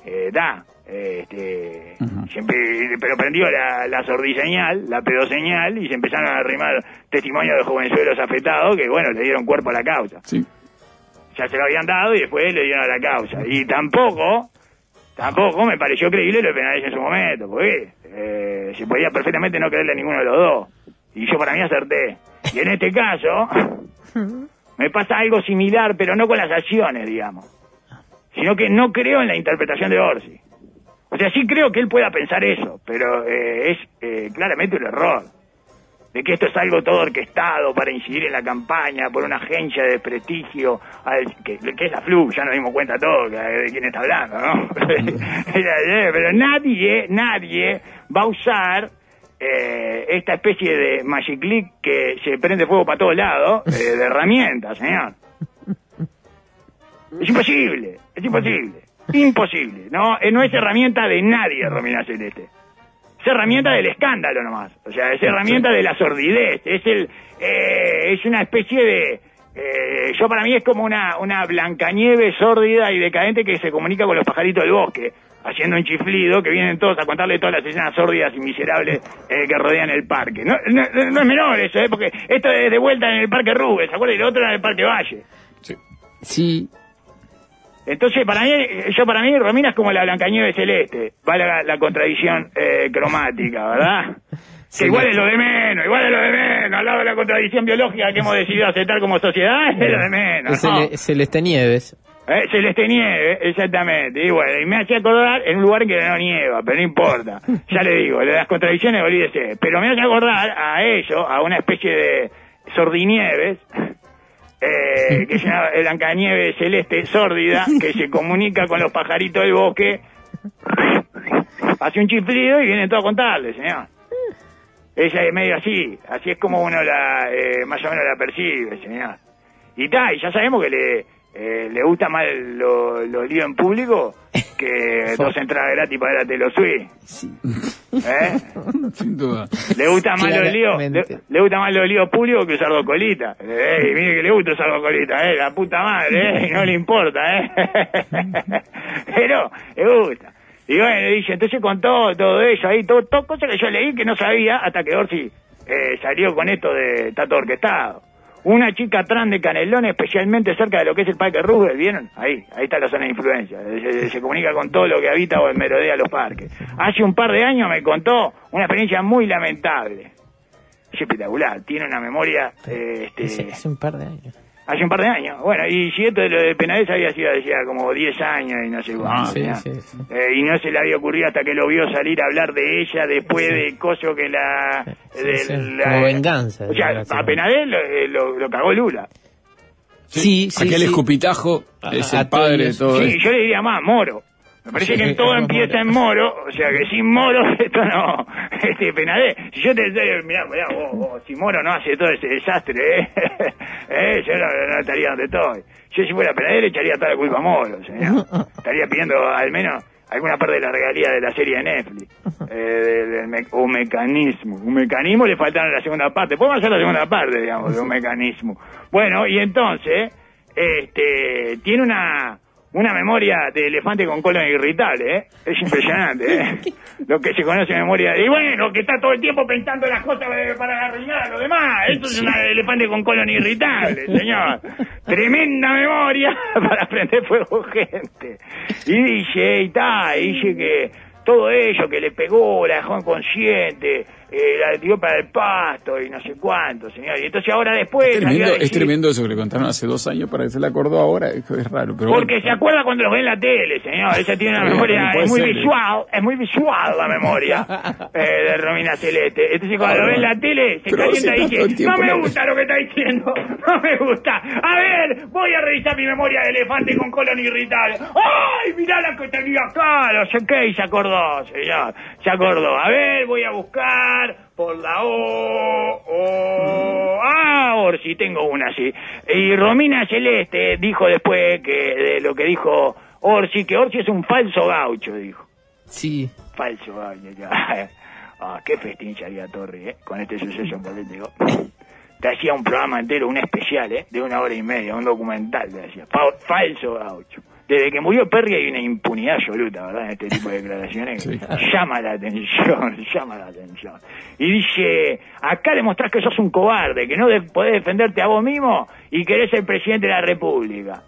siempre, pero prendió la sordiseñal, la pedoseñal, y se empezaron a arrimar testimonios de jovenzuelos afectados que, bueno, le dieron cuerpo a la causa. Sí. Ya se lo habían dado y después le dieron a la causa. Y tampoco me pareció creíble lo de Penades en su momento, porque se podía perfectamente no creerle a ninguno de los dos. Y yo para mí acerté. Y en este caso, me pasa algo similar, pero no con las acciones, digamos. Sino que no creo en la interpretación de Orsi. O sea, sí creo que él pueda pensar eso, pero es claramente un error. De que esto es algo todo orquestado para incidir en la campaña por una agencia de prestigio, que es la FLU, ya nos dimos cuenta todos de quién está hablando, ¿no? Pero nadie va a usar esta especie de Magic Click que se prende fuego para todos lados, de herramientas, señor. Es imposible. Imposible. No es herramienta de nadie, Romina Celeste. Es herramienta del escándalo nomás. O sea, es herramienta de la sordidez. Es una especie de... yo para mí es como una Blancanieves sórdida y decadente que se comunica con los pajaritos del bosque, haciendo un chiflido, que vienen todos a contarle todas las escenas sórdidas y miserables que rodean el parque. No es menor eso, porque esto es de vuelta en el Parque Rubens, ¿se acuerdan? Y lo otro era en el Parque Valle. Sí. Entonces, para mí, Romina es como la Blancanieves Celeste. Va la contradicción cromática, ¿verdad? Que igual es lo de menos, al lado de la contradicción biológica que hemos decidido aceptar como sociedad, es lo de menos. Celeste Nieves. Celeste Nieve, exactamente. Y bueno, y me hacía acordar en un lugar que no nieva, pero no importa. Ya le digo, de las contradicciones, olvídese. Pero me hace acordar a ello, a una especie de sordinieves, que se llama Blancanieves Celeste Sórdida, que se comunica con los pajaritos del bosque, hace un chiflido y vienen todos a contarle, señor. Ella es medio así es como uno más o menos la percibe, señor. Y ya sabemos que le gusta más los líos en público que 2 entradas gratis para la Taylor Swift. Sí. Sin duda. Le gusta más los líos públicos que usar 2 colitas. Mire que le gusta usar 2 colitas, la puta madre, no le importa, pero le gusta. Y bueno, le dice, entonces contó todo eso ahí, todo cosas que yo leí que no sabía hasta que Orsi salió con esto de está todo orquestado. Una chica trans de Canelones, especialmente cerca de lo que es el Parque Roosevelt, ¿vieron? Ahí está la zona de influencia. Se comunica con todo lo que habita o merodea los parques. Hace un par de años me contó una experiencia muy lamentable. Es espectacular, tiene una memoria... Hace un par de años. Hace un par de años. Bueno, y si esto de lo de Penades había sido decía como 10 años y no sé cuánto. Sí. Y no se le había ocurrido hasta que lo vio salir a hablar de ella después de coso que la... como venganza. O sea, a Penades lo cagó Lula. Sí. Aquel escupitajo es el padre de todo Sí, esto. yo le diría más, Moro. Me parece que todo empieza en Moro, o sea que sin Moro esto no... Penades, si yo te mirá, vos, si Moro no hace todo ese desastre, yo no estaría donde estoy. Yo si fuera Penades le echaría toda la culpa a Moro, señor. Estaría pidiendo al menos alguna parte de la regalía de la serie de Netflix. Un mecanismo le faltaron la segunda parte. Podemos hacer la segunda parte, digamos, de un mecanismo. Bueno, y entonces, tiene una memoria de elefante con colon irritable, ¿eh? Es impresionante, ¿eh? Lo que se conoce memoria... Y bueno, que está todo el tiempo pensando las cosas para arruinar a los demás. Esto es un elefante con colon irritable, señor. Tremenda memoria para prender fuego gente. Y dice que todo ello que le pegó, la dejó inconsciente, la tiró para el pasto y no sé cuánto, señor. Y entonces ahora después... Es tremendo eso que le contaron hace 2 años para que se le acordó ahora. Es raro, pero porque se acuerda cuando los ve en la tele, señor. Ella tiene una memoria, es muy visual la memoria de Romina Celeste. Entonces cuando lo ve en la tele, se calienta y dice, no me gusta lo que está diciendo, no me gusta. A ver, voy a revisar mi memoria de elefante con colon irritable. ¡Ay, mirá la que tenía acá! No sé qué, y se acordó, señor. Se acordó. A ver, voy a buscar por la Orsi, tengo una así. Y Romina Celeste dijo después que de lo que dijo Orsi, que Orsi es un falso gaucho, dijo. Sí. Falso gaucho. Qué festín se haría Torri, con este suceso político. Te hacía un programa entero, un especial, de 1 hora y media, un documental te hacía. Falso gaucho. Desde que murió Perry hay una impunidad absoluta, ¿verdad? En este tipo de declaraciones. Sí. Llama la atención. Y dice, acá demostrás que sos un cobarde, que no podés defenderte a vos mismo y querés ser presidente de la República.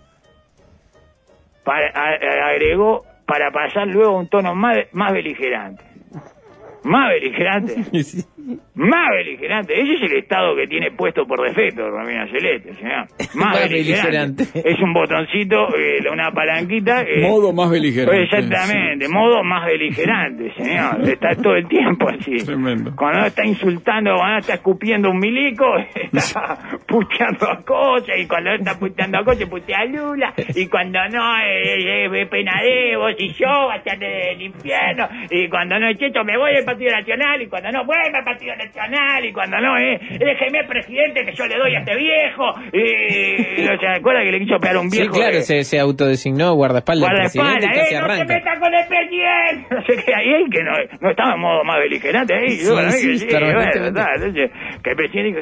Agregó, para pasar luego a un tono más beligerante. ¿Más beligerante? Sí. Más beligerante. Ese es el estado que tiene puesto por defecto Romina Celeste, señor. Más beligerante. Es un botoncito, una palanquita. Modo más beligerante. Exactamente, sí. Modo más beligerante, señor. Está todo el tiempo así. Tremendo. Cuando está insultando, cuando está escupiendo un milico, está puteando a cosas. Y cuando está puteando a cosas, putea a Lula. Y cuando no, Penades, vos y yo, bastante del infierno. Y cuando no, Checho, me voy del Partido Nacional. Y cuando no, vuelve al Partido Nacional. Y cuando no, déjeme presidente que yo le doy a este viejo. Y no se acuerda que le quiso pegar a un viejo. Sí, claro, se autodesignó guardaespaldas del presidente. No se meta con el presidente. No sé qué, ahí que no estaba en modo más beligerante ahí. Sí, que el presidente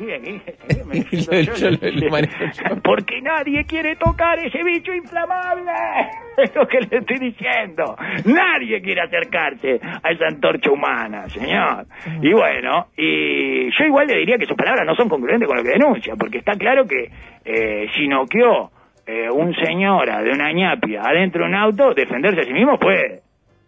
dijo, porque nadie quiere tocar ese bicho inflamable. Es lo que le estoy diciendo. Nadie quiere acercarse a esa antorcha humana, señor. Y bueno, y yo igual le diría que sus palabras no son congruentes con lo que denuncia, porque está claro que si noqueó un señora de una ñapia adentro de un auto, defenderse a sí mismo puede.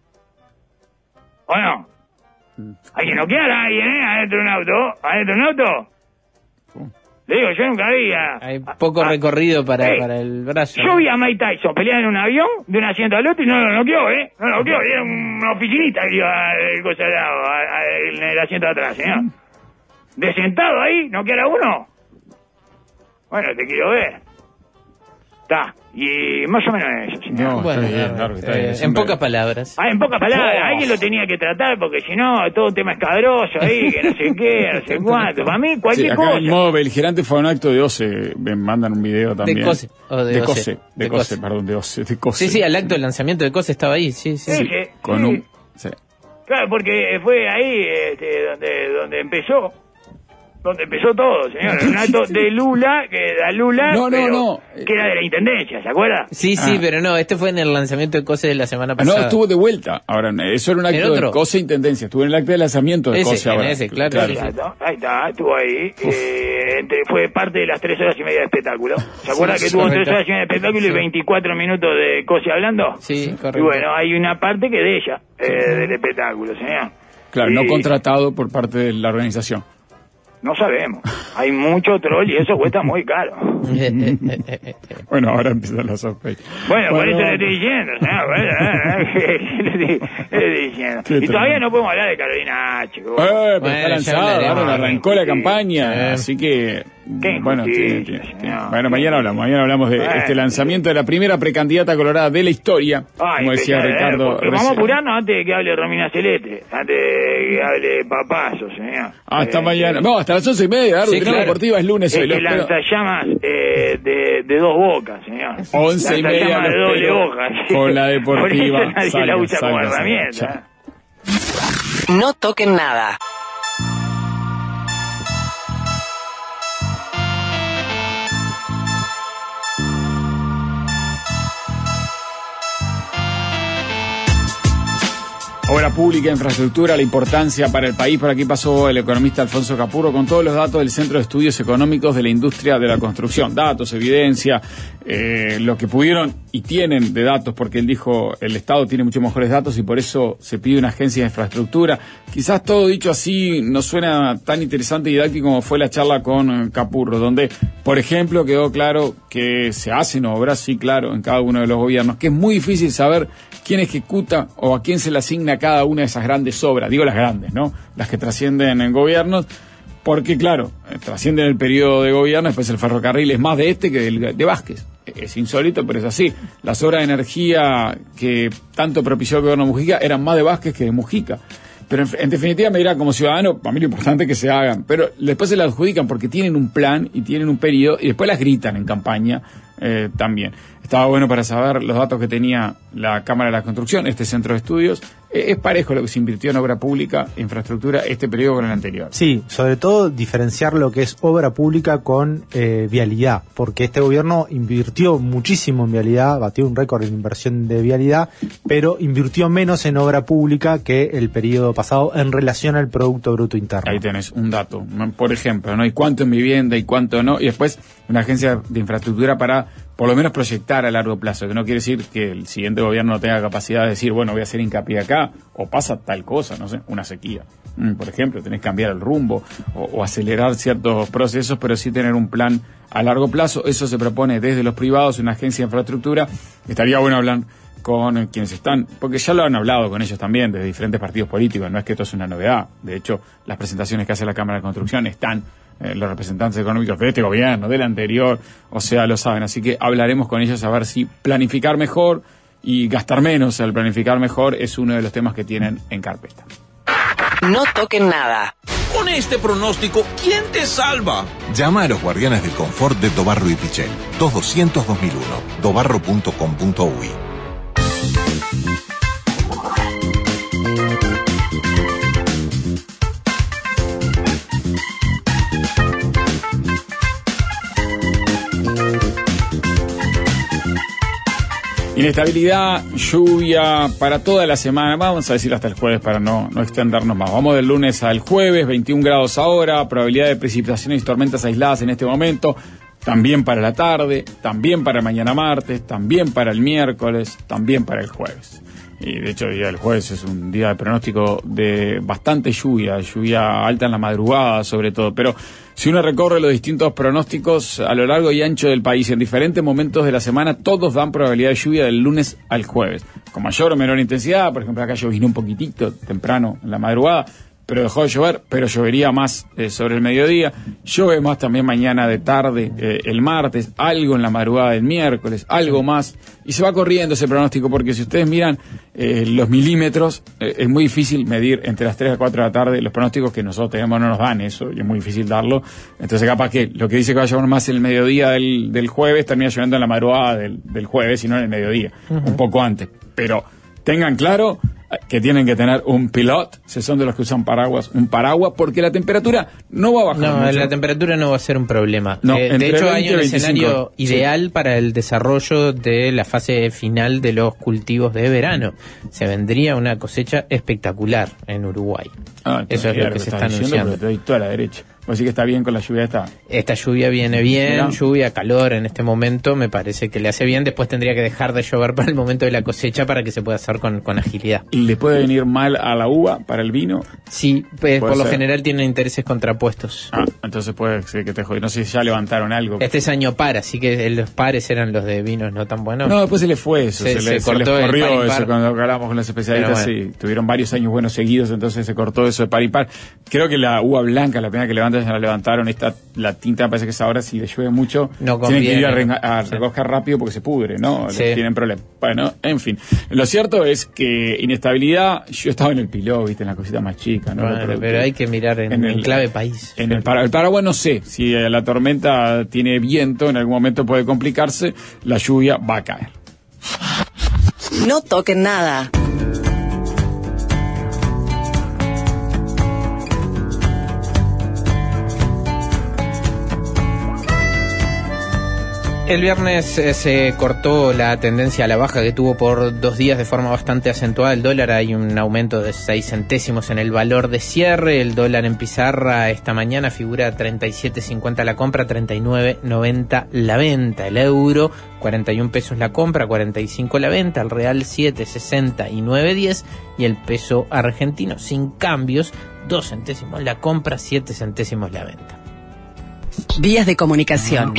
¿O no? Hay que noquear a alguien, adentro de un auto. ¿Adentro de un auto? Le digo, yo nunca vi hay poco recorrido para el brazo. Yo vi a Mike Tyson pelear en un avión de un asiento al otro y no lo noqueó, no lo noqueó. Era una oficinista que iba en el asiento de atrás, señor. De sentado ahí, noquear a uno. Bueno, te quiero ver. Está. Y más o menos eso, señor. No, bueno, está bien, en pocas palabras. En pocas palabras. Alguien lo tenía que tratar porque si no, todo un tema escabroso ahí, que no sé qué, no sé cuánto. Para mí, cualquier cosa. El modo beligerante fue un acto de OCE. Me mandan un video también. De COSE. De COSE, perdón, de OCE. De COSE. Sí, al acto del lanzamiento de COSE estaba ahí, sí. Con un... Sí. Claro, porque fue ahí donde empezó. Donde empezó todo, señor. Un acto de Lula, que era Lula, que era de la intendencia, ¿se acuerda? Sí, pero no, este fue en el lanzamiento de COSE de la semana pasada. No, estuvo de vuelta. Ahora, eso era un acto de COSE intendencia. Estuvo en el acto de lanzamiento de COSE ahora. Claro. Ahí está, estuvo ahí. Fue parte de las 3 horas y media de espectáculo. ¿Se acuerda que tuvo 3 horas y media de espectáculo y 24 minutos de COSE hablando? Sí, correcto. Y bueno, hay una parte que de ella, del espectáculo, señor. Claro, no contratado por parte de la organización. No sabemos. Hay mucho troll y eso cuesta muy caro. Bueno, ahora empiezan los sospechas. Bueno, por eso le estoy diciendo, señor. Le estoy diciendo. Y todavía no podemos hablar de Carolina H. Pero está lanzada, ahora arrancó la campaña, así que... Bueno, mañana hablamos de este lanzamiento de la primera precandidata colorada de la historia, como decía Ricardo. Vamos a apurarnos antes de que hable Romina Celeste, antes de que hable Papazo, señor. Hasta mañana, no, hasta las 11:30, sí, claro. Deportiva es lunes hoy. Lanzallamas de dos bocas, señor. 11:30 de doble boca. Con la deportiva. Por eso nadie la usa como herramienta. No toquen nada. Obra pública, infraestructura, la importancia para el país. Por aquí pasó el economista Alfonso Capurro con todos los datos del Centro de Estudios Económicos de la Industria de la Construcción. Datos, evidencia, lo que pudieron y tienen de datos, porque él dijo el Estado tiene muchos mejores datos y por eso se pide una agencia de infraestructura. Quizás todo dicho así no suena tan interesante y didáctico como fue la charla con Capurro, donde, por ejemplo, quedó claro que se hacen obras, sí, claro, en cada uno de los gobiernos, que es muy difícil saber quién ejecuta o a quién se le asigna cada una de esas grandes obras, digo las grandes, ¿no? Las que trascienden en gobiernos, porque claro, trascienden el periodo de gobierno, después el ferrocarril es más de este que de Vázquez. Es insólito, pero es así. Las obras de energía que tanto propició el gobierno Mujica eran más de Vázquez que de Mujica. Pero en definitiva me dirá, como ciudadano, para mí lo importante es que se hagan, pero después se las adjudican porque tienen un plan y tienen un periodo y después las gritan en campaña también. Estaba bueno para saber los datos que tenía la Cámara de la Construcción, este centro de estudios. Es parejo lo que se invirtió en obra pública, infraestructura, este periodo con el anterior. Sí, sobre todo diferenciar lo que es obra pública con vialidad, porque este gobierno invirtió muchísimo en vialidad, batió un récord en inversión de vialidad, pero invirtió menos en obra pública que el periodo pasado en relación al Producto Bruto Interno. Ahí tenés un dato, por ejemplo, ¿no? Y cuánto en vivienda y cuánto no, y después una agencia de infraestructura para por lo menos proyectar a largo plazo, que no quiere decir que el siguiente gobierno no tenga capacidad de decir, bueno, voy a hacer hincapié acá, o pasa tal cosa, no sé, una sequía. Por ejemplo, tenés que cambiar el rumbo o acelerar ciertos procesos, pero sí tener un plan a largo plazo. Eso se propone desde los privados, una agencia de infraestructura. Estaría bueno hablar con quienes están, porque ya lo han hablado con ellos también, desde diferentes partidos políticos, no es que esto es una novedad. De hecho, las presentaciones que hace la Cámara de Construcción están los representantes económicos de este gobierno, del anterior, o sea, lo saben. Así que hablaremos con ellos a ver si planificar mejor y gastar menos al planificar mejor es uno de los temas que tienen en carpeta. No toquen nada. Con este pronóstico, ¿quién te salva? Llama a los guardianes del confort de Dobarro y Pichel. 2200-2001. dobarro.com.uy. Inestabilidad, lluvia para toda la semana, vamos a decir hasta el jueves para no extendernos más. Vamos del lunes al jueves, 21 grados ahora, probabilidad de precipitaciones y tormentas aisladas en este momento, también para la tarde, también para mañana martes, también para el miércoles, también para el jueves. Y de hecho el día del jueves es un día de pronóstico de bastante lluvia alta en la madrugada sobre todo, pero si uno recorre los distintos pronósticos a lo largo y ancho del país, en diferentes momentos de la semana, todos dan probabilidad de lluvia del lunes al jueves, con mayor o menor intensidad. Por ejemplo, acá llovinó un poquitito temprano en la madrugada, pero dejó de llover, pero llovería más sobre el mediodía. Llueve más también mañana de tarde, el martes, algo en la madrugada del miércoles, algo más, y se va corriendo ese pronóstico, porque si ustedes miran los milímetros, es muy difícil medir entre las 3 a 4 de la tarde. Los pronósticos que nosotros tenemos no nos dan eso, y es muy difícil darlo. Entonces capaz que lo que dice que va a llover más en el mediodía del jueves, termina lloviendo en la madrugada del jueves y no en el mediodía, un poco antes. Pero tengan claro que tienen que tener un pilot, si son de los que usan paraguas, un paraguas, porque la temperatura no va a bajar mucho. La temperatura no va a ser un problema. No, de hecho, hay un escenario ideal para el desarrollo de la fase final de los cultivos de verano. Se vendría una cosecha espectacular en Uruguay. Eso es lo que se está anunciando. Te doy toda la derecha. Así que está bien con la lluvia esta. Esta lluvia viene bien, Mirá. lluvia, calor en este momento, me parece que le hace bien. Después tendría que dejar de llover para el momento de la cosecha para que se pueda hacer con agilidad. ¿Le puede venir mal a la uva para el vino? Sí, pues, por lo ser. general tienen intereses contrapuestos. Ah, entonces puede ser que te jode. No sé si ya levantaron algo. Este es año par, así que los pares eran los de vinos no tan buenos. No, después se le fue eso. Se les cortó el corrió par y par. eso cuando hablamos con los especialistas. Pero bueno. Sí, tuvieron varios años buenos seguidos, entonces se cortó eso de par y par. Creo que la uva blanca, la primera que levantan, ya la levantaron. La tinta parece que es ahora, si le llueve mucho, no tienen que ir conviene. a recoger rápido porque se pudre, ¿no? Sí. Tienen problemas. Bueno, en fin. Lo cierto es que inestabilidad, yo estaba en el Piló, viste, en la cosita más chica, ¿no? Bueno, pero hay que mirar en clave país. En el Paraguay no sé, si la tormenta tiene viento, en algún momento puede complicarse, la lluvia va a caer. No toquen nada. El viernes se cortó la tendencia a la baja que tuvo por 2 días de forma bastante acentuada el dólar. Hay un aumento de 6 centésimos en el valor de cierre. El dólar en pizarra esta mañana figura 37.50 la compra, 39.90 la venta. El euro, 41 pesos la compra, 45 la venta. El real, 7.60 y 9.10. Y el peso argentino, sin cambios, 2 centésimos la compra, 7 centésimos la venta. Vías de comunicación.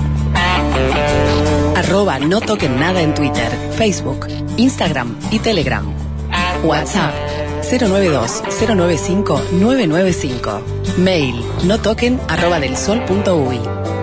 @ No toquen nada en Twitter, Facebook, Instagram y Telegram. WhatsApp 092-095-995. Mail notoquen @delsol.uy.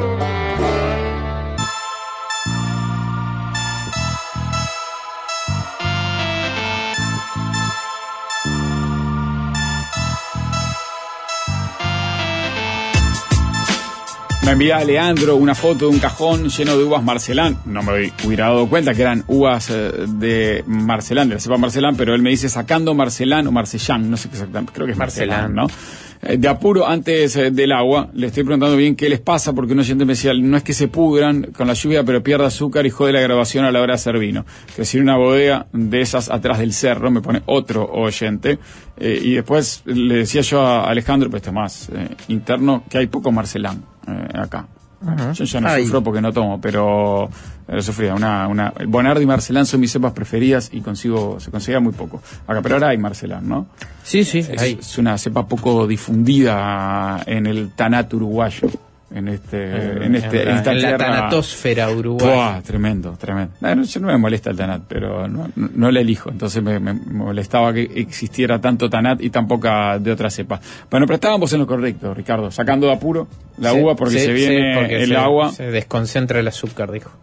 Me envía Leandro una foto de un cajón lleno de uvas Marcelán. No me hubiera dado cuenta que eran uvas de Marcelán, de la cepa Marcelán, pero él me dice sacando Marcelán o Marcellán, no sé exactamente, creo que es Marcelán, ¿no? De apuro, antes del agua, le estoy preguntando bien qué les pasa, porque un oyente me decía, no es que se pudran con la lluvia, pero pierde azúcar y jode la grabación a la hora de hacer vino. Que si una bodega de esas atrás del cerro, me pone otro oyente. Y después le decía yo a Alejandro, pues este más interno, que hay poco Marcelán acá. Uh-huh. Yo ya no sufro porque no tomo, pero sufría Bonardi y Marcelán son mis cepas preferidas y se conseguía muy poco acá, pero ahora hay Marcelán, ¿no? Sí, es una cepa poco difundida en el tanat uruguayo, en esta tierra, la tanatosfera uruguaya. ¡Buah! Tremendo. Yo no me molesta el tanat, pero no le elijo, entonces me molestaba que existiera tanto tanat y tan poca de otra cepa. Bueno, pero estábamos en lo correcto, Ricardo, sacando de apuro la uva porque se viene porque el agua. Se desconcentra el azúcar, dijo.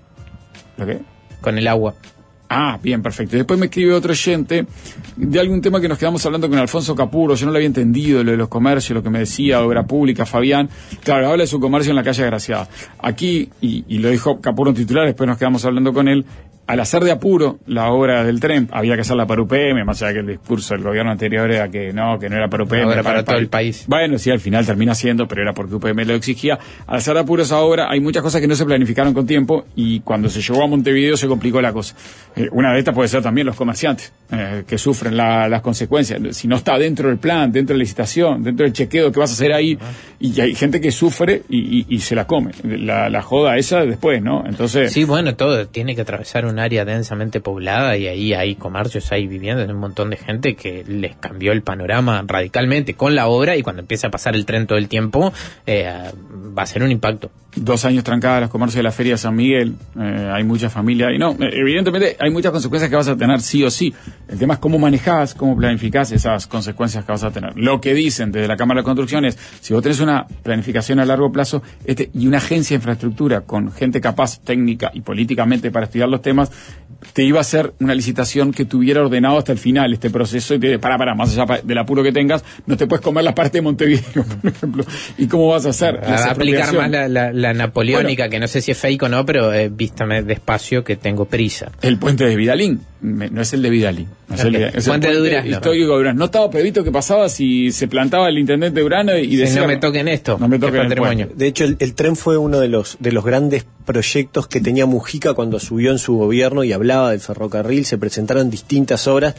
¿Lo qué? Con el agua. Ah, bien, perfecto. Y después me escribe otro oyente de algún tema que nos quedamos hablando con Alfonso Capurro. Yo no lo había entendido, lo de los comercios, lo que me decía, obra pública, Fabián. Claro, habla de su comercio en la calle Agraciada. Aquí, y lo dijo Capurro en titular, después nos quedamos hablando con él, al hacer de apuro la obra del tren, había que hacerla para UPM, más allá que el discurso del gobierno anterior era que no era para UPM. Ahora para todo el país. Bueno, sí, al final termina siendo, pero era porque UPM lo exigía. Al hacer de apuro esa obra, hay muchas cosas que no se planificaron con tiempo y cuando se llegó a Montevideo se complicó la cosa. Una de estas puede ser también los comerciantes, que sufren las consecuencias. Si no está dentro del plan, dentro de la licitación, dentro del chequeo que vas a hacer ahí, y hay gente que sufre y se la come. La joda esa después, ¿no? Entonces... Sí, bueno, todo tiene que atravesar un área densamente poblada y ahí hay comercios, hay viviendas, un montón de gente que les cambió el panorama radicalmente con la obra y cuando empieza a pasar el tren todo el tiempo va a ser un impacto. 2 años trancadas los comercios de la Feria de San Miguel, hay mucha familia y evidentemente hay muchas consecuencias que vas a tener sí o sí. El tema es cómo manejás, cómo planificás esas consecuencias que vas a tener. Lo que dicen desde la Cámara de Construcción es, si vos tenés una planificación a largo plazo y una agencia de infraestructura con gente capaz técnica y políticamente para estudiar los temas, te iba a hacer una licitación que tuviera ordenado hasta el final este proceso y te dice, más allá del apuro que tengas, no te puedes comer la parte de Montevideo, por ejemplo. ¿Y cómo vas a hacer? A aplicar más la napoleónica, que no sé si es fake o no, pero vístame despacio que tengo prisa. El puente de Vidalín, no es el de Vidalín. Es el puente de Durazno. Histórico de Durazno. No estaba Pedrito que pasaba si se plantaba el intendente de Durazno y decía... no me toquen esto, no me toquen el patrimonio. De hecho, el tren fue uno de los grandes proyectos que tenía Mujica cuando subió en su gobierno y hablaba del ferrocarril. Se presentaron distintas obras.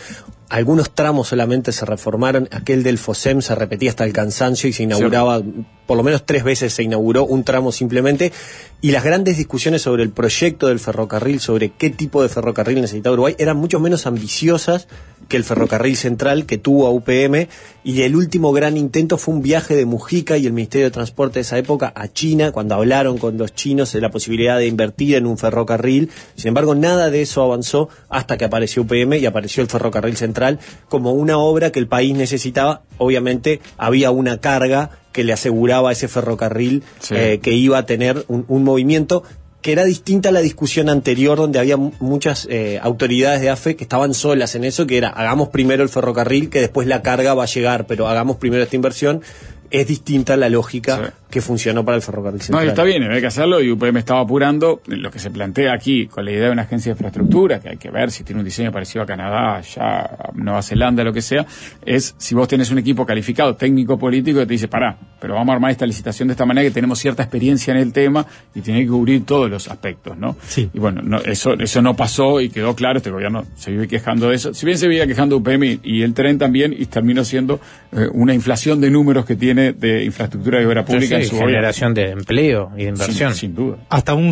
algunos tramos solamente se reformaron, aquel del FOSEM se repetía hasta el cansancio y se inauguraba, por lo menos 3 veces se inauguró un tramo simplemente, y las grandes discusiones sobre el proyecto del ferrocarril, sobre qué tipo de ferrocarril necesitaba Uruguay, eran mucho menos ambiciosas que el ferrocarril central que tuvo a UPM, y el último gran intento fue un viaje de Mujica y el Ministerio de Transporte de esa época a China, cuando hablaron con los chinos de la posibilidad de invertir en un ferrocarril. Sin embargo, nada de eso avanzó hasta que apareció UPM y apareció el ferrocarril central como una obra que el país necesitaba. Obviamente había una carga que le aseguraba a ese ferrocarril que iba a tener un movimiento que era distinta a la discusión anterior, donde había muchas autoridades de AFE que estaban solas en eso, que era, hagamos primero el ferrocarril, que después la carga va a llegar, pero hagamos primero esta inversión. Es distinta la lógica que funcionó para el ferrocarril central. No, está bien, hay que hacerlo, y UPM estaba apurando. Lo que se plantea aquí, con la idea de una agencia de infraestructura, que hay que ver si tiene un diseño parecido a Canadá, ya a Nueva Zelanda, lo que sea, es si vos tenés un equipo calificado, técnico-político, que te dice, pará, pero vamos a armar esta licitación de esta manera, que tenemos cierta experiencia en el tema y tiene que cubrir todos los aspectos, ¿no? Sí. Y bueno, eso no pasó y quedó claro. Este gobierno se vive quejando de eso. Si bien se vive quejando UPM y el tren también, y terminó siendo una inflación de números que tiene de infraestructura y obra pública en su generación de empleo y de inversión. Sin duda. Hasta un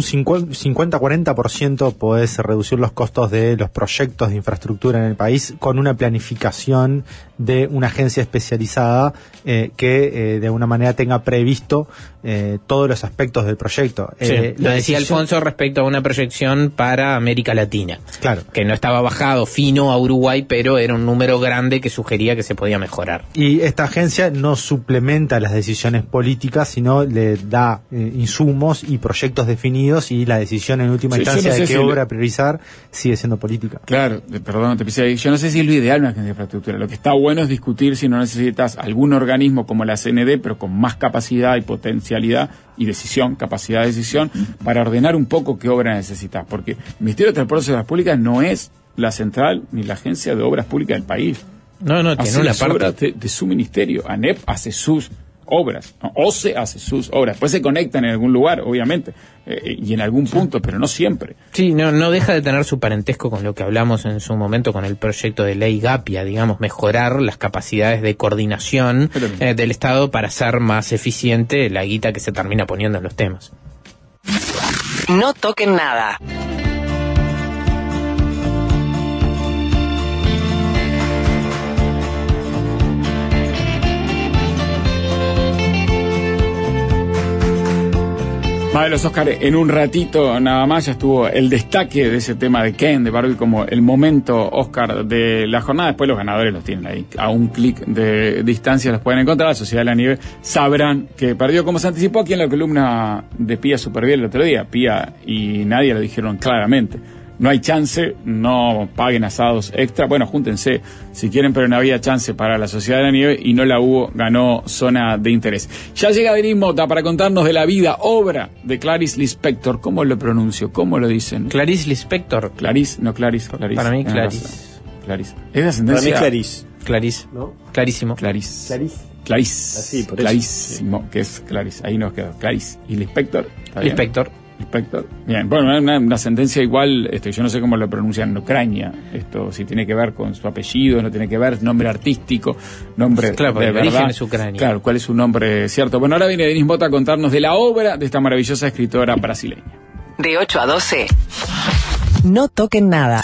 50-40% podés reducir los costos de los proyectos de infraestructura en el país con una planificación de una agencia especializada que de alguna manera tenga previsto todos los aspectos del proyecto. Lo decía Alfonso respecto a una proyección para América Latina. Claro. Que no estaba bajado fino a Uruguay, pero era un número grande que sugería que se podía mejorar. Y esta agencia no suplementa las decisiones políticas, sino le da insumos y proyectos definidos, y la decisión en última instancia de qué obra priorizar sigue siendo política. Claro, perdón, te pisé ahí. Yo no sé si es lo ideal una agencia de infraestructura. Lo que está bueno es discutir si no necesitas algún organismo como la CND, pero con más capacidad y potencialidad y decisión, capacidad de decisión, para ordenar un poco qué obra necesitas. Porque el Ministerio de Transportes y Obras Públicas no es la central ni la agencia de obras públicas del país. No, tiene una parte de su ministerio. ANEP hace sus obras, ¿no? OCE hace sus obras. Después se conectan en algún lugar, obviamente, y en algún punto, pero no siempre. Sí, no deja de tener su parentesco con lo que hablamos en su momento con el proyecto de ley Gapia, digamos, mejorar las capacidades de coordinación del Estado para hacer más eficiente la guita que se termina poniendo en los temas. No toquen nada. De los Oscar, en un ratito nada más ya estuvo el destaque de ese tema de Ken, de Barbie, como el momento Oscar de la jornada. Después los ganadores los tienen ahí, a un clic de distancia los pueden encontrar. La Sociedad de la Nieve sabrán que perdió, como se anticipó aquí en la columna de Pía Superviel el otro día. Pía y Nadia lo dijeron claramente. No hay chance, no paguen asados extra. Bueno, júntense si quieren, pero no había chance para la Sociedad de la Nieve y no la hubo, ganó Zona de Interés. Ya llega Denis Mota para contarnos de la vida, obra de Clarice Lispector. ¿Cómo lo pronuncio? ¿Cómo lo dicen? Clarice Lispector. Clarice. Para mí, Clarice. Clarice. ¿Es de ascendencia? Para mí, Clarice. Clarice. ¿No? Clarísimo. Clarice. Así, por Clarísimo, eso. Que es Clarice. Ahí nos quedó. Clarice. ¿Y Lispector? Lispector. Bien, bueno, una ascendencia igual, yo no sé cómo lo pronuncian en Ucrania, si tiene que ver con su apellido, no tiene que ver, nombre artístico, nombre claro, de el verdad. origen es Ucrania. Claro, ¿cuál es su nombre cierto? Bueno, ahora viene Denis Mota a contarnos de la obra de esta maravillosa escritora brasileña. De 8 a 12. No toquen nada.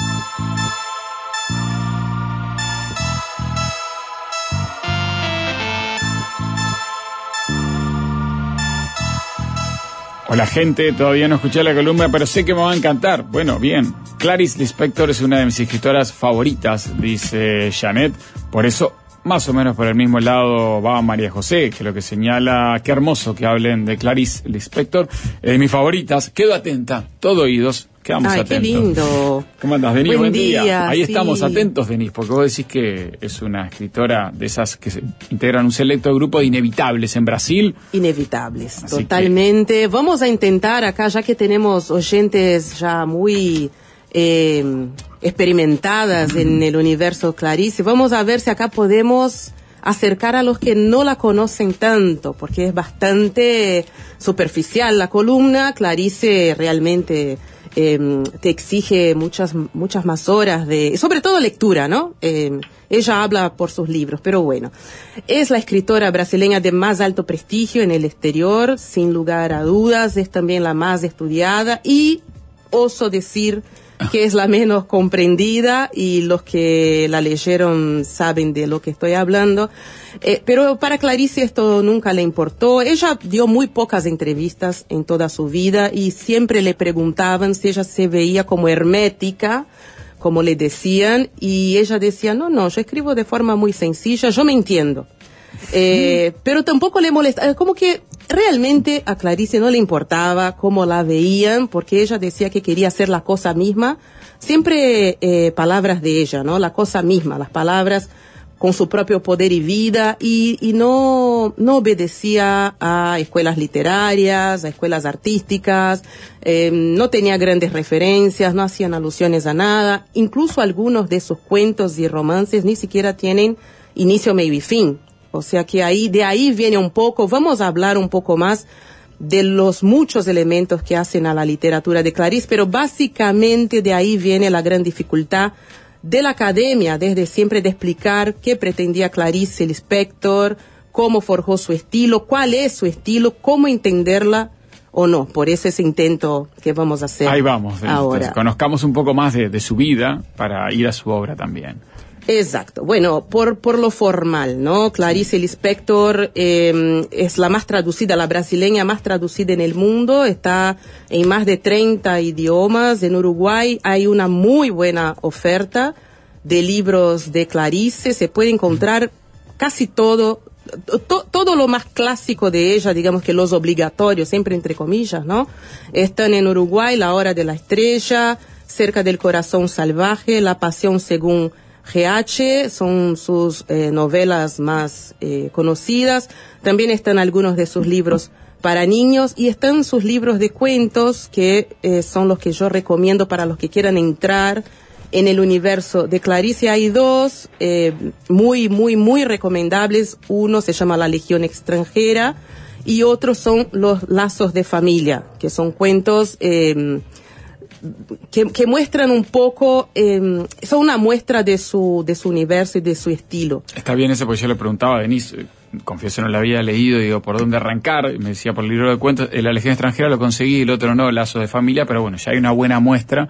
Hola gente, todavía no escuché la columna, pero sé que me va a encantar. Bueno, bien. Clarice Lispector es una de mis escritoras favoritas, dice Janet. Por eso, más o menos por el mismo lado va María José, que lo que señala, qué hermoso que hablen de Clarice Lispector. Mis favoritas, quedo atenta, todo oídos. Quedamos atentos. Qué lindo. ¿Cómo andas, Denis? Buen día. Ahí sí. Estamos atentos, Denis, porque vos decís que es una escritora de esas que se integran un selecto grupo de inevitables en Brasil. Inevitables, Así totalmente. Vamos a intentar acá, ya que tenemos oyentes ya muy experimentadas en el universo Clarice, vamos a ver si acá podemos acercar a los que no la conocen tanto, porque es bastante superficial la columna. Clarice realmente te exige muchas más horas sobre todo lectura, ¿no? Ella habla por sus libros, pero bueno. Es la escritora brasileña de más alto prestigio en el exterior, sin lugar a dudas, es también la más estudiada y oso decir que es la menos comprendida, y los que la leyeron saben de lo que estoy hablando. Pero para Clarice esto nunca le importó. Ella dio muy pocas entrevistas en toda su vida y siempre le preguntaban si ella se veía como hermética, como le decían, y ella decía, no, yo escribo de forma muy sencilla, yo me entiendo. Pero tampoco le molesta, como que realmente a Clarice no le importaba cómo la veían, porque ella decía que quería hacer la cosa misma, siempre palabras de ella, ¿no? La cosa misma, las palabras con su propio poder y vida, y no obedecía a escuelas literarias, a escuelas artísticas, no tenía grandes referencias, no hacían alusiones a nada, incluso algunos de sus cuentos y romances ni siquiera tienen inicio, medio y fin. O sea que de ahí viene un poco, vamos a hablar un poco más de los muchos elementos que hacen a la literatura de Clarice, pero básicamente de ahí viene la gran dificultad de la academia desde siempre de explicar qué pretendía Clarice Lispector, cómo forjó su estilo, cuál es su estilo, cómo entenderla o no. Por eso ese intento que vamos a hacer. Ahí vamos. Ahora. Entonces, conozcamos un poco más de su vida para ir a su obra también. Exacto. Bueno, por lo formal, ¿no? Clarice Lispector es la más traducida, la brasileña más traducida en el mundo, está en más de 30 idiomas. En Uruguay hay una muy buena oferta de libros de Clarice, se puede encontrar casi todo lo más clásico de ella, digamos que los obligatorios, siempre entre comillas, ¿no? Están en Uruguay, La Hora de la Estrella, Cerca del Corazón Salvaje, La Pasión según GH, son sus novelas más conocidas. También están algunos de sus libros para niños y están sus libros de cuentos que son los que yo recomiendo para los que quieran entrar en el universo de Clarice. Hay dos muy recomendables. Uno se llama La Legión Extranjera y otros son Los Lazos de Familia, que son cuentos que muestran un poco, son una muestra de su universo y de su estilo. Está bien eso, porque yo le preguntaba a Denise, confieso no la había leído, digo, ¿por dónde arrancar? Y me decía, por el libro de cuentos, La Legión Extranjera lo conseguí, el otro no, Lazos de Familia, pero bueno, ya hay una buena muestra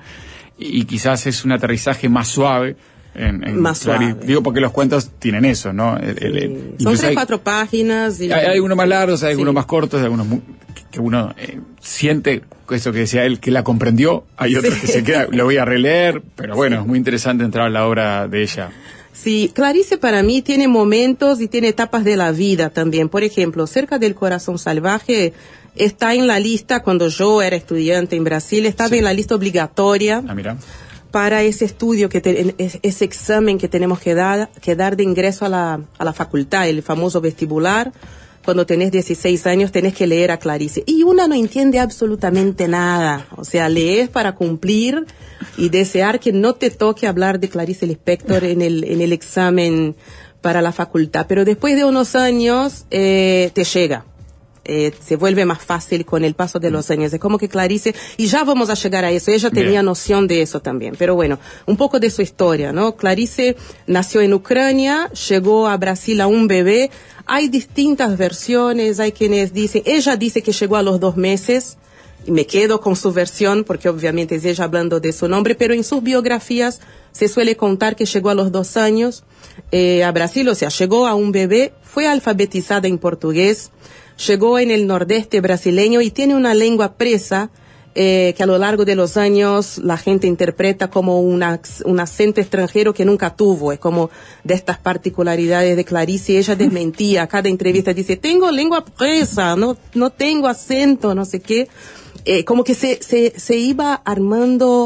y quizás es un aterrizaje más suave. Más suave. Digo porque los cuentos tienen eso, ¿no? Son 3-4 páginas. Y hay algunos más largos, hay algunos más cortos, hay algunos que uno siente, eso que decía él, que la comprendió, hay otros que se queda, lo voy a releer, pero bueno, es muy interesante entrar a la obra de ella. Sí, Clarice para mí tiene momentos y tiene etapas de la vida también. Por ejemplo, Cerca del Corazón Salvaje está en la lista, cuando yo era estudiante en Brasil, estaba en la lista obligatoria. Ah, mira. Para ese estudio, ese examen que tenemos que dar de ingreso a la facultad, el famoso vestibular. Cuando tenés 16 años tenés que leer a Clarice. Y una no entiende absolutamente nada. O sea, lees para cumplir y desear que no te toque hablar de Clarice Lispector en el examen para la facultad. Pero después de unos años te llega. Se vuelve más fácil con el paso de los años. Es como que Clarice, y ya vamos a llegar a eso, ella tenía noción de eso también. Pero bueno, un poco de su historia, ¿no? Clarice nació en Ucrania, llegó a Brasil a un bebé. Hay distintas versiones, hay quienes dicen, ella dice que llegó a los 2 meses, y me quedo con su versión, porque obviamente es ella hablando de su nombre, pero en sus biografías se suele contar que llegó a los 2 años a Brasil, o sea, llegó a un bebé, fue alfabetizada en portugués, llegó en el nordeste brasileño y tiene una lengua presa que a lo largo de los años la gente interpreta como un acento extranjero que nunca tuvo. Es como de estas particularidades de Clarice. Ella desmentía, cada entrevista dice, tengo lengua presa, no tengo acento, no sé qué. Como que se iba armando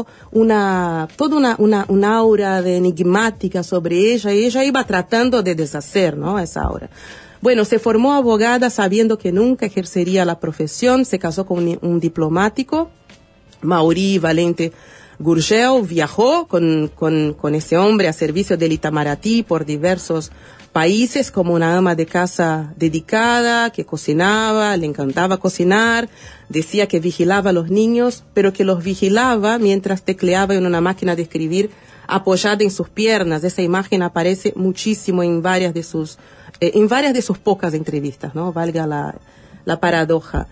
toda una aura de enigmática sobre ella, y ella iba tratando de deshacer, ¿no? Esa aura. Bueno, se formó abogada sabiendo que nunca ejercería la profesión, se casó con un diplomático, Mauri Valente Gurgel viajó con ese hombre a servicio del Itamaraty por diversos países como una ama de casa dedicada, que cocinaba, le encantaba cocinar, decía que vigilaba a los niños, pero que los vigilaba mientras tecleaba en una máquina de escribir apoyada en sus piernas. Esa imagen aparece muchísimo en varias de sus pocas entrevistas, ¿no? Valga la paradoja.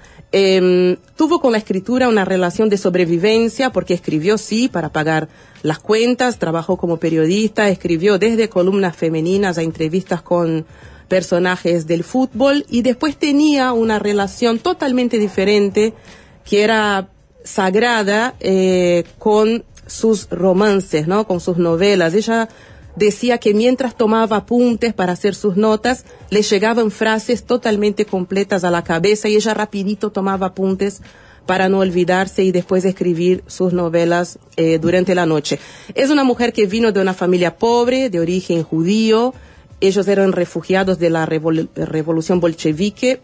Tuvo con la escritura una relación de sobrevivencia porque escribió, sí, para pagar las cuentas, trabajó como periodista, escribió desde columnas femeninas a entrevistas con personajes del fútbol y después tenía una relación totalmente diferente que era sagrada con sus romances, ¿no? Con sus novelas. Ella decía que mientras tomaba apuntes para hacer sus notas, le llegaban frases totalmente completas a la cabeza y ella rapidito tomaba apuntes para no olvidarse y después escribir sus novelas durante la noche. Es una mujer que vino de una familia pobre, de origen judío. Ellos eran refugiados de la revolución bolchevique.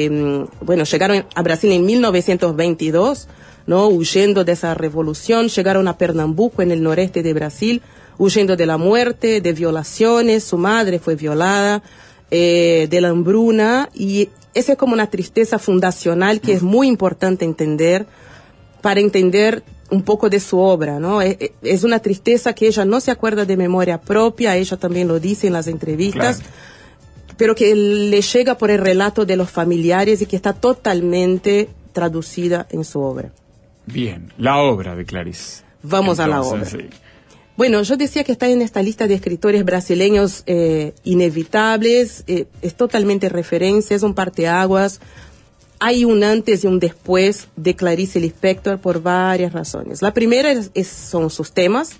Llegaron a Brasil en 1922, ¿no? Huyendo de esa revolución. Llegaron a Pernambuco, en el noreste de Brasil, huyendo de la muerte, de violaciones. Su madre fue violada, de la hambruna, y esa es como una tristeza fundacional que es muy importante entender para entender un poco de su obra, ¿no? Es una tristeza que ella no se acuerda de memoria propia, ella también lo dice en las entrevistas, claro, pero que le llega por el relato de los familiares y que está totalmente traducida en su obra. Bien, la obra de Clarice. Vamos a la obra. Sí. Bueno, yo decía que está en esta lista de escritores brasileños inevitables, es totalmente referencia, es un parteaguas. Hay un antes y un después de Clarice Lispector por varias razones. La primera son sus temas,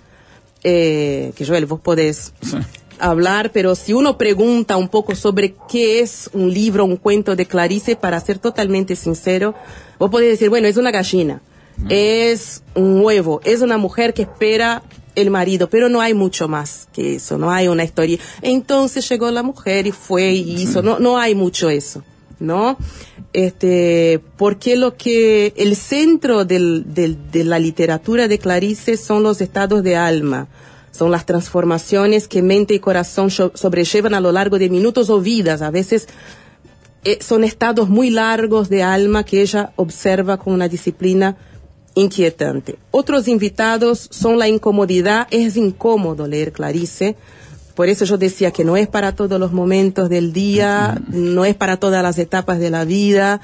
que Joel, vos podés hablar, pero si uno pregunta un poco sobre qué es un libro, un cuento de Clarice, para ser totalmente sincero, vos podés decir, bueno, es una gallina, es un huevo, es una mujer que espera el marido, pero no hay mucho más que eso, no hay una historia. Entonces llegó la mujer y fue y hizo, no hay mucho eso, ¿no? Porque el centro de la literatura de Clarice son los estados de alma, son las transformaciones que mente y corazón sobrellevan a lo largo de minutos o vidas. A veces son estados muy largos de alma que ella observa con una disciplina inquietante. Otros invitados son la incomodidad. Es incómodo leer Clarice. Por eso yo decía que no es para todos los momentos del día, no es para todas las etapas de la vida.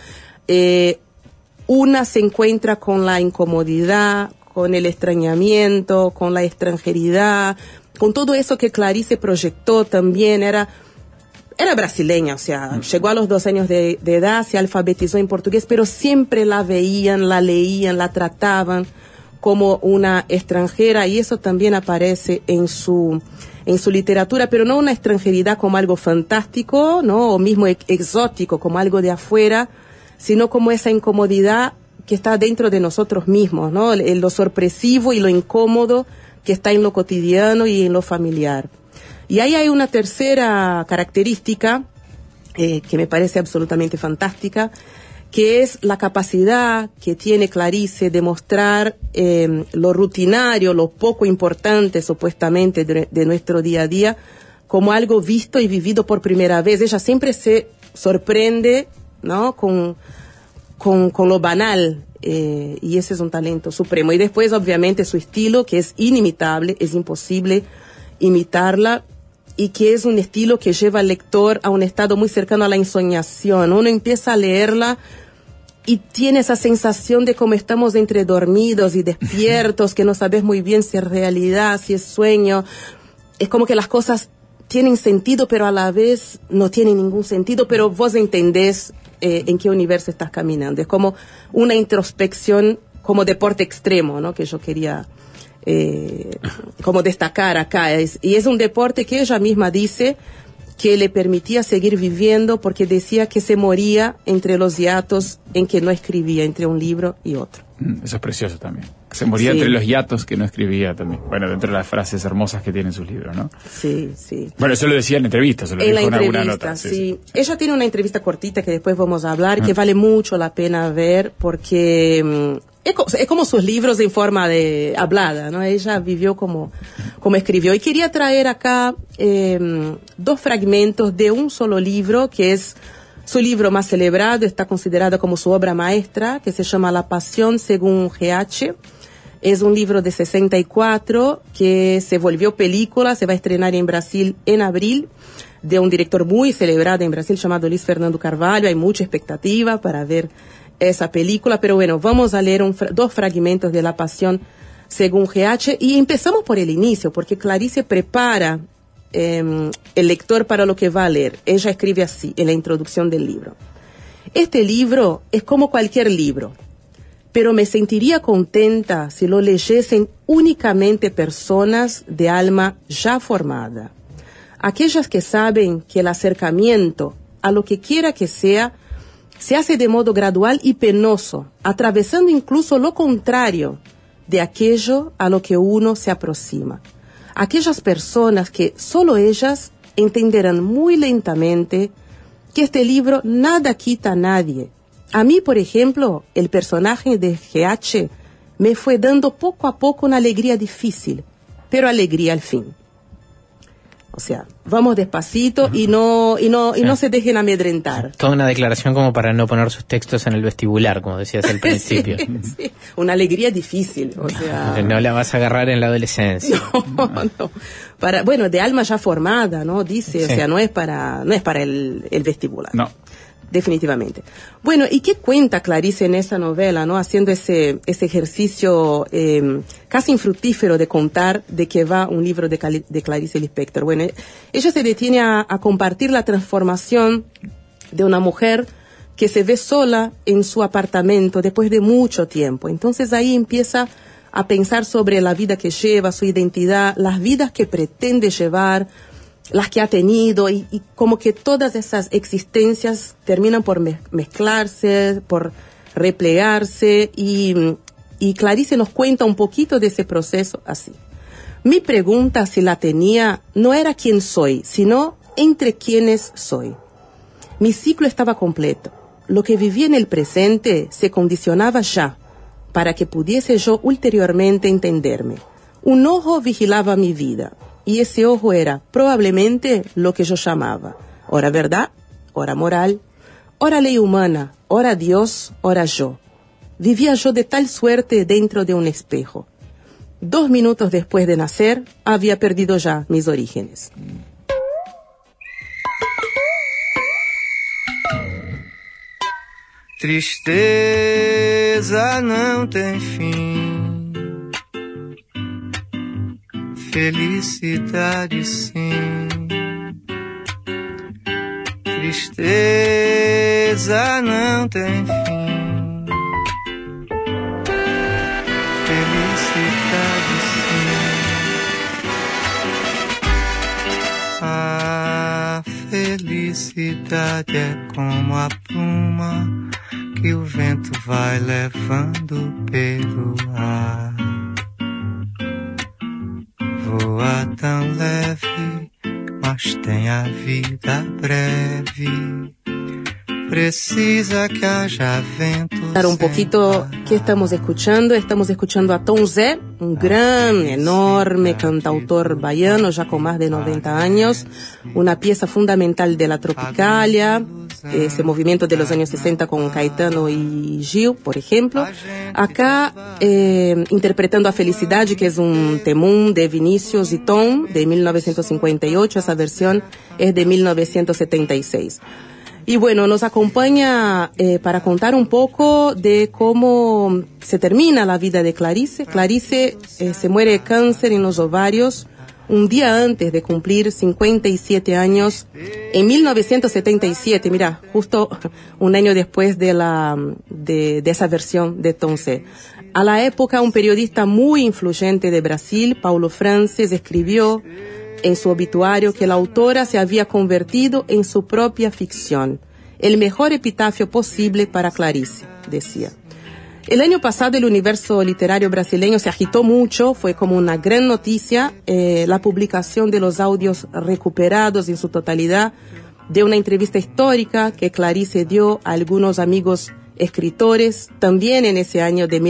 Una se encuentra con la incomodidad, con el extrañamiento, con la extranjeridad, con todo eso que Clarice proyectó también. Era brasileña, o sea, llegó a los 2 años de edad, se alfabetizó en portugués, pero siempre la veían, la leían, la trataban como una extranjera, y eso también aparece en su literatura, pero no una extranjeridad como algo fantástico, ¿no? O mismo exótico, como algo de afuera, sino como esa incomodidad que está dentro de nosotros mismos, ¿no? Lo sorpresivo y lo incómodo que está en lo cotidiano y en lo familiar. Y ahí hay una tercera característica que me parece absolutamente fantástica, que es la capacidad que tiene Clarice de mostrar lo rutinario, lo poco importante supuestamente de nuestro día a día, como algo visto y vivido por primera vez. Ella siempre se sorprende, ¿no? con lo banal, y ese es un talento supremo. Y después, obviamente, su estilo, que es inimitable, es imposible imitarla, y que es un estilo que lleva al lector a un estado muy cercano a la ensoñación. Uno empieza a leerla y tiene esa sensación de como estamos entre dormidos y despiertos, que no sabes muy bien si es realidad, si es sueño. Es como que las cosas tienen sentido, pero a la vez no tienen ningún sentido, pero vos entendés en qué universo estás caminando. Es como una introspección, como deporte extremo, ¿no? Que yo quería como destacar acá. Y es un deporte que ella misma dice que le permitía seguir viviendo, porque decía que se moría entre los hiatos en que no escribía, entre un libro y otro. Eso es precioso también. Se moría entre los hiatos que no escribía también. Bueno, dentro de las frases hermosas que tiene en sus libros, ¿no? Sí, sí. Bueno, eso lo decía en entrevistas, se lo dijo en alguna nota. Sí. Ella tiene una entrevista cortita que después vamos a hablar, que vale mucho la pena ver, porque es como sus libros en forma de hablada, ¿no? Ella vivió como escribió. Y quería traer acá 2 fragmentos de un solo libro, que es su libro más celebrado, está considerado como su obra maestra, que se llama La Pasión según G.H. Es un libro de 64 que se volvió película, se va a estrenar en Brasil en abril, de un director muy celebrado en Brasil llamado Luis Fernando Carvalho. Hay mucha expectativa para ver esa película, pero bueno, vamos a leer 2 fragmentos de La Pasión según G.H. y empezamos por el inicio, porque Clarice prepara el lector para lo que va a leer. Ella escribe así en la introducción del libro: este libro es como cualquier libro, pero me sentiría contenta si lo leyesen únicamente personas de alma ya formada, aquellas que saben que el acercamiento a lo que quiera que sea se hace de modo gradual y penoso, atravesando incluso lo contrario de aquello a lo que uno se aproxima. Aquellas personas que solo ellas entenderán muy lentamente que este libro nada quita a nadie. A mí, por ejemplo, el personaje de G.H. me fue dando poco a poco una alegría difícil, pero alegría al fin. O sea, vamos despacito y no se dejen amedrentar. Toda una declaración como para no poner sus textos en el vestibular, como decías al principio. Sí, una alegría difícil, o sea... No la vas a agarrar en la adolescencia. No. Bueno, de alma ya formada, ¿no? Dice, sí. O sea, no es para el vestibular. No. Definitivamente. Bueno, ¿y qué cuenta Clarice en esa novela, no? Haciendo ese ejercicio casi infructífero de contar de qué va un libro de Clarice Lispector. Bueno, ella se detiene a compartir la transformación de una mujer que se ve sola en su apartamento después de mucho tiempo. Entonces ahí empieza a pensar sobre la vida que lleva, su identidad, las vidas que pretende llevar, las que ha tenido, y como que todas esas existencias terminan por mezclarse, por replegarse, y Clarice nos cuenta un poquito de ese proceso así. Mi pregunta, si la tenía, no era quién soy, sino entre quiénes soy. Mi ciclo estaba completo. Lo que vivía en el presente se condicionaba ya, para que pudiese yo ulteriormente entenderme. Un ojo vigilaba mi vida, y ese ojo era probablemente lo que yo llamaba, ora verdad, ora moral, ora ley humana, ora Dios, ora yo. Vivía yo de tal suerte dentro de un espejo. 2 minutos después de nacer, había perdido ya mis orígenes. Tristeza não tem fim, felicidade sim. Tristeza não tem fim, felicidade sim. A felicidade é como a pluma que o vento vai levando pelo ar. Voa tão leve, mas tem a vida breve. Precisa que haya ventos. Un poquito, ¿qué estamos escuchando? Estamos escuchando a Tom Zé, un gran, enorme cantautor baiano, ya con más de 90 años, una pieza fundamental de la Tropicalia, ese movimiento de los años 60 con Caetano y Gil, por ejemplo. Acá, interpretando a Felicidade, que es un temún de Vinícius y Tom, de 1958, esa versión es de 1976. Y bueno, nos acompaña para contar un poco de cómo se termina la vida de Clarice. Clarice se muere de cáncer en los ovarios un día antes de cumplir 57 años, en 1977, mira, justo un año después de esa versión de Tom Zé. A la época, un periodista muy influyente de Brasil, Paulo Frances, escribió en su obituario que la autora se había convertido en su propia ficción. El mejor epitafio posible para Clarice, decía. El año pasado el universo literario brasileño se agitó mucho, fue como una gran noticia la publicación de los audios recuperados en su totalidad de una entrevista histórica que Clarice dio a algunos amigos escritores, también en ese año de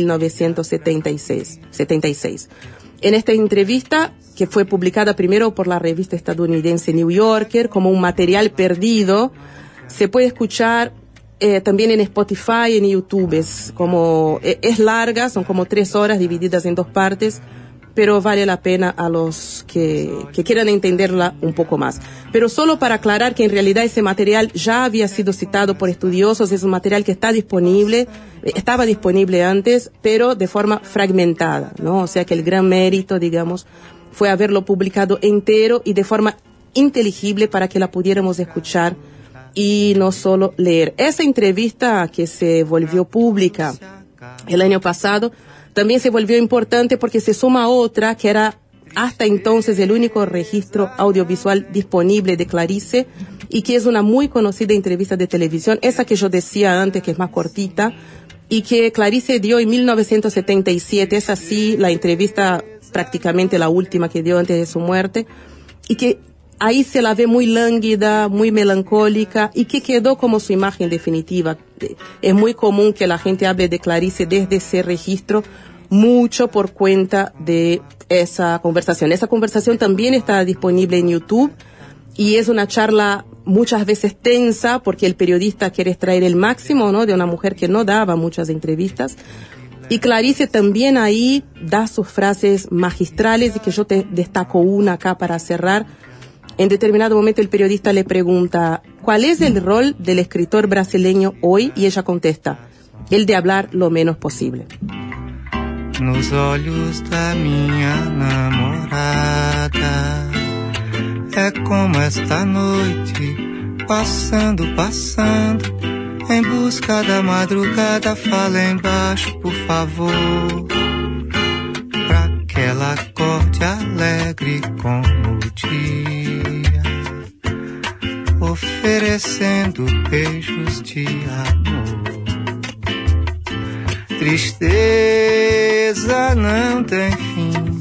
1976. En esta entrevista, que fue publicada primero por la revista estadounidense New Yorker como un material perdido, se puede escuchar también en Spotify, en YouTube. Es larga, son como 3 horas divididas en 2 partes, pero vale la pena a los que quieran entenderla un poco más. Pero solo para aclarar que en realidad ese material ya había sido citado por estudiosos, es un material que estaba disponible antes, pero de forma fragmentada, ¿no? O sea que el gran mérito, digamos, fue haberlo publicado entero y de forma inteligible para que la pudiéramos escuchar y no solo leer. Esa entrevista que se volvió pública el año pasado también se volvió importante porque se suma otra que era hasta entonces el único registro audiovisual disponible de Clarice y que es una muy conocida entrevista de televisión, esa que yo decía antes, que es más cortita, y que Clarice dio en 1977, es así la entrevista prácticamente la última que dio antes de su muerte, y que ahí se la ve muy lánguida, muy melancólica y que quedó como su imagen definitiva. Es muy común que la gente hable de Clarice desde ese registro, mucho por cuenta de esa conversación. Esa conversación también está disponible en YouTube y es una charla muchas veces tensa porque el periodista quiere extraer el máximo, ¿no?, de una mujer que no daba muchas entrevistas. Y Clarice también ahí da sus frases magistrales y que yo te destaco una acá para cerrar. En determinado momento el periodista le pregunta, ¿cuál es el rol del escritor brasileño hoy? Y ella contesta, el de hablar lo menos posible. Nos olhos da minha namorada é como esta noite, passando, em busca da madrugada, fala embaixo, por favor, pra que ela acorde alegre como o dia, oferecendo beijos de amor. Tristeza não tem fim.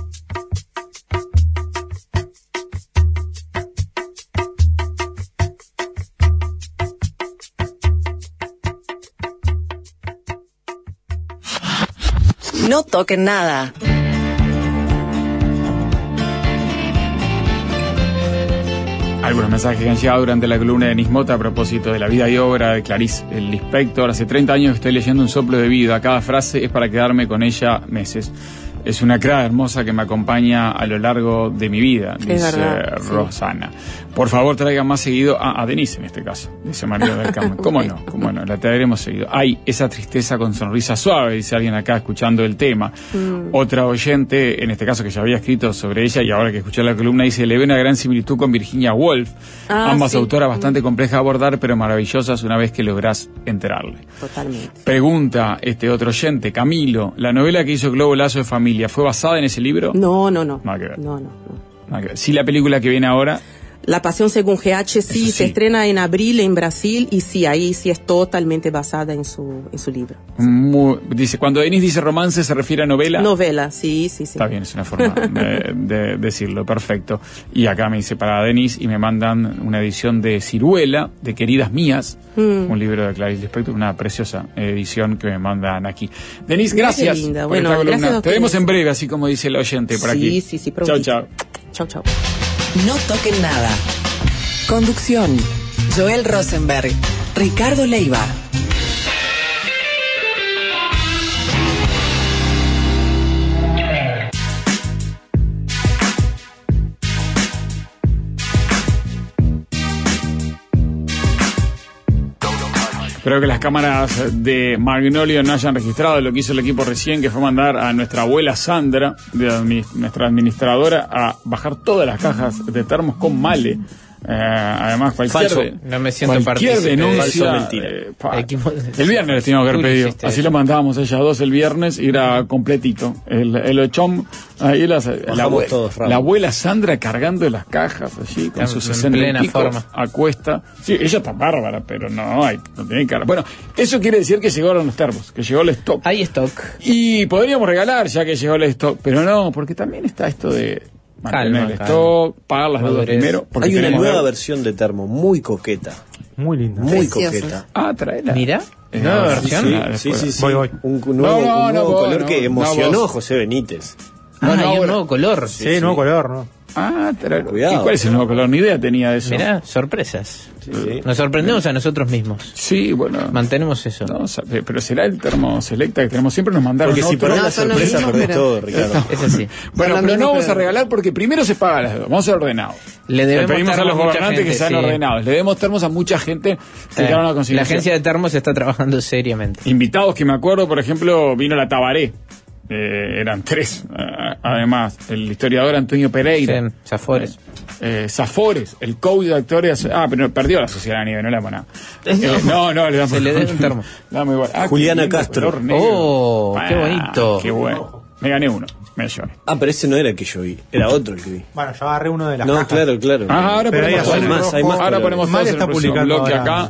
No toquen nada. Algunos mensajes que han llegado durante la columna de Nismota a propósito de la vida y obra de Clarice Lispector. Hace 30 años que estoy leyendo Un soplo de vida. Cada frase es para quedarme con ella meses. Es una cra hermosa que me acompaña a lo largo de mi vida, dice Rosana. Sí. Por favor, traigan más seguido a Denise en este caso, dice María del Carmen. ¿Cómo no? La traeremos seguido. Hay esa tristeza con sonrisa suave, dice alguien acá escuchando el tema. Otra oyente, en este caso que ya había escrito sobre ella y ahora que escuché la columna, dice, le ve una gran similitud con Virginia Woolf. Ambas autoras bastante complejas de abordar, pero maravillosas una vez que lográs enterarle. Totalmente. Pregunta este otro oyente, Camilo, ¿la novela que hizo Globo Lazo de Familia fue basada en ese libro? No. Nada que ver. No. Nada que ver. Sí, la película que viene ahora... La Pasión según GH sí, se estrena en abril en Brasil y sí, ahí sí es totalmente basada en su libro. Dice, cuando Denise dice romance, ¿se refiere a novela? Novela, sí. Está bien, es una forma de decirlo, perfecto. Y acá me dice para Denise y me mandan una edición de Ciruela, de Queridas Mías, un libro de Clarice Lispector, una preciosa edición que me mandan aquí. Denise, gracias por esta columna. Te vemos en breve, así como dice el oyente por aquí. Sí, Chau. No toquen nada. Conducción: Joel Rosenberg, Ricardo Leiva. Espero que las cámaras de Magnolia no hayan registrado lo que hizo el equipo recién, que fue mandar a nuestra abuela Sandra, nuestra administradora, a bajar todas las cajas de termos con Male. Además, cualquier denuncia, mentira. El viernes les teníamos que haber pedido, así lo mandábamos ellas dos el viernes y era completito el ochón, ahí la abuela Sandra cargando las cajas allí con sus 60 y pico a cuesta. Sí, ella está bárbara, pero no tiene cara. Bueno, eso quiere decir que llegaron los termos, que llegó el stock. Hay stock. Y podríamos regalar ya que llegó el stock, pero no, porque también está esto de mantener el stock, pagar las deudas primero. Hay una nueva versión de termo, muy coqueta. Muy linda. Muy Preciosa. coqueta. Traela. Mira, nueva versión. Sí. Voy. Un nuevo color no, que emocionó vos. a José Benítez. Y un nuevo color. Sí, nuevo color, ¿no? ¿Y cuál es el nuevo color? Ni idea tenía de eso. Mirá, sorpresas. Sí. Nos sorprendemos a nosotros mismos. Sí, bueno. Mantenemos eso. No, pero será el termo Selecta que tenemos siempre, nos mandaron Porque si otro. perdés la sorpresa, perdés todo, Ricardo. Es así. Bueno, pero no vamos a regalar porque primero se paga las deudas. Vamos a ser ordenados. Le debemos pedimos a termos los mucha gobernantes gente, que sean sí. ordenados. Le debemos termos a mucha gente que quedaron a La consignación. agencia de termos está trabajando seriamente. Invitados que me acuerdo, por ejemplo, vino la Tabaré. Eran 3, además. El historiador Antonio Pereira. Sí, Zafores. Zafores, el coach de actores. Pero perdió la Sociedad de Nieve, no le damos nada. No, le damos. Se le debe un termo. Dame igual. Juliana qué lindo Castro. color negro. Oh, qué bonito. Qué bueno. Me gané uno. Me lloré. Pero ese no era el que yo vi, era otro el que vi. Bueno, yo agarré uno de las No, cajas. claro. Ahora Pero ponemos hay todos. hay más Ahora colores. ponemos Mal todos en está el próximo publicando bloque ahora.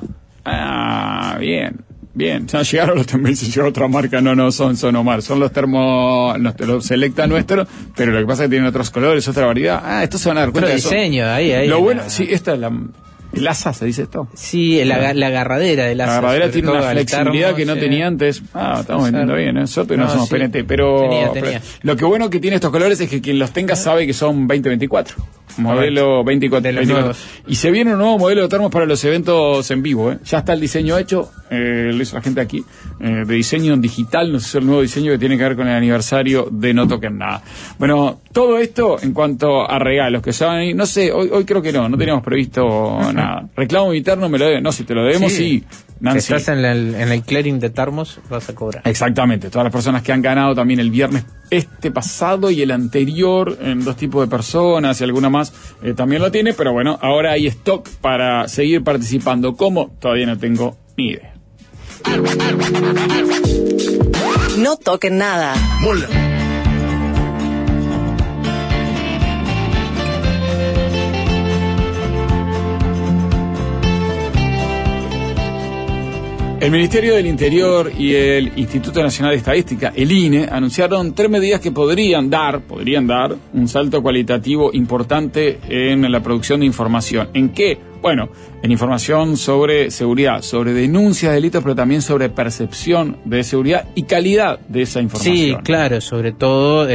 acá. Bien. Ya llegaron los también, si llegó otra marca, no son Sonomar, son los termos, los Selecta nuestros, pero lo que pasa es que tienen otros colores, otra variedad. Estos se van a dar cuenta. Otro que son- diseño, ahí. Lo bueno, sí, esta es el asa, se dice esto. Sí, la agarradera del La asa. agarradera sobre tiene todo una al flexibilidad termo, que no sí. tenía antes. Estamos vendiendo bien, ¿eh? Suerte que no No, somos sí. PNT, pero Tenía. pero lo que bueno que tiene estos colores es que quien los tenga sabe que son 2024. Modelo 24, De los 24. nuevos. Y se viene un nuevo modelo de termos para los eventos en vivo, ¿eh? Ya está el diseño hecho, lo hizo la gente aquí, de diseño en digital, nos hizo el nuevo diseño que tiene que ver con el aniversario de No Toquen Nada. Bueno, todo esto en cuanto a regalos que se van a ir, no sé, hoy creo que no teníamos previsto nada. Reclamo interno me lo deben, no, si te lo debemos, sí. Nancy. Si estás en el clearing de termos, vas a cobrar. Exactamente, todas las personas que han ganado también el viernes pasado y el anterior, en 2 tipos de personas y alguna más también lo tiene, pero bueno, ahora hay stock para seguir participando. ¿Cómo? Todavía no tengo ni idea. No toquen nada. Mola. El Ministerio del Interior y el Instituto Nacional de Estadística, el INE, anunciaron 3 medidas que podrían dar un salto cualitativo importante en la producción de información. ¿En qué? Bueno, en información sobre seguridad, sobre denuncias de delitos, pero también sobre percepción de seguridad y calidad de esa información. Sí, claro, sobre todo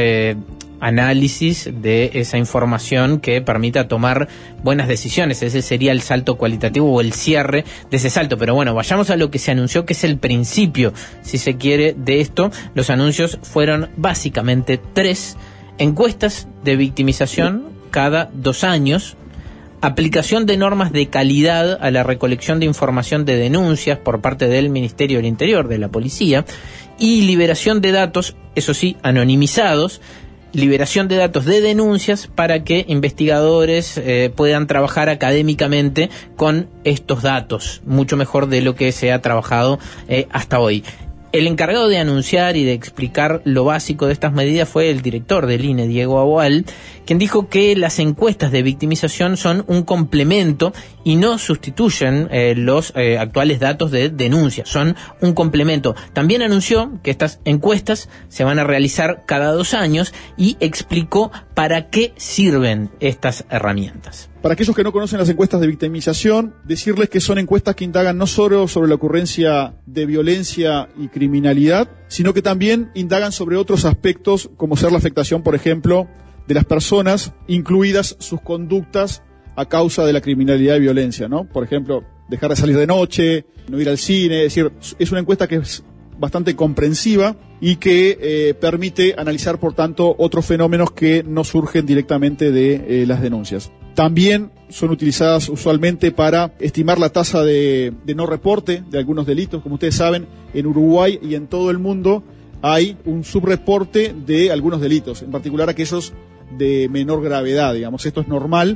análisis de esa información que permita tomar buenas decisiones. Ese sería el salto cualitativo o el cierre de ese salto. Pero bueno, vayamos a lo que se anunció, que es el principio, si se quiere, de esto. Los anuncios fueron básicamente 3 encuestas de victimización cada 2 años, aplicación de normas de calidad a la recolección de información de denuncias por parte del Ministerio del Interior, de la policía, y liberación de datos, eso sí, anonimizados, liberación de datos de denuncias para que investigadores puedan trabajar académicamente con estos datos, mucho mejor de lo que se ha trabajado hasta hoy. El encargado de anunciar y de explicar lo básico de estas medidas fue el director del INE, Diego Aboal, quien dijo que las encuestas de victimización son un complemento y no sustituyen los actuales datos de denuncia, son un complemento. También anunció que estas encuestas se van a realizar cada 2 años y explicó para qué sirven estas herramientas. Para aquellos que no conocen las encuestas de victimización, decirles que son encuestas que indagan no solo sobre la ocurrencia de violencia y criminalidad, sino que también indagan sobre otros aspectos, como ser la afectación, por ejemplo, de las personas, incluidas sus conductas a causa de la criminalidad y violencia, ¿no? Por ejemplo, dejar de salir de noche, no ir al cine, es decir, es una encuesta que es bastante comprensiva y que permite analizar, por tanto, otros fenómenos que no surgen directamente de las denuncias. También son utilizadas usualmente para estimar la tasa de no reporte de algunos delitos. Como ustedes saben, en Uruguay y en todo el mundo hay un subreporte de algunos delitos, en particular aquellos de menor gravedad, digamos. Esto es normal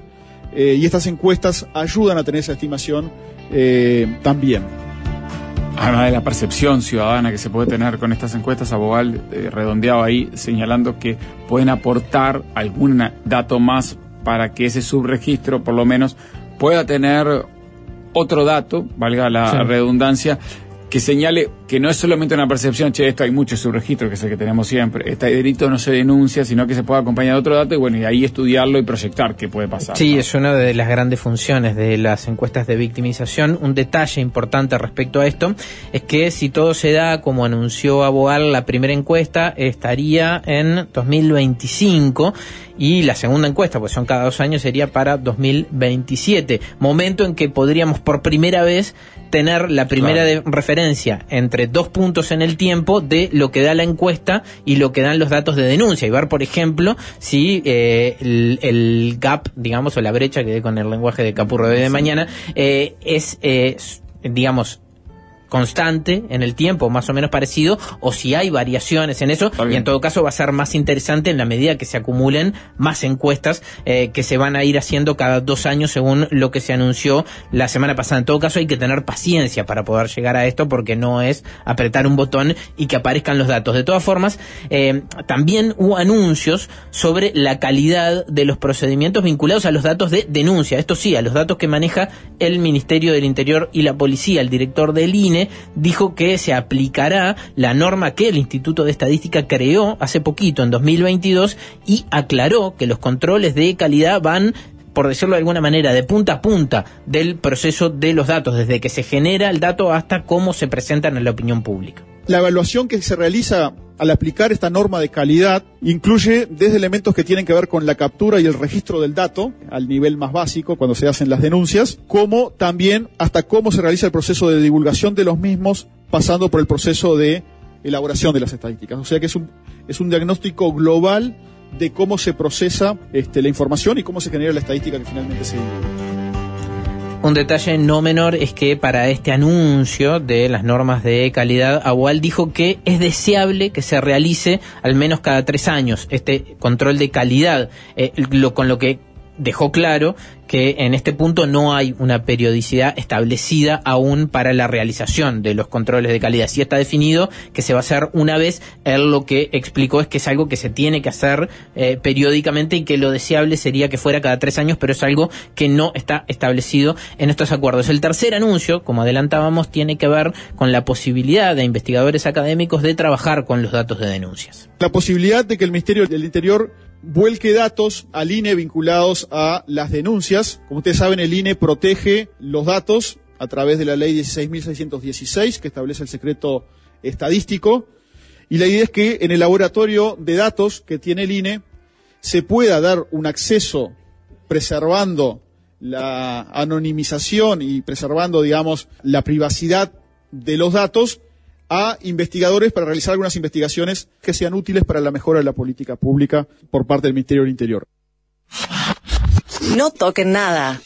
y estas encuestas ayudan a tener esa estimación también. Además de la percepción ciudadana que se puede tener con estas encuestas, Aboal redondeaba ahí señalando que pueden aportar algún dato más para que ese subregistro, por lo menos, pueda tener otro dato, valga la redundancia, que señale que no es solamente una percepción, esto hay mucho subregistro, que es el que tenemos siempre, este delito no se denuncia, sino que se puede acompañar de otro dato, y bueno, y ahí estudiarlo y proyectar qué puede pasar. Sí, ¿no? es una de las grandes funciones de las encuestas de victimización. Un detalle importante respecto a esto es que si todo se da como anunció Aboal, la primera encuesta estaría en 2025, y la segunda encuesta, pues son cada 2 años, sería para 2027, momento en que podríamos por primera vez tener la primera referencia entre 2 puntos en el tiempo de lo que da la encuesta y lo que dan los datos de denuncia, y ver, por ejemplo, si el gap, digamos, o la brecha, que con el lenguaje de Capurro de mañana, es digamos, constante en el tiempo, más o menos parecido, o si hay variaciones en eso, y en todo caso va a ser más interesante en la medida que se acumulen más encuestas que se van a ir haciendo cada 2 años según lo que se anunció la semana pasada. En todo caso hay que tener paciencia para poder llegar a esto, porque no es apretar un botón y que aparezcan los datos. De todas formas, también hubo anuncios sobre la calidad de los procedimientos vinculados a los datos de denuncia, esto sí, a los datos que maneja el Ministerio del Interior y la Policía. El director del INE dijo que se aplicará la norma que el Instituto de Estadística creó hace poquito, en 2022, y aclaró que los controles de calidad van, por decirlo de alguna manera, de punta a punta del proceso de los datos, desde que se genera el dato hasta cómo se presentan en la opinión pública. La evaluación que se realiza al aplicar esta norma de calidad incluye desde elementos que tienen que ver con la captura y el registro del dato, al nivel más básico, cuando se hacen las denuncias, como también hasta cómo se realiza el proceso de divulgación de los mismos, pasando por el proceso de elaboración de las estadísticas. O sea que es un diagnóstico global de cómo se procesa la información y cómo se genera la estadística que finalmente se divulga. Un detalle no menor es que para este anuncio de las normas de calidad, Aboal dijo que es deseable que se realice al menos cada 3 años este control de calidad, con lo que dejó claro que en este punto no hay una periodicidad establecida aún para la realización de los controles de calidad. Sí está definido que se va a hacer una vez. Él lo que explicó es que es algo que se tiene que hacer periódicamente, y que lo deseable sería que fuera cada 3 años, pero es algo que no está establecido en estos acuerdos. El tercer anuncio, como adelantábamos, tiene que ver con la posibilidad de investigadores académicos de trabajar con los datos de denuncias. La posibilidad de que el Ministerio del Interior vuelque datos al INE vinculados a las denuncias. Como ustedes saben, el INE protege los datos a través de la ley 16.616, que establece el secreto estadístico, y la idea es que en el laboratorio de datos que tiene el INE se pueda dar un acceso preservando la anonimización y preservando, digamos, la privacidad de los datos a investigadores para realizar algunas investigaciones que sean útiles para la mejora de la política pública por parte del Ministerio del Interior. No toquen nada.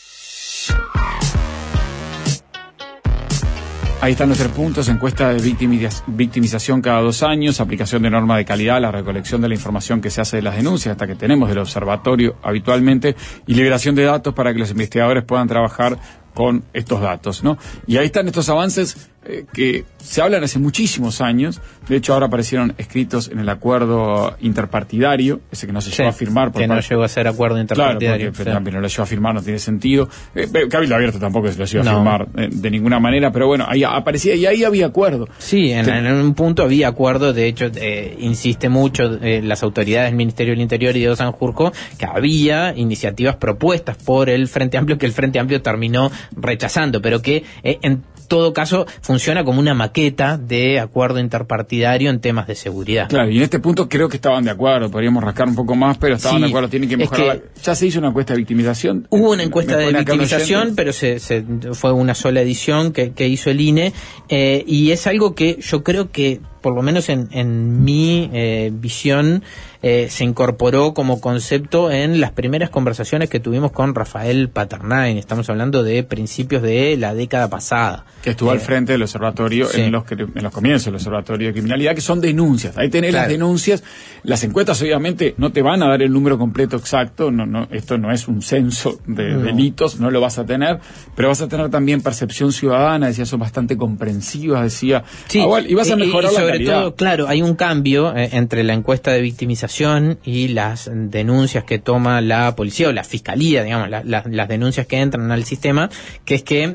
Ahí están los 3 puntos: encuesta de victimización cada 2 años, aplicación de norma de calidad, la recolección de la información que se hace de las denuncias, hasta que tenemos del observatorio habitualmente, y liberación de datos para que los investigadores puedan trabajar con estos datos, ¿no? Y ahí están estos avances que se hablan hace muchísimos años. De hecho, ahora aparecieron escritos en el acuerdo interpartidario, ese que no se llegó a firmar. Que no llegó a ser acuerdo interpartidario. Claro, porque también no lo llegó a firmar, no tiene sentido. Cabildo Abierto tampoco se lo llegó a firmar de ninguna manera, pero bueno, ahí aparecía y ahí había acuerdo. Sí, en un punto había acuerdo. De hecho, insiste mucho las autoridades del Ministerio del Interior y de Sanjurjo que había iniciativas propuestas por el Frente Amplio que el Frente Amplio terminó rechazando, pero que en todo caso funciona como una maqueta de acuerdo interpartidario en temas de seguridad. Claro, y en este punto creo que estaban de acuerdo, podríamos rascar un poco más, pero estaban de acuerdo, tienen que mejorar. Ya se hizo una encuesta de victimización. Hubo una encuesta de victimización, pero fue una sola edición que hizo el INE, y es algo que yo creo que, por lo menos en mi visión, se incorporó como concepto en las primeras conversaciones que tuvimos con Rafael Paternain. Estamos hablando de principios de la década pasada. Que estuvo al frente del observatorio en los comienzos del observatorio de criminalidad, que son denuncias. Ahí tenés las denuncias. Las encuestas obviamente no te van a dar el número completo exacto. No, esto no es un censo de delitos, no lo vas a tener, pero vas a tener también percepción ciudadana, decía, son bastante comprensivas, decía. Sí, y vas a mejorar la calidad. calidad. todo, claro, hay un cambio entre la encuesta de victimización y las denuncias que toma la policía o la fiscalía, digamos, las denuncias que entran al sistema, que es que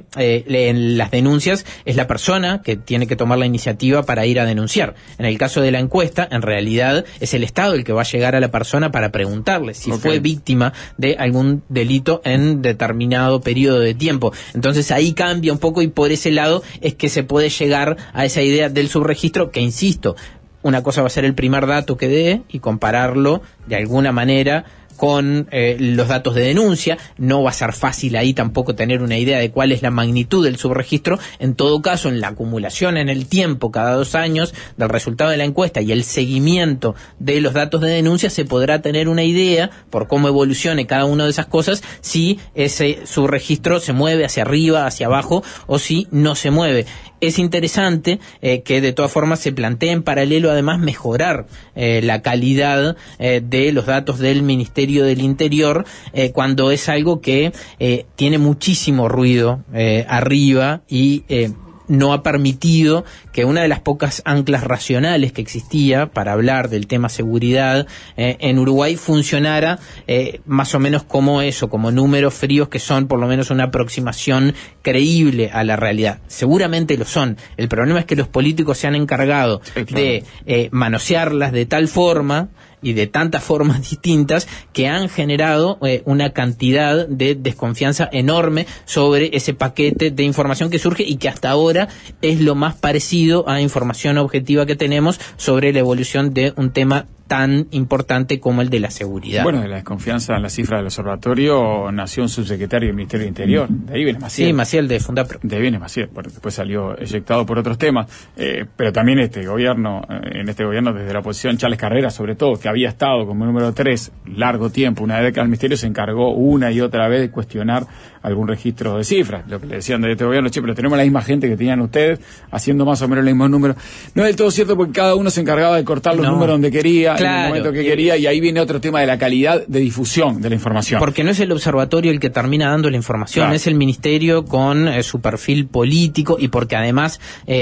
en las denuncias es la persona que tiene que tomar la iniciativa para ir a denunciar. En el caso de la encuesta, en realidad es el Estado el que va a llegar a la persona para preguntarle si fue víctima de algún delito en determinado periodo de tiempo. Entonces ahí cambia un poco, y por ese lado es que se puede llegar a esa idea del subregistro, que insisto, una cosa va a ser el primer dato que dé y compararlo de alguna manera con los datos de denuncia. No va a ser fácil ahí tampoco tener una idea de cuál es la magnitud del subregistro. En todo caso, en la acumulación en el tiempo, cada 2 años, del resultado de la encuesta y el seguimiento de los datos de denuncia, se podrá tener una idea, por cómo evolucione cada una de esas cosas, si ese subregistro se mueve hacia arriba, hacia abajo, o si no se mueve. Es interesante que de todas formas se plantee en paralelo además mejorar la calidad de los datos del Ministerio del Interior, cuando es algo que tiene muchísimo ruido arriba y no ha permitido que una de las pocas anclas racionales que existía para hablar del tema seguridad en Uruguay funcionara más o menos como eso, como números fríos que son por lo menos una aproximación creíble a la realidad. Seguramente lo son. El problema es que los políticos se han encargado de manosearlas de tal forma y de tantas formas distintas que han generado una cantidad de desconfianza enorme sobre ese paquete de información que surge y que hasta ahora es lo más parecido a información objetiva que tenemos sobre la evolución de un tema tan importante como el de la seguridad. Bueno, de la desconfianza en la cifra del observatorio nació un subsecretario del Ministerio del Interior. De ahí viene Maciel. Sí, Maciel de Fundapro. De ahí viene Maciel, porque después salió eyectado por otros temas. Pero también en este gobierno, desde la oposición, Charles Carrera, sobre todo, que había estado como número 3 largo tiempo, una década, el Ministerio se encargó una y otra vez de cuestionar algún registro de cifras. Lo que le decían de este gobierno, pero tenemos la misma gente que tenían ustedes, haciendo más o menos los mismos números. No es del todo cierto, porque cada uno se encargaba de cortar los números donde quería, en el momento que quería, y ahí viene otro tema de la calidad de difusión de la información. Porque no es el observatorio el que termina dando la información, es el Ministerio con su perfil político, y porque además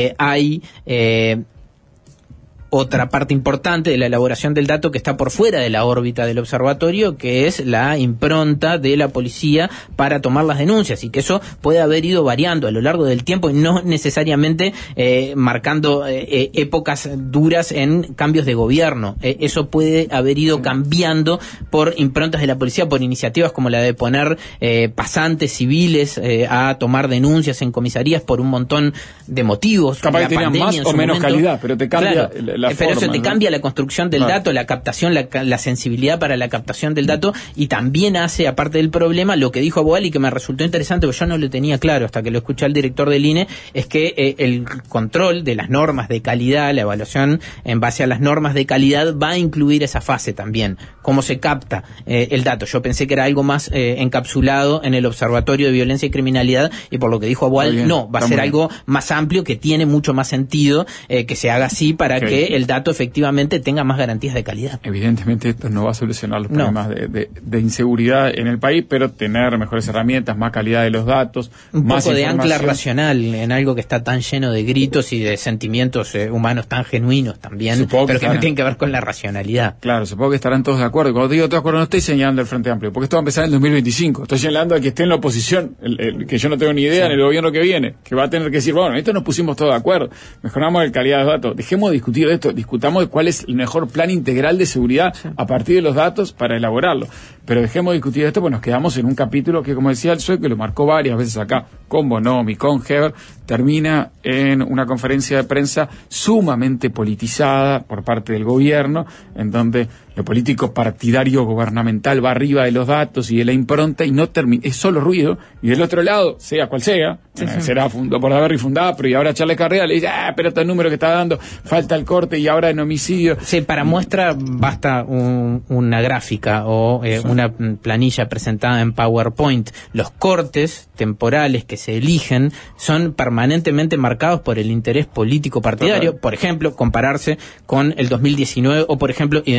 hay otra parte importante de la elaboración del dato que está por fuera de la órbita del observatorio, que es la impronta de la policía para tomar las denuncias, y que eso puede haber ido variando a lo largo del tiempo y no necesariamente marcando épocas duras en cambios de gobierno. Eso puede haber ido cambiando por improntas de la policía, por iniciativas como la de poner pasantes civiles a tomar denuncias en comisarías por un montón de motivos. Capaz que tenían más o menos calidad, pero te cambia pero eso te cambia la construcción del dato, la captación, la sensibilidad para la captación del dato, y también hace, aparte del problema, lo que dijo Aboal y que me resultó interesante, porque yo no lo tenía claro hasta que lo escuché al director del INE, es que el control de las normas de calidad, la evaluación en base a las normas de calidad, va a incluir esa fase también, cómo se capta el dato. Yo pensé que era algo más encapsulado en el Observatorio de Violencia y Criminalidad, y por lo que dijo Aboal, no, va a ser algo más amplio, que tiene mucho más sentido que se haga así para que el dato efectivamente tenga más garantías de calidad. Evidentemente esto no va a solucionar los problemas de inseguridad en el país, pero tener mejores herramientas, más calidad de los datos, un más poco de ancla racional en algo que está tan lleno de gritos y de sentimientos humanos tan genuinos también, pero que no tienen que ver con la racionalidad. Claro, supongo que estarán todos de acuerdo. Cuando digo todos de acuerdo, no estoy señalando el Frente Amplio, porque esto va a empezar en el 2025. Estoy señalando a que esté en la oposición, que yo no tengo ni idea en el gobierno que viene, que va a tener que decir, bueno, esto nos pusimos todos de acuerdo, mejoramos la calidad de los datos, dejemos de discutir esto, discutamos de cuál es el mejor plan integral de seguridad a partir de los datos para elaborarlo. Pero dejemos de discutir esto, pues nos quedamos en un capítulo que, como decía el Sueco, que lo marcó varias veces acá, con Bonomi, con Heber, termina en una conferencia de prensa sumamente politizada por parte del gobierno, en donde lo político partidario gubernamental va arriba de los datos y de la impronta y no termina, es solo ruido, y del otro lado, sea cual sea, será por haber fundado, pero y ahora Charles Carrera le dice, pero este número que está dando, falta el corte y ahora en homicidio. Sí, para muestra basta una gráfica o una planilla presentada en PowerPoint. Los cortes temporales que se eligen son permanentemente marcados por el interés político partidario. Por ejemplo, compararse con el 2019 o, por ejemplo, identificar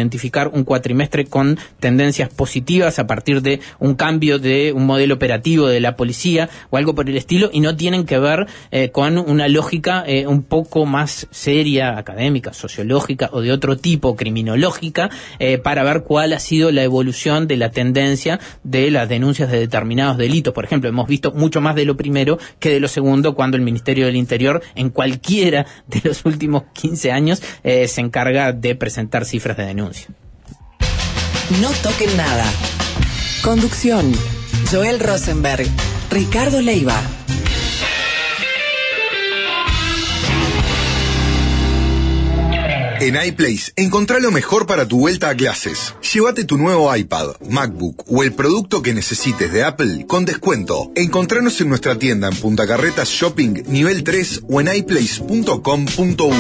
arrancar un cuatrimestre con tendencias positivas a partir de un cambio de un modelo operativo de la policía o algo por el estilo, y no tienen que ver con una lógica un poco más seria, académica, sociológica o de otro tipo, criminológica, para ver cuál ha sido la evolución de la tendencia de las denuncias de determinados delitos. Por ejemplo, hemos visto mucho más de lo primero que de lo segundo cuando el Ministerio del Interior, en cualquiera de los últimos 15 años, se encarga de presentar cifras de denuncia. No toquen nada. Conducción: Joel Rosenberg, Ricardo Leiva. En iPlace, encontrá lo mejor para tu vuelta a clases. Llévate tu nuevo iPad, MacBook o el producto que necesites de Apple con descuento. Encontranos en nuestra tienda en Punta Carretas Shopping, nivel 3 o en iPlace.com.uy.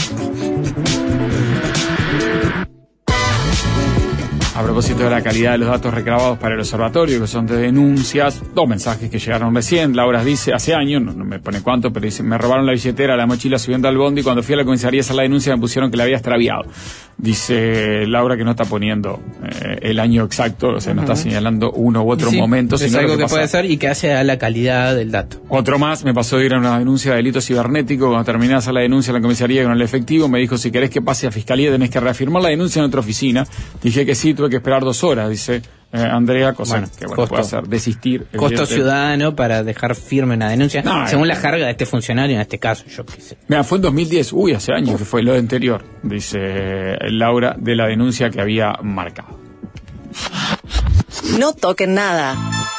A propósito de la calidad de los datos recabados para el observatorio, que son de denuncias, 2 mensajes que llegaron recién. Laura dice, hace años, no me pone cuánto, pero dice, me robaron la billetera, la mochila subiendo al bondi, y cuando fui a la comisaría a hacer la denuncia me pusieron que la había extraviado. Dice Laura que no está poniendo el año exacto, o sea, no está señalando uno u otro momento. Es algo que puede ser y que hace a la calidad del dato. Otro más, me pasó de ir a una denuncia de delito cibernético. Cuando terminé de hacer la denuncia en la comisaría con el efectivo, me dijo, si querés que pase a fiscalía tenés que reafirmar la denuncia en otra oficina. Dije que sí, tuve que esperar 2 horas, dice Andrea, cosa que puede hacer desistir. Costo ciudadano para dejar firme una denuncia, según la jerga de este funcionario en este caso, yo qué sé. Mira, fue en 2010, hace años que fue lo anterior, dice Laura, de la denuncia que había marcado. No toquen nada.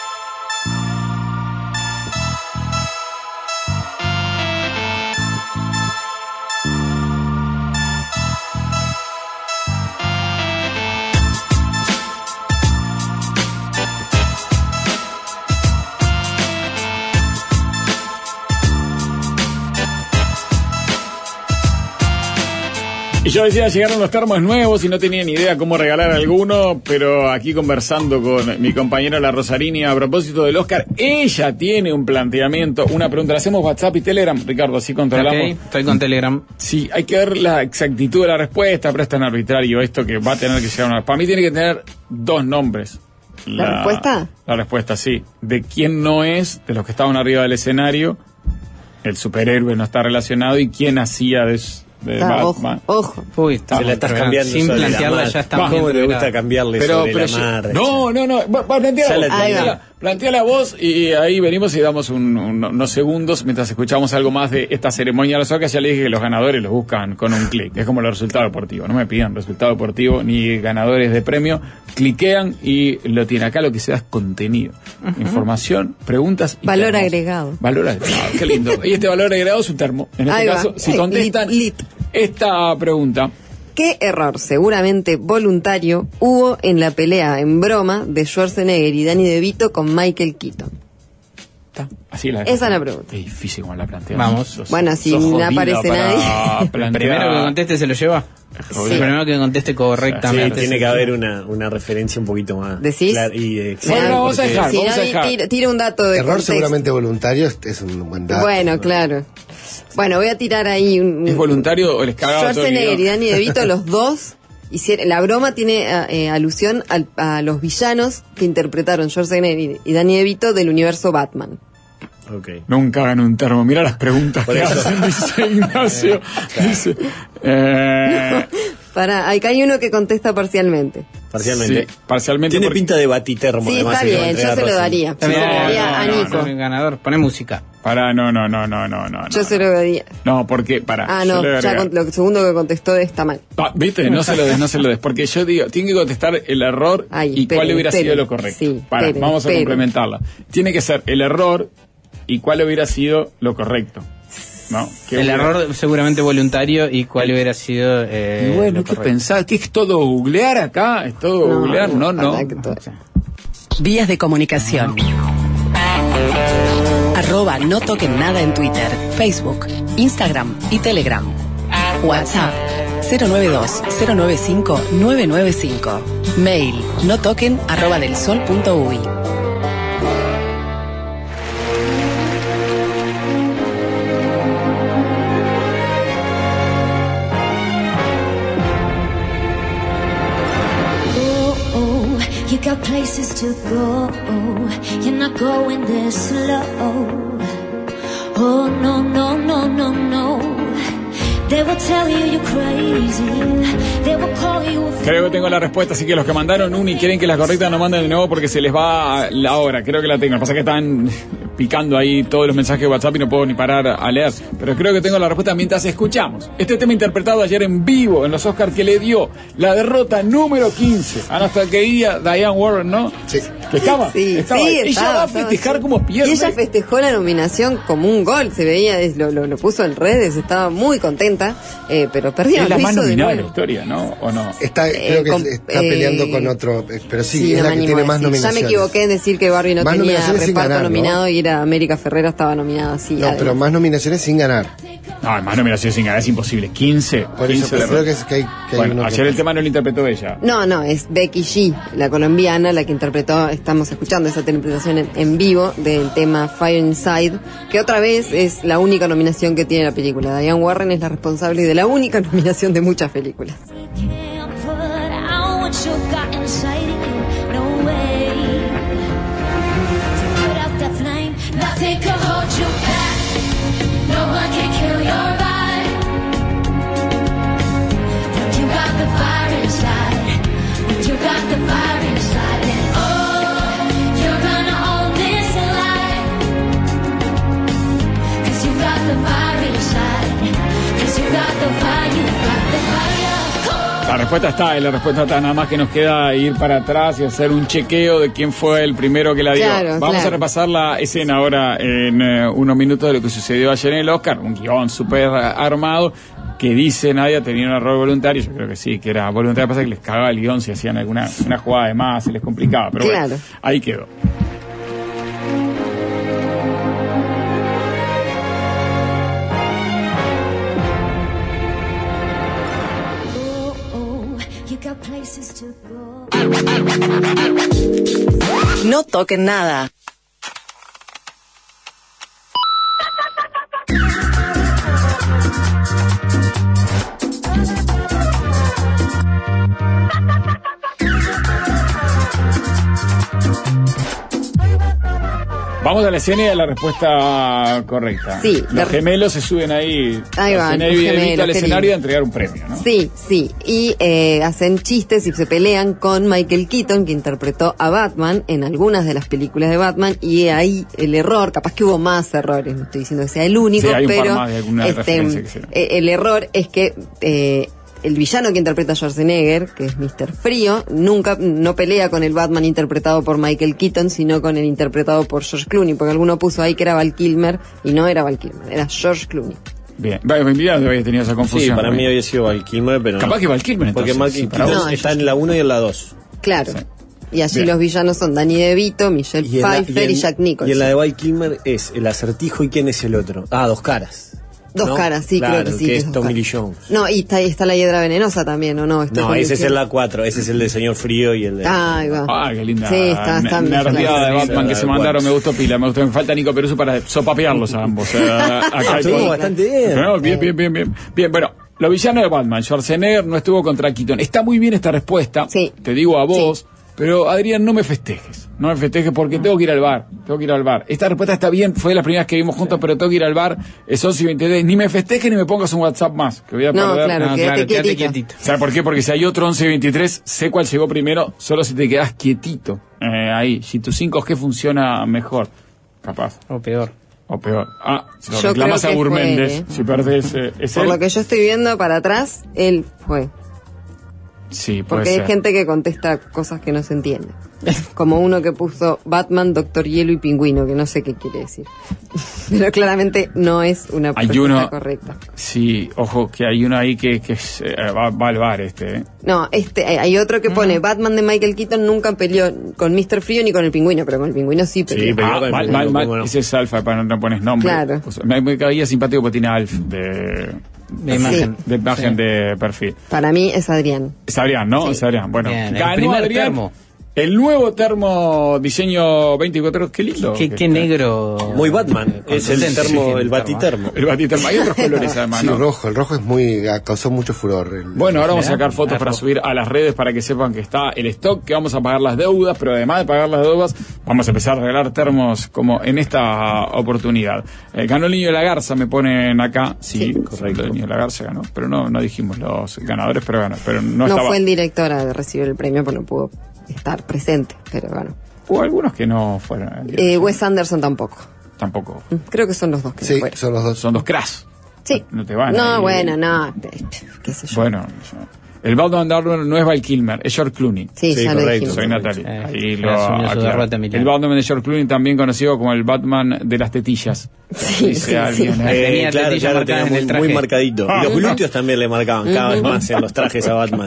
Y yo decía, llegaron los termos nuevos y no tenía ni idea cómo regalar alguno, pero aquí conversando con mi compañera La Rosarini a propósito del Oscar, ella tiene un planteamiento, una pregunta. Le hacemos WhatsApp y Telegram, Ricardo, así controlamos. Ok, estoy con Telegram. Sí, hay que ver la exactitud de la respuesta, pero es tan arbitrario esto que va a tener que llegar una... Para mí tiene que tener 2 nombres. ¿La respuesta? La respuesta, sí. De quién no es, de los que estaban arriba del escenario, el superhéroe no está relacionado, y quién hacía de Batman. Ojo. Uy, se la estás cambiando sin sobre plantearla, la mar. ya está. ¿Cómo te gusta cambiarle sobre la mar? No. Planteala vos y ahí venimos y damos unos segundos mientras escuchamos algo más de esta ceremonia de los Oscars. Ya le dije que los ganadores los buscan con un clic. Es como los resultados deportivos. No me pidan resultado deportivo ni ganadores de premio. Cliquean y lo tiene. Acá lo que se da es contenido. Información, preguntas y valor termos. agregado. Valor agregado. Qué lindo. Y este valor agregado es un termo. En este caso, si contestan esta pregunta. ¿Qué error, seguramente voluntario, hubo en la pelea en broma de Schwarzenegger y Danny DeVito con Michael Keaton? Así la Esa es la pregunta. Es difícil como la plantea. Vamos. Bueno, si no aparece nadie. El primero que conteste se lo lleva. Sí. El primero que conteste correctamente. Sí, tiene que haber una referencia un poquito más. ¿Decís? Clara Bueno, vamos a dejar. Si no, tira un dato de error contexto. seguramente voluntario es un buen dato. Bueno, claro. Bueno, voy a tirar ahí un... ¿Es voluntario o les cagaba todo el Schwarzenegger y guión? Danny DeVito, los dos... La broma tiene alusión a los villanos que interpretaron Schwarzenegger y Danny DeVito del universo Batman. Okay. Nunca hagan un termo. Mira las preguntas por que eso hacen, dice Ignacio. Dice, acá hay uno que contesta parcialmente. Parcialmente. Sí, parcialmente. Tiene pinta de batitermo. Sí, además, está bien, yo se lo daría. Yo se lo daría a Nico. El ganador, pone música. No. Yo se lo daría. No, porque, no, ya lo segundo que contestó está mal. ¿Viste? No se lo des. Porque yo digo, tiene que contestar el error y cuál hubiera sido lo correcto. Sí, vamos a complementarla. Tiene que ser el error y cuál hubiera sido lo correcto. ¿No? El error seguramente voluntario y cuál hubiera sido y bueno, ¿qué pensás? ¿Qué es todo googlear acá? ¿Es todo googlear? No. Vías de comunicación. @ No Toquen Nada en Twitter, Facebook, Instagram y Telegram. WhatsApp 092-095-995. Mail notoquen@delsol.uy. got places to go. You're not going there slow. Oh no, no, no, no, no. They will tell you you're crazy. They will call you a fool. Creo que tengo la respuesta, así que los que mandaron una y quieren que las correctas no manden de nuevo porque se les va la hora. Creo que la tengo. Lo que pasa es que están picando ahí todos los mensajes de WhatsApp y no puedo ni parar a leer. Pero creo que tengo la respuesta mientras escuchamos este tema interpretado ayer en vivo en los Oscars que le dio la derrota número 15 a nuestra querida Diane Warren, ¿no? Sí. ¿Que estaba? Sí, estaba. sí, Ella estaba, va a festejar como pierde. Y ella festejó la nominación como un gol, se veía, lo puso en redes, estaba muy contenta, pero perdió. Es la más hizo de nominada de la nuevo. historia, ¿no? ¿O no? Creo que está peleando con otro, pero sí, es no la me que animo tiene a más decir. nominaciones. Ya me equivoqué en decir que Barbie no Más tenía nominaciones sin reparto ganar, ¿no? nominado y era América Ferrera estaba nominada, sí. No, pero más nominaciones sin ganar. No, más nominaciones sin ganar es imposible. 15. Por 15 eso, pero creo que hay bueno, uno ayer que... el tema no lo interpretó ella. No, es Becky G, la colombiana, la que interpretó, estamos escuchando esa interpretación en vivo del tema Fire Inside, que otra vez es la única nominación que tiene la película. Diane Warren es la responsable de la única nominación de muchas películas. La respuesta está, y la respuesta está, nada más que nos queda ir para atrás y hacer un chequeo de quién fue el primero que la dio. Claro, Vamos claro. a repasar la escena ahora en unos minutos de lo que sucedió ayer en el Oscar, un guión súper armado que dice Nadia tenía un error voluntario. Yo creo que sí, que era voluntario, pasa que les cagaba el guión si hacían alguna una jugada de más, se les complicaba, pero Claro. bueno, ahí quedó. No toquen nada. Vamos a la escena y a la respuesta correcta. Sí, Los gemelos se suben ahí. Ahí van, Zeneida los y Evita gemelos, al qué escenario lindo. a entregar un premio, ¿no? Sí, y hacen chistes y se pelean con Michael Keaton, que interpretó a Batman en algunas de las películas de Batman, y ahí el error, capaz que hubo más errores, no estoy diciendo que sea el único, Sí, hay un par pero más de alguna referencia que sea. el error es que el villano que interpreta a Schwarzenegger, que es Mr. Frío, no pelea con el Batman interpretado por Michael Keaton, sino con el interpretado por George Clooney, porque alguno puso ahí que era Val Kilmer, y no era Val Kilmer, era George Clooney. Bien, mira, había tenido esa confusión. Sí, para mí había sido Val Kilmer, pero capaz no. que Val Kilmer, Porque entonces, Michael sí, para Keaton vos. está en la 1 y en la 2. Claro. Sí. Y allí Bien. los villanos son Danny DeVito, Michelle Pfeiffer y Jack Nicholson. Y en la de Val Kilmer es el acertijo y quién es el otro. Ah, Dos Caras. Dos ¿no? caras, sí, Claro, creo que sí. que es Dos Tommy caras. Lee Jones. No, y está la hiedra venenosa también, ¿o no? Estoy No, ese es confundiendo. en la 4, ese es el del señor Frío y el de... Ahí va. Ah, qué linda. Sí, está nerdeada de claro. Batman que se mandaron, me gustó pila, me gustó. Me falta Nico Peruso para sopapearlos a ambos. Acá Estuvo bastante bien. No, bien, bueno. Los villanos de Batman, Schwarzenegger no estuvo contra Keaton. Está muy bien esta respuesta. Sí. Te digo a vos, pero Adrián, no me festejes. No me festejes porque tengo que ir al bar. Esta respuesta está bien, fue la primera vez que vimos juntos, pero tengo que ir al bar. Es 11:23. Ni me festejes ni me pongas un WhatsApp más, que voy a No, perder. claro, quédate quietito. ¿Sabes por qué? Porque si hay otro 11:23, sé cuál llegó primero, solo si te quedas quietito. Ahí, si tu 5G funciona mejor, capaz. O peor. Ah, si lo Yo reclamas creo a que Burméndez, fue, si perdés, es Por él. lo que yo estoy viendo para atrás, él fue. Sí, puede Porque hay ser. gente que contesta cosas que no se entienden. Como uno que puso Batman, Doctor Hielo y Pingüino, que no sé qué quiere decir. Pero claramente no es una Hay respuesta uno, correcta. sí, ojo, que hay uno ahí que va al bar No, hay otro que pone Batman de Michael Keaton nunca peleó con Mr. Frío ni con el Pingüino, pero con el Pingüino sí peleó. mal, ese es Alfa, para no pones nombre. Claro. Pues, me caía simpático porque tiene Alf de imagen. De imagen Sí. de perfil. Para mí es Adrián. Es Adrián, ¿no? Sí. Es Adrián. Bueno, Bien, el ganó primer Adrián. termo. El nuevo termo diseño 24, qué lindo. Qué negro. Muy Batman. Es el termo, el batitermo. El batitermo. Hay otros colores además, Sí, ¿no? rojo. El rojo causó mucho furor. Bueno, ahora vamos a sacar fotos para subir a las redes para que sepan que está el stock, que vamos a pagar las deudas, pero además de pagar las deudas, vamos a empezar a regalar termos como en esta oportunidad. Ganó el Niño de la Garza, me ponen acá. Sí, correcto. El Niño de la Garza ganó, pero no dijimos los ganadores, pero ganó. Pero no estaba... fue el director a recibir el premio, porque no pudo estar presente, pero bueno. Hubo algunos que no fueron. Wes Anderson tampoco. Tampoco. Creo que son los dos que Sí, fueron. son los dos. Son dos Crash. Sí. No te van. No, ahí. bueno, no. Qué sé yo. Bueno, el Batman Darwin no es Val Kilmer, es George Clooney. Sí, ya lo correcto. dijimos. Soy Natalia. Ahí lo asumió su aclaro. derrota militar. El Batman de George Clooney, también conocido como el Batman de las tetillas. Sí, Dice sí, alguien, sí. Tenía Claro, tetillas claro, marcadas tenía en el traje. muy marcadito. Y los glúteos también le marcaban cada vez más en los trajes a Batman.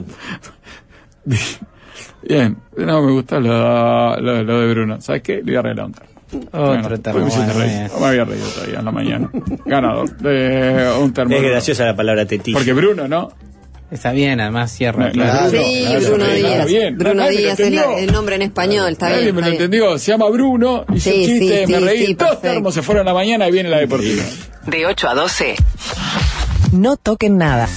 Bien, no me gusta lo de Bruno. ¿Sabes qué? Le voy a regalar un termo. Otro termo. Me hiciste Bueno, reír. Me había reído todavía en la mañana. Ganador de un termo. Es graciosa la palabra tetilla. Porque Bruno, ¿no? Está bien, además cierra. Claro. Sí, Claro, Bruno sí, Díaz. bien. Bruno Nadie me lo Díaz es entendió. el nombre en español, está Nadie bien. me lo está bien. entendió. Se llama Bruno, hizo Sí, un chiste, sí, me sí, reí. sí, Dos perfecto. termos se fueron a la mañana y viene la deportiva. De 8 a 12. No toquen nada.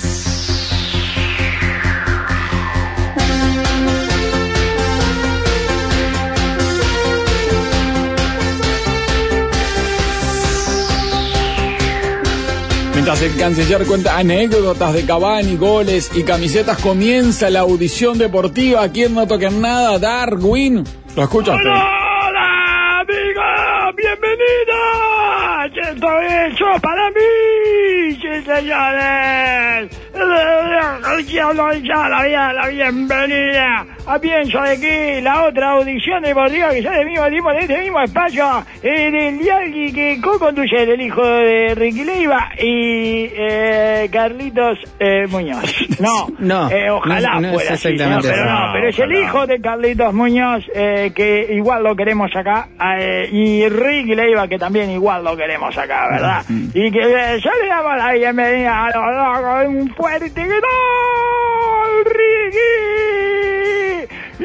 Mientras el canciller cuenta anécdotas de Cavani, goles y camisetas, comienza la audición deportiva. Aquí en No Toquen Nada, Darwin. ¿Lo escuchaste? ¡Hola, amigos! ¡Bienvenidos! Esto es hecho para mí, sí, señores. Quiero dar la bienvenida a Pienso de Qué, la otra audición deportiva que sale de este mismo espacio, del diario que co-conduce el hijo de Ricky Leiva y Carlitos Muñoz. No, ojalá no fuera es así, exactamente pero eso. no, pero es el hijo de Carlitos Muñoz, que igual lo queremos acá, y Ricky Leiva, que también igual lo queremos acá, ¿verdad? Y que yo le damos la bienvenida a los dos con un fuerte que no, Ricky, y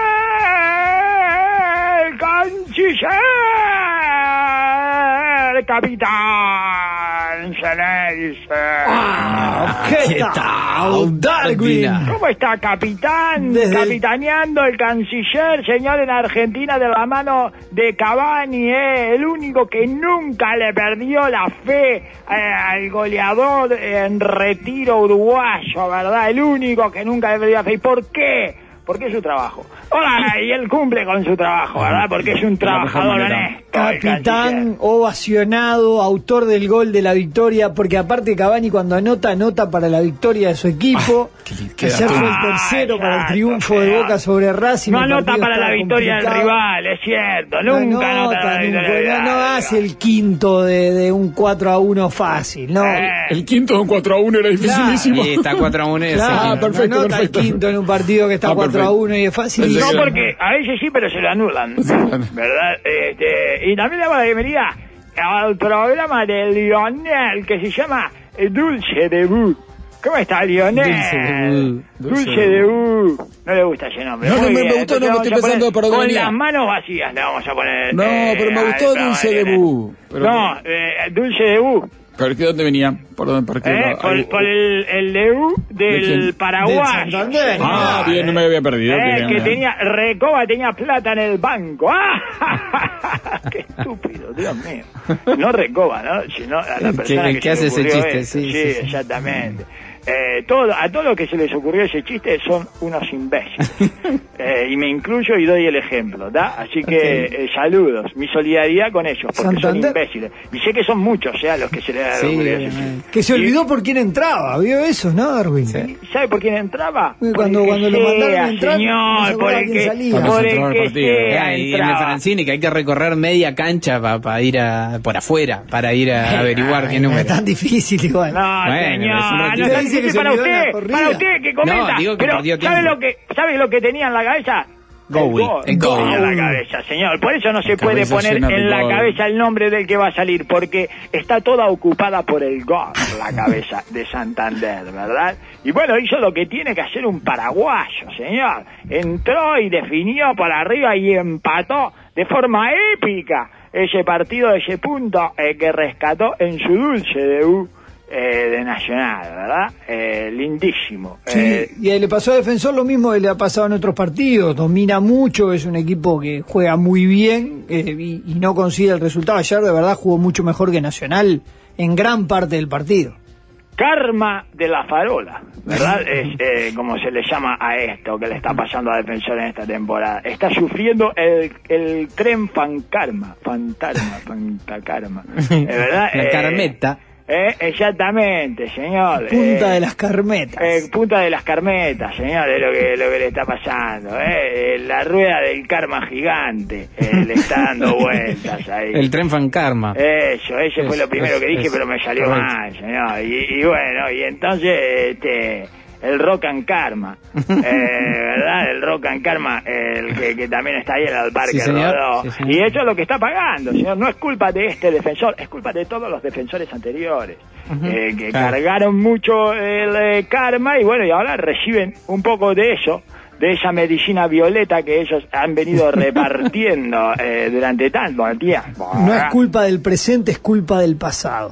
el canciller, capitán Ceneice. ¿Qué tal, Darwin? ¿Cómo está, capitán? Capitaneando el canciller, señor, en Argentina, de la mano de Cavani, el único que nunca le perdió la fe al goleador en retiro uruguayo, ¿verdad? El único que nunca le perdió la fe. ¿Y por qué? Porque es su trabajo. Hola, y él cumple con su trabajo, ¿verdad? Porque es un trabajador honesto. Capitán ovacionado, autor del gol de la victoria, porque aparte Cavani cuando anota para la victoria de su equipo. Que ayer fue el tercero para el triunfo de Boca sobre Racing. No el anota partido para la estaba victoria del complicado. rival, es cierto. Nunca anota para la victoria del rival. No hace el quinto de un 4-1 fácil, ¿no? El quinto de un 4-1 era dificilísimo. Sí, está 4-1 y Claro, perfecto, no anota perfecto. el quinto en un partido que está 4-1 y es fácil. No, porque a veces sí, pero se lo anulan, ¿verdad? Y también le damos la bienvenida al programa de Lionel, que se llama Dulce Debut. ¿Cómo está, Lionel? Dulce Debut. No le gusta ese nombre. No, Muy me bien, gustó, entonces no, me vamos estoy a poner pensando por dónde con venía. las manos vacías le vamos a poner. No, pero me gustó Dulce Debut. No, Dulce Debut. ¿Pero qué dónde venía? ¿Por dónde? ¿Por qué? Por el debut del Paraguay. Bien, no me había perdido. Bien, Que bien. tenía Recoba, tenía plata en el banco. ¡Ah! ¡Qué estúpido, Dios mío! No Recoba, ¿no? Sino a la persona que se hace le ese ocurrió chiste, eso. sí, Sí, exactamente. A todos los que se les ocurrió ese chiste son unos imbéciles. Y me incluyo y doy el ejemplo, ¿da? Así que saludos, mi solidaridad con ellos, porque son Santander. imbéciles. Y sé que son muchos, a los que se les ocurrió ese chiste. Que se olvidó por quién entraba, ¿vio eso, no, Darwin? ¿Sabe por quién entraba? Cuando lo mandaron entrar, no se señor, por acordaba el quién que, salía. por el que sea, Y en el entraba. Francini, que hay que recorrer media cancha para ir por afuera, para ir a averiguar qué número. Es tan difícil igual. No, Bueno, señor, es un no ratito. es tan Dice que difícil se para olvidó en la usted, corrida. que comenta. No, digo que pero perdió ¿sabe tiempo. lo que tenía en la cabeza? El Gowi. En la cabeza, señor. Por eso no se puede cabeza poner llena de en la gol. cabeza el nombre del que va a salir, porque está toda ocupada por el gol, la cabeza de Santander, ¿verdad? Y bueno, hizo lo que tiene que hacer un paraguayo, señor. Entró y definió por arriba y empató de forma épica ese partido, ese punto que rescató en su dulce debut de Nacional, ¿verdad? Lindísimo. Sí, y le pasó a Defensor lo mismo que le ha pasado en otros partidos. Domina mucho, es un equipo que juega muy bien y no consigue el resultado. Ayer de verdad jugó mucho mejor que Nacional en gran parte del partido. Karma de la farola, ¿verdad? Es como se le llama a esto que le está pasando a Defensor en esta temporada. Está sufriendo el tren fantasma, ¿verdad? La carmeta. Exactamente, señor. Punta de las carmetas. Punta de las carmetas, señor, es lo que le está pasando. La rueda del karma gigante le está dando vueltas ahí. El tren fan karma. Ese fue lo primero que dije, pero me salió mal, señor. Y bueno, y entonces el Rock and Karma, ¿verdad? El Rock and Karma, el que también está ahí en el Parque Rodó. Sí, y eso es lo que está pagando, señor. No es culpa de este defensor, es culpa de todos los defensores anteriores, que cargaron mucho el karma y bueno, y ahora reciben un poco de eso, de esa medicina violeta que ellos han venido repartiendo durante tanto tiempo. No es culpa del presente, es culpa del pasado.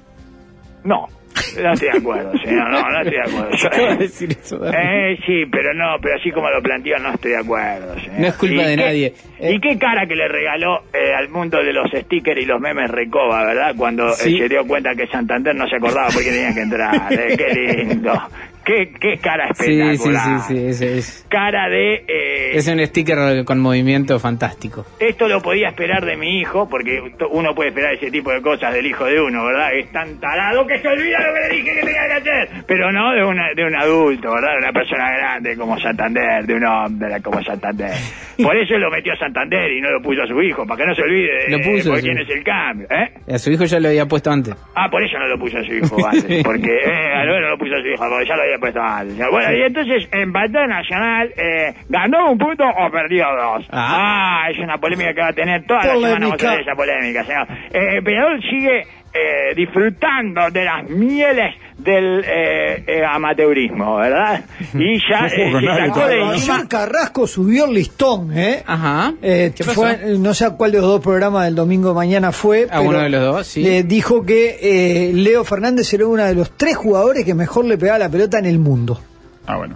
No estoy de acuerdo, señor, no estoy de acuerdo. Acabo de decir eso. Sí, pero así como lo planteó, no estoy de acuerdo, señor. No es culpa de nadie. ¿Y qué cara que le regaló al mundo de los stickers y los memes Recoba, verdad? Cuando se dio cuenta que Santander no se acordaba por qué tenía que entrar. Qué lindo. Qué cara espectacular. Sí, es cara de... es un sticker con movimiento fantástico. Esto lo podía esperar de mi hijo, porque uno puede esperar ese tipo de cosas del hijo de uno, ¿verdad? Es tan tarado que se olvida lo que le dije que tenía que hacer. Pero no de un adulto, ¿verdad? De una persona grande como Santander, de un hombre como Santander. Por eso lo metió a Santander y no lo puso a su hijo, para que no se olvide por quién es el cambio. A su hijo ya lo había puesto antes. Por eso no lo puso a su hijo antes, porque no lo puso a su hijo, porque ya lo había puesto antes. Bueno, y entonces empató Nacional, ganó un punto o perdió dos. Es una polémica que va a tener toda la semana. Vamos a ver esa polémica, señor. Peñarol sigue disfrutando de las mieles del amateurismo, ¿verdad? Y ya se sacó de encima. Ayer Carrasco subió el listón, Ajá. No sé a cuál de los dos programas del domingo mañana fue, pero uno de los dos, sí. Le dijo que Leo Fernández era uno de los 3 jugadores que mejor le pegaba la pelota en el mundo. Bueno.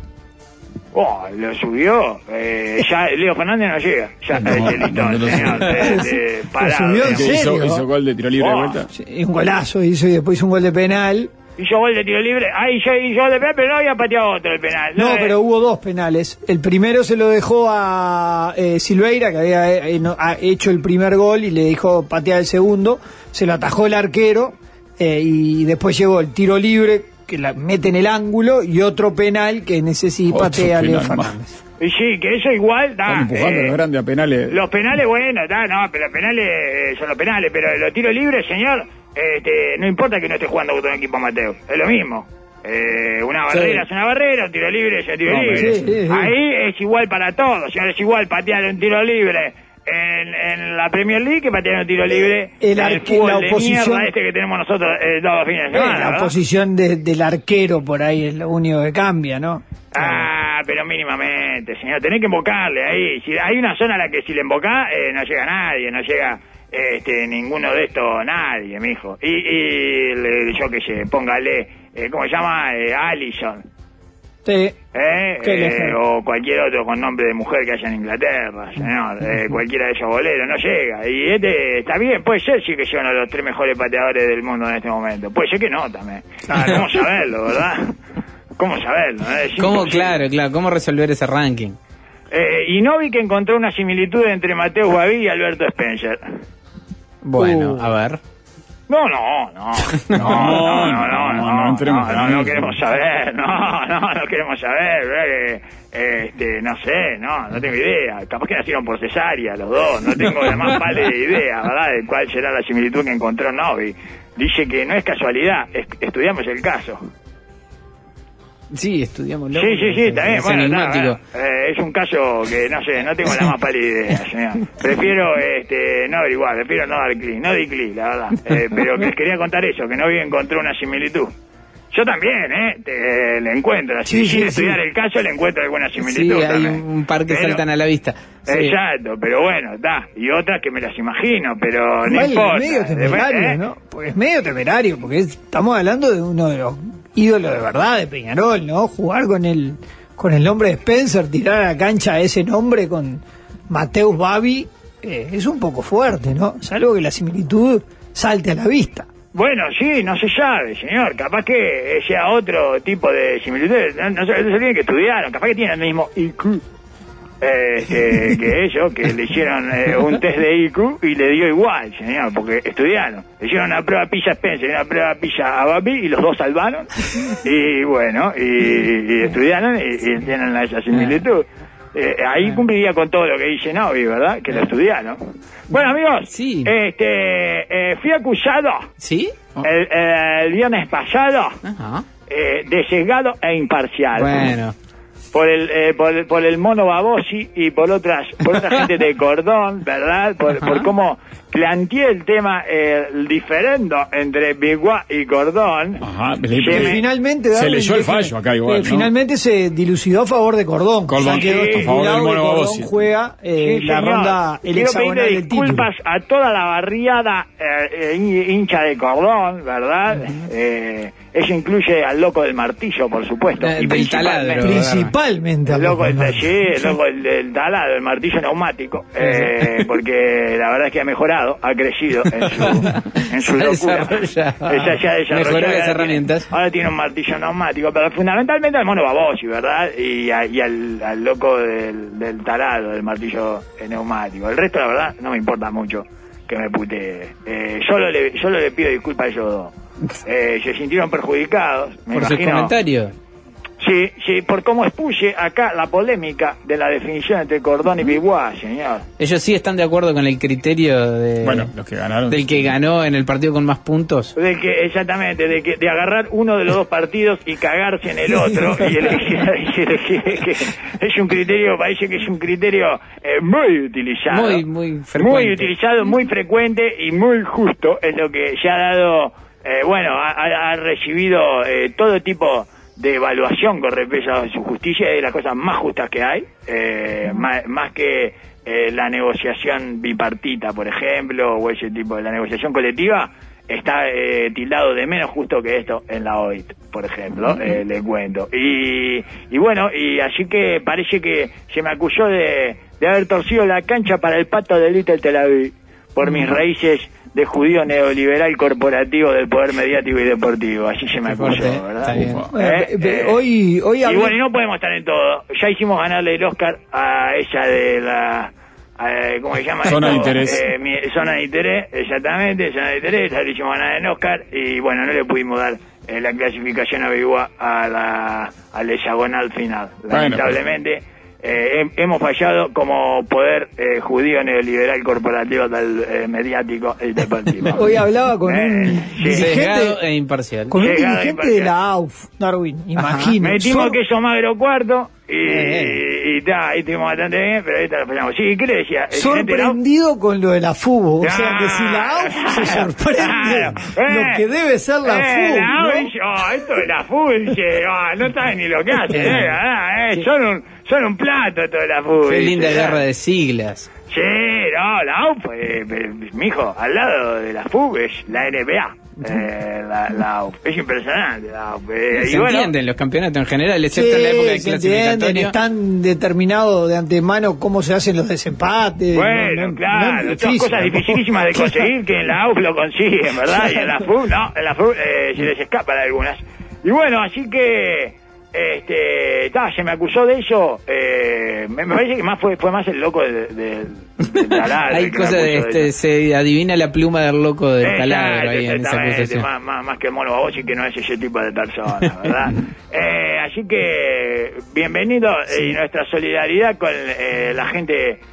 Lo subió. Ya Leo Fernández no llega. Ya está ese listón, señor. Parado. Lo subió en serio. ¿Hizo gol de tiro libre de vuelta? Sí, un golazo hizo y después hizo un gol de penal. Hizo gol de tiro libre. Hizo gol de penal, pero no había pateado otro el penal. No, pero hubo 2 penales. El primero se lo dejó a Silveira, que había hecho el primer gol y le dijo patear el segundo. Se lo atajó el arquero y después llegó el tiro libre que la mete en el ángulo y otro penal que necesita patea a Leo Fernández. Y sí, que eso igual están empujando los grandes a penales. Los penales, bueno, pero los penales son los penales, pero los tiros libres, señor, no importa que no esté jugando con un equipo amateur, es lo mismo. Una barrera es una barrera, un tiro libre es un tiro libre. Sí. Ahí es igual para todos, señor, es igual patear un tiro libre en la Premier League que patear un tiro libre el fútbol la oposición, de mierda que tenemos nosotros todos los fines de semana. La posición del arquero por ahí es lo único que cambia, ¿no? Pero mínimamente, señor, tenés que embocarle ahí. Si hay una zona a la que si le embocás no llega nadie, no llega ninguno de estos, nadie, mijo. Y yo qué sé, póngale, ¿cómo se llama? Allison. Sí. O cualquier otro con nombre de mujer que haya en Inglaterra, señor. Cualquiera de esos boleros no llega. Y está bien, puede ser sí que sea uno de los 3 mejores pateadores del mundo en este momento. Puede ser que no también. ¿Cómo saberlo, verdad? ¿Cómo saberlo? Claro, ¿cómo resolver ese ranking? Y Novi que encontró una similitud entre Mateo Guaví y Alberto Spencer. Bueno, a ver. No queremos saber, no queremos saber, no sé, no tengo idea, capaz que nacieron por cesárea los dos, no tengo la más pálida idea, ¿verdad?, de cuál será la similitud que encontró Novi. Dice que no es casualidad, estudiamos el caso. Sí, estudiámoslo. Sí, también. Es Bueno, enigmático. es un caso que no sé, no tengo la más pálida idea, señor. Prefiero no averiguar, prefiero no dar clic, no di clic, la verdad. Pero que quería contar eso, que no vi encontró una similitud. Yo también, le encuentro. Así, sin estudiar el caso, le encuentro alguna similitud. Sí, hay también. un par que saltan a la vista. Sí. Exacto, pero bueno, y otras que me las imagino, pero no Igual importa. es medio temerario, ¿no? Pues es medio temerario, porque estamos hablando de uno de los ídolos de verdad de Peñarol, ¿no? Jugar con el nombre de Spencer, tirar a la cancha ese nombre con Mateus Babi, es un poco fuerte, ¿no? Salvo que la similitud salte a la vista. Bueno, sí, no se sabe, señor. Capaz que sea otro tipo de similitudes. No se tiene que estudiar. Capaz que tiene el mismo IQ que ellos, que le hicieron un test de IQ y le dio igual, señor, porque estudiaron. Le hicieron una prueba pilla a Spencer y una prueba pilla a Babi y los dos salvaron. Y bueno, y estudiaron y tienen esa similitud. Ahí cumpliría con todo lo que dice Novi, ¿verdad? Que lo estudiaron. Bueno, amigos, sí. Fui acusado el viernes pasado de sesgado e imparcial. Bueno. Por el mono Babosi y por otra gente de Cordón, ¿verdad? Por cómo planteé el tema, el diferendo entre Biguá y Cordón. Ajá, finalmente se leyó el fallo acá igual, ¿no? Finalmente se dilucidó a favor de Cordón. Cordón, a favor del mono Babosi. Juega la ronda el hexagonal del título. Quiero pedirle disculpas a toda la barriada hincha de Cordón, ¿verdad? Eso incluye al loco del martillo, por supuesto. Y principalmente al loco del taladro, el martillo neumático, porque la verdad es que ha mejorado, ha crecido en su locura. Mejoró las herramientas. Ahora tiene un martillo neumático, pero fundamentalmente al mono Babosi, ¿verdad? Y al loco del taladro, del martillo neumático. El resto, la verdad, no me importa mucho que me putee. Solo le pido disculpas a ellos dos. Se sintieron perjudicados, me por imagino. sus comentarios. Sí, por cómo expuse acá la polémica de la definición entre Cordón y Biguá, señor. Ellos sí están de acuerdo con el criterio los que ganaron. Del que ganó en el partido con más puntos. Exactamente, de agarrar uno de los dos partidos y cagarse en el otro y elegir que es un criterio, parece que es un criterio muy utilizado. Muy frecuente. Muy utilizado, muy frecuente y muy justo, es lo que ya ha dado, ha recibido todo tipo de evaluación con respecto a su justicia, es de las cosas más justas que hay, más que la negociación bipartita, por ejemplo, o ese tipo de la negociación colectiva, está tildado de menos justo que esto en la OIT, por ejemplo, le cuento. Y bueno, y así que parece que se me acusó de haber torcido la cancha para el pato de Little Tel Aviv, por mis raíces de judío neoliberal corporativo del poder mediático y deportivo. Así se me acusó, ¿verdad? Hoy y bueno, y no podemos estar en todo. Ya hicimos ganarle el Oscar a ella de la... ¿cómo se llama? Zona de interés. Zona de interés, exactamente, zona de interés. Ya le hicimos ganar el Oscar y bueno, no le pudimos dar la clasificación a Biguá al hexagonal final. Lamentablemente. Hemos fallado como poder judío neoliberal corporativo del mediático y deportivo. Hoy hablaba con un dirigente e imparcial. Con un dirigente de la AUF, Darwin, imagino. Metimos queso magro cuarto y estuvimos bastante bien, pero ahorita lo fallamos. Sí, ¿qué le decía? Sorprendido con lo de la FUBO. O sea, que si la AUF se sorprende lo que debe ser la FUB. Esto de la FUB, no saben ni lo que hacen, son un plato todo la FUB. Qué linda guerra de siglas. Sí, no, la AUF, mijo, al lado de la FUB es la NBA. La AUF. Es impresionante la AUF. Se entienden los campeonatos en general, excepto en la época de clasificatorio. Están determinados de antemano cómo se hacen los desempates. Bueno, claro, son cosas dificilísimas de conseguir que en la AUF lo consiguen, ¿verdad? Y en la FUB no, en la FUB se les escapan algunas. Y bueno, así que se me acusó de eso. Me parece que más fue más el loco del taladro. Hay cosas se adivina la pluma del loco del taladro ahí en esa acusación. Más que el mono Babosi, que no es ese tipo de persona, ¿verdad? Así que bienvenido y nuestra solidaridad con la gente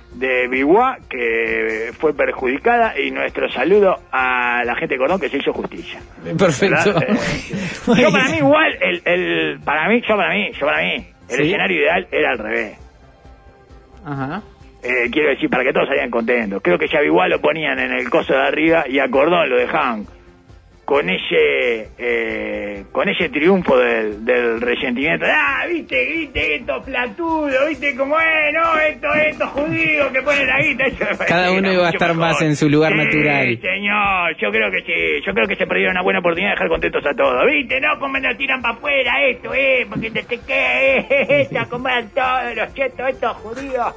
de Biguá, que fue perjudicada, y nuestro saludo a la gente de Cordón, que se hizo justicia. Perfecto. Yo para mí igual, para mí, el ¿Sí? escenario ideal era al revés. Ajá. Quiero decir, para que todos salieran contentos. Creo que ya Biguá lo ponían en el coso de arriba y a Cordón lo dejaban con ese triunfo del resentimiento. Viste estos platudos, viste cómo es, no, estos judíos que ponen la guita. Cada uno iba a estar más en su lugar natural. Señor, yo creo que sí, yo creo que se perdieron una buena oportunidad de dejar contentos a todos, viste, no, como lo tiran para afuera, esto, porque esta, coman todos los chetos, estos judíos,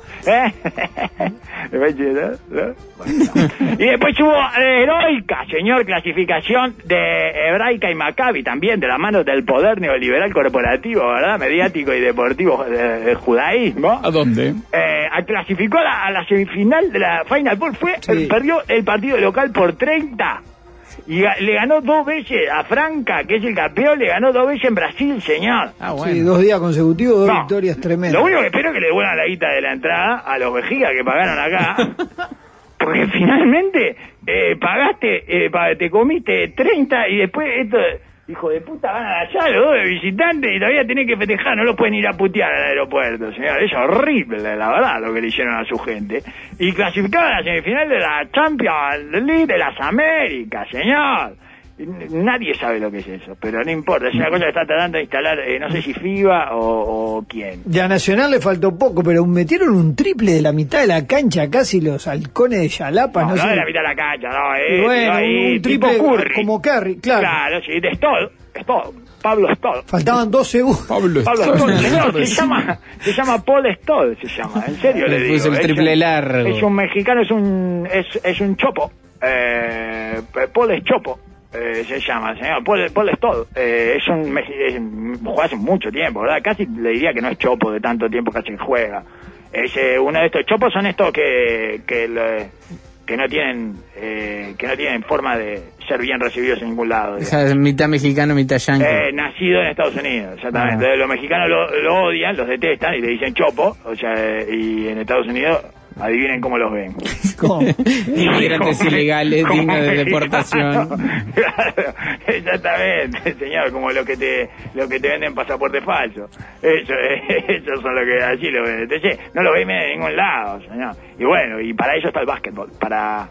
Y después hubo heroica, señor, clasificación de Hebraica y Maccabi, también de la mano del poder neoliberal corporativo, ¿verdad? Mediático y deportivo del judaísmo. ¿A dónde? Clasificó a la semifinal de la Final Four. Perdió el partido local por 30. Y le ganó 2 veces a Franca, que es el campeón, le ganó 2 veces en Brasil, señor. Sí, 2 días consecutivos, 2 victorias tremendas. Lo único que espero es que le devuelvan la guita de la entrada a los vejigas que pagaron acá. Porque finalmente te comiste 30 y después esto, hijo de puta, ganan allá los 2 de visitantes y todavía tenés que festejar, no lo pueden ir a putear al aeropuerto, señor. Es horrible, la verdad, lo que le hicieron a su gente. Y clasificaron a la semifinal de la Champions League de las Américas, señor. Nadie sabe lo que es eso, pero no importa, es una cosa que está tratando de instalar, no sé si FIBA o quién. Ya a Nacional le faltó poco, pero metieron un triple de la mitad de la cancha, casi los halcones de Yalapa. No sé. de la mitad de la cancha, no, y bueno, un triple como Curry, claro. Claro, sí, de Stoll, Pablo Stoll. Faltaban 2 segundos. Pablo Stoll, señor, se llama Paul Stoll, se llama, en serio le digo. Es el triple largo. Es un mexicano, es un chopo, Paul es chopo. Se llama, señor, Paul Stoll, juega hace mucho tiempo, ¿verdad? Casi le diría que no es chopo de tanto tiempo que juega. Uno de estos chopos son estos que no tienen forma de ser bien recibidos en ningún lado. O sea, es mitad mexicano, mitad yanqui. Nacido en Estados Unidos, exactamente. Los mexicanos lo odian, los detestan y le dicen chopo, o sea, y en Estados Unidos adivinen cómo los ven. ¿Cómo? Inmigrantes ilegales, dignos de deportación. Claro, exactamente, señor, como lo que te venden pasaporte falso. Eso son lo que así lo ven. Entonces, no lo ven en ningún lado, señor. Y bueno, y para ello está el básquetbol, para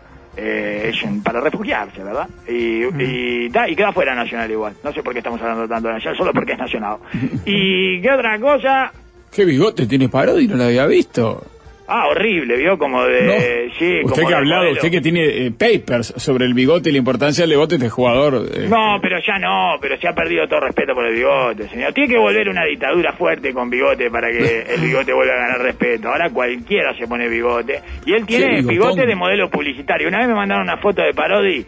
refugiarse, ¿verdad? Y queda fuera Nacional igual. No sé por qué estamos hablando tanto de Nacional, solo porque es Nacional. ¿Y qué otra cosa? ¿Qué bigote tiene Parodi? No lo había visto. Horrible, ¿vio? Como de... ¿No? Sí, usted como que ha hablado, modelo. usted que tiene papers sobre el bigote y la importancia del bigote de jugador. No, pero ya no, pero se ha perdido todo respeto por el bigote, señor. Tiene que volver una dictadura fuerte con bigote para que el bigote vuelva a ganar respeto. Ahora cualquiera se pone bigote. Y él tiene bigote de modelo publicitario. Una vez me mandaron una foto de Parodi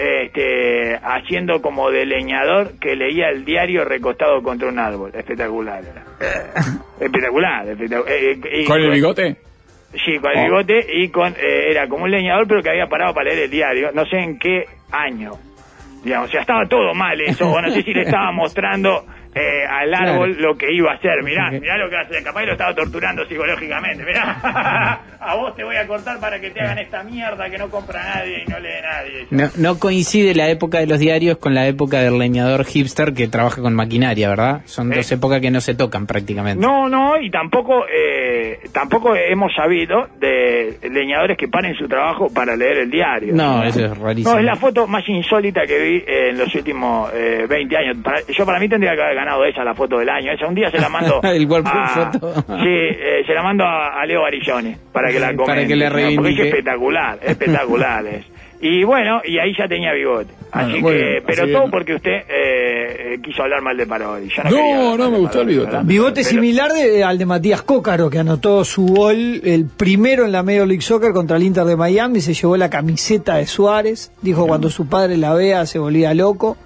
haciendo como de leñador que leía el diario recostado contra un árbol. Espectacular. Espectacular. ¿Con el bigote? Sí, con el bigote y era como un leñador pero que había parado para leer el diario, no sé en qué año, digamos, o sea, estaba todo mal eso, o no sé si le estaba mostrando al árbol lo que iba a hacer, mirá lo que hace, capaz lo estaba torturando psicológicamente, mirá, a vos te voy a cortar para que te hagan esta mierda que no compra nadie y no lee nadie. No coincide la época de los diarios con la época del leñador hipster que trabaja con maquinaria, ¿verdad? Son 2 épocas que no se tocan prácticamente. No, y tampoco hemos sabido de leñadores que paren su trabajo para leer el diario. No, eso es rarísimo. No, es la foto más insólita que vi en los últimos 20 años. Para mí tendría que haber ganado esa, la foto del año. Esa un día se la mando el foto. Sí, se la mando a Leo Barillone para que la comente. Para que le reivindique. Porque es espectacular es. Y bueno, y ahí ya tenía bigote. Así pero todo porque usted quiso hablar mal de Parodi. No, me gustó el bigote. Bigote similar al de Matías Cócaro, que anotó su gol, el primero en la Major League Soccer contra el Inter de Miami, se llevó la camiseta de Suárez, dijo cuando su padre la vea se volvía loco.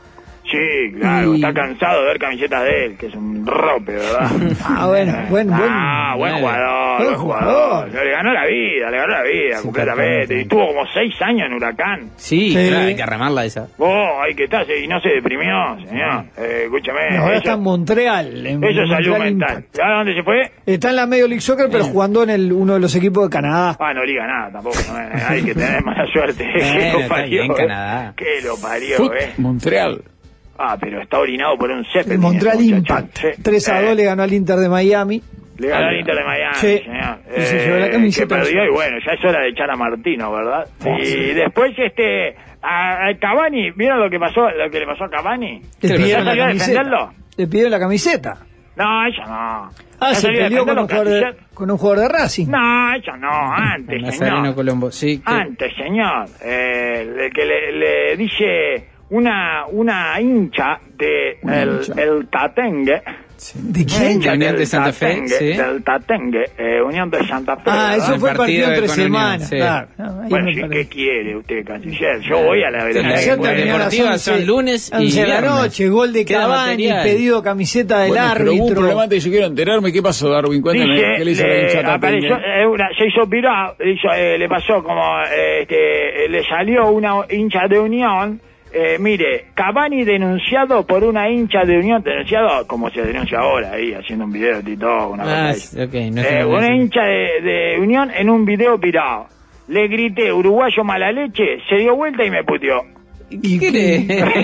Sí, claro, está cansado de ver camisetas de él, que es un rope, ¿verdad? Buen jugador. Le ganó la vida, completamente. Y tuvo como 6 años en Huracán. Sí, claro, hay que remarla esa. Hay que estar, y no se deprimió, señor. Escúchame. Ahora está en Montreal. Eso es salud mental. ¿A dónde se fue? Está en la Major League Soccer, pero jugando en uno de los equipos de Canadá. No liga nada tampoco. Hay que tener mala suerte. Que lo parió, en Canadá. Que lo parió, Montreal. Pero está orinado por un Zeppelin. El Montreal Impact. 3-2 le ganó al Inter de Miami. Le ganó al Inter de Miami, sí. señor. Y se llevó la camiseta. Que perdió y bueno, ya es hora de echar a Martino, ¿verdad? Y después a Cavani, ¿vieron lo que le pasó a Cavani? ¿Le pidieron salió a defenderlo? ¿Le pidieron la camiseta? No, ella no. Se peleó con un jugador de Racing. No, ella no, antes, Nazareno señor. Colombo, sí. Antes, señor. Que le dice una hincha de el Tatengue. ¿De quién? Unión de Santa Fe, sí. Del Tatengue, Unión de Santa Fe. Eso fue partido entre semanas. Sí. Claro. Bueno, ¿qué quiere usted, canciller? Yo voy a la Las deportivas son lunes y de la noche, gol de Cavani, pedido camiseta del árbitro. Pero hubo un problema, yo quiero enterarme qué pasó, Darwin. Cuéntame, ¿qué le hizo la hincha Tatengue? Se hizo viral, le pasó como, le salió una hincha de Unión. Mire, Cavani denunciado por una hincha de Unión, denunciado como se denuncia ahora, ahí haciendo un video de TikTok, una hincha de Unión en un video viral. Le grité, uruguayo mala leche, se dio vuelta y me puteó. ¿Qué quiere?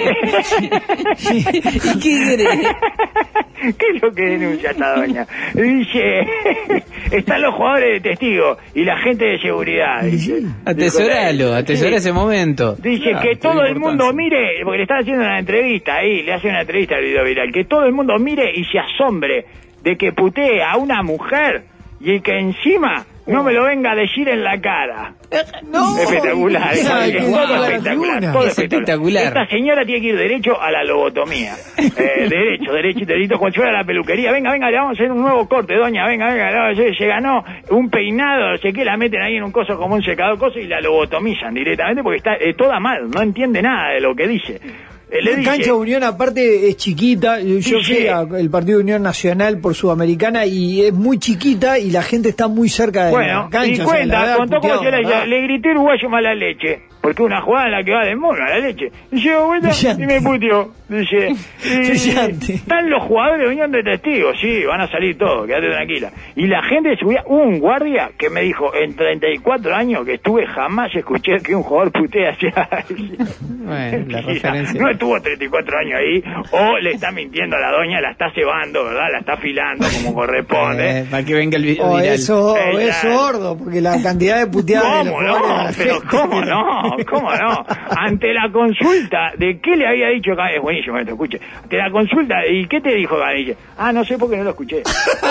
¿Qué quiere? ¿Qué es lo que denuncia esta doña? Dice, están los jugadores de testigos y la gente de seguridad. Dice, atesora ese momento. Dice que todo el mundo mire, porque le están haciendo una entrevista ahí, le hace una entrevista al video viral, que todo el mundo mire y se asombre de que putee a una mujer y que encima no me lo venga a decir en la cara. No, espectacular. Todo espectacular. Esta señora tiene que ir derecho a la lobotomía. Derechito, cuando fuera a la peluquería. Venga, le vamos a hacer un nuevo corte, doña. Venga, se ganó un peinado, no sé qué, la meten ahí en un coso como un secador, y la lobotomizan directamente porque está toda mal, no entiende nada de lo que dice. La cancha de Unión aparte es chiquita. Yo fui al partido de Unión Nacional por Sudamericana y es muy chiquita y la gente está muy cerca de la cancha. Y contó cómo se le grité uruguayo mala leche, porque una jugada en la que va de mono a la leche. Y llegó vuelta y me puteó. Dice, están los jugadores de Unión de testigos, sí, van a salir todos, quédate tranquila. Y la gente subía, un guardia que me dijo, en 34 años que estuve, jamás escuché que un jugador putee hacia bueno, la referencia. No estuvo 34 años ahí, o le está mintiendo a la doña, la está cebando, ¿verdad? La está afilando como corresponde. Para que venga el video viral. Eso es sordo, porque la cantidad de puteadas de los jugadores... Pero ¿cómo no? Ante la consulta de qué le había dicho Cavani, es buenísimo esto, escuche. Ante la consulta, ¿y qué te dijo Cavani? No sé porque no lo escuché.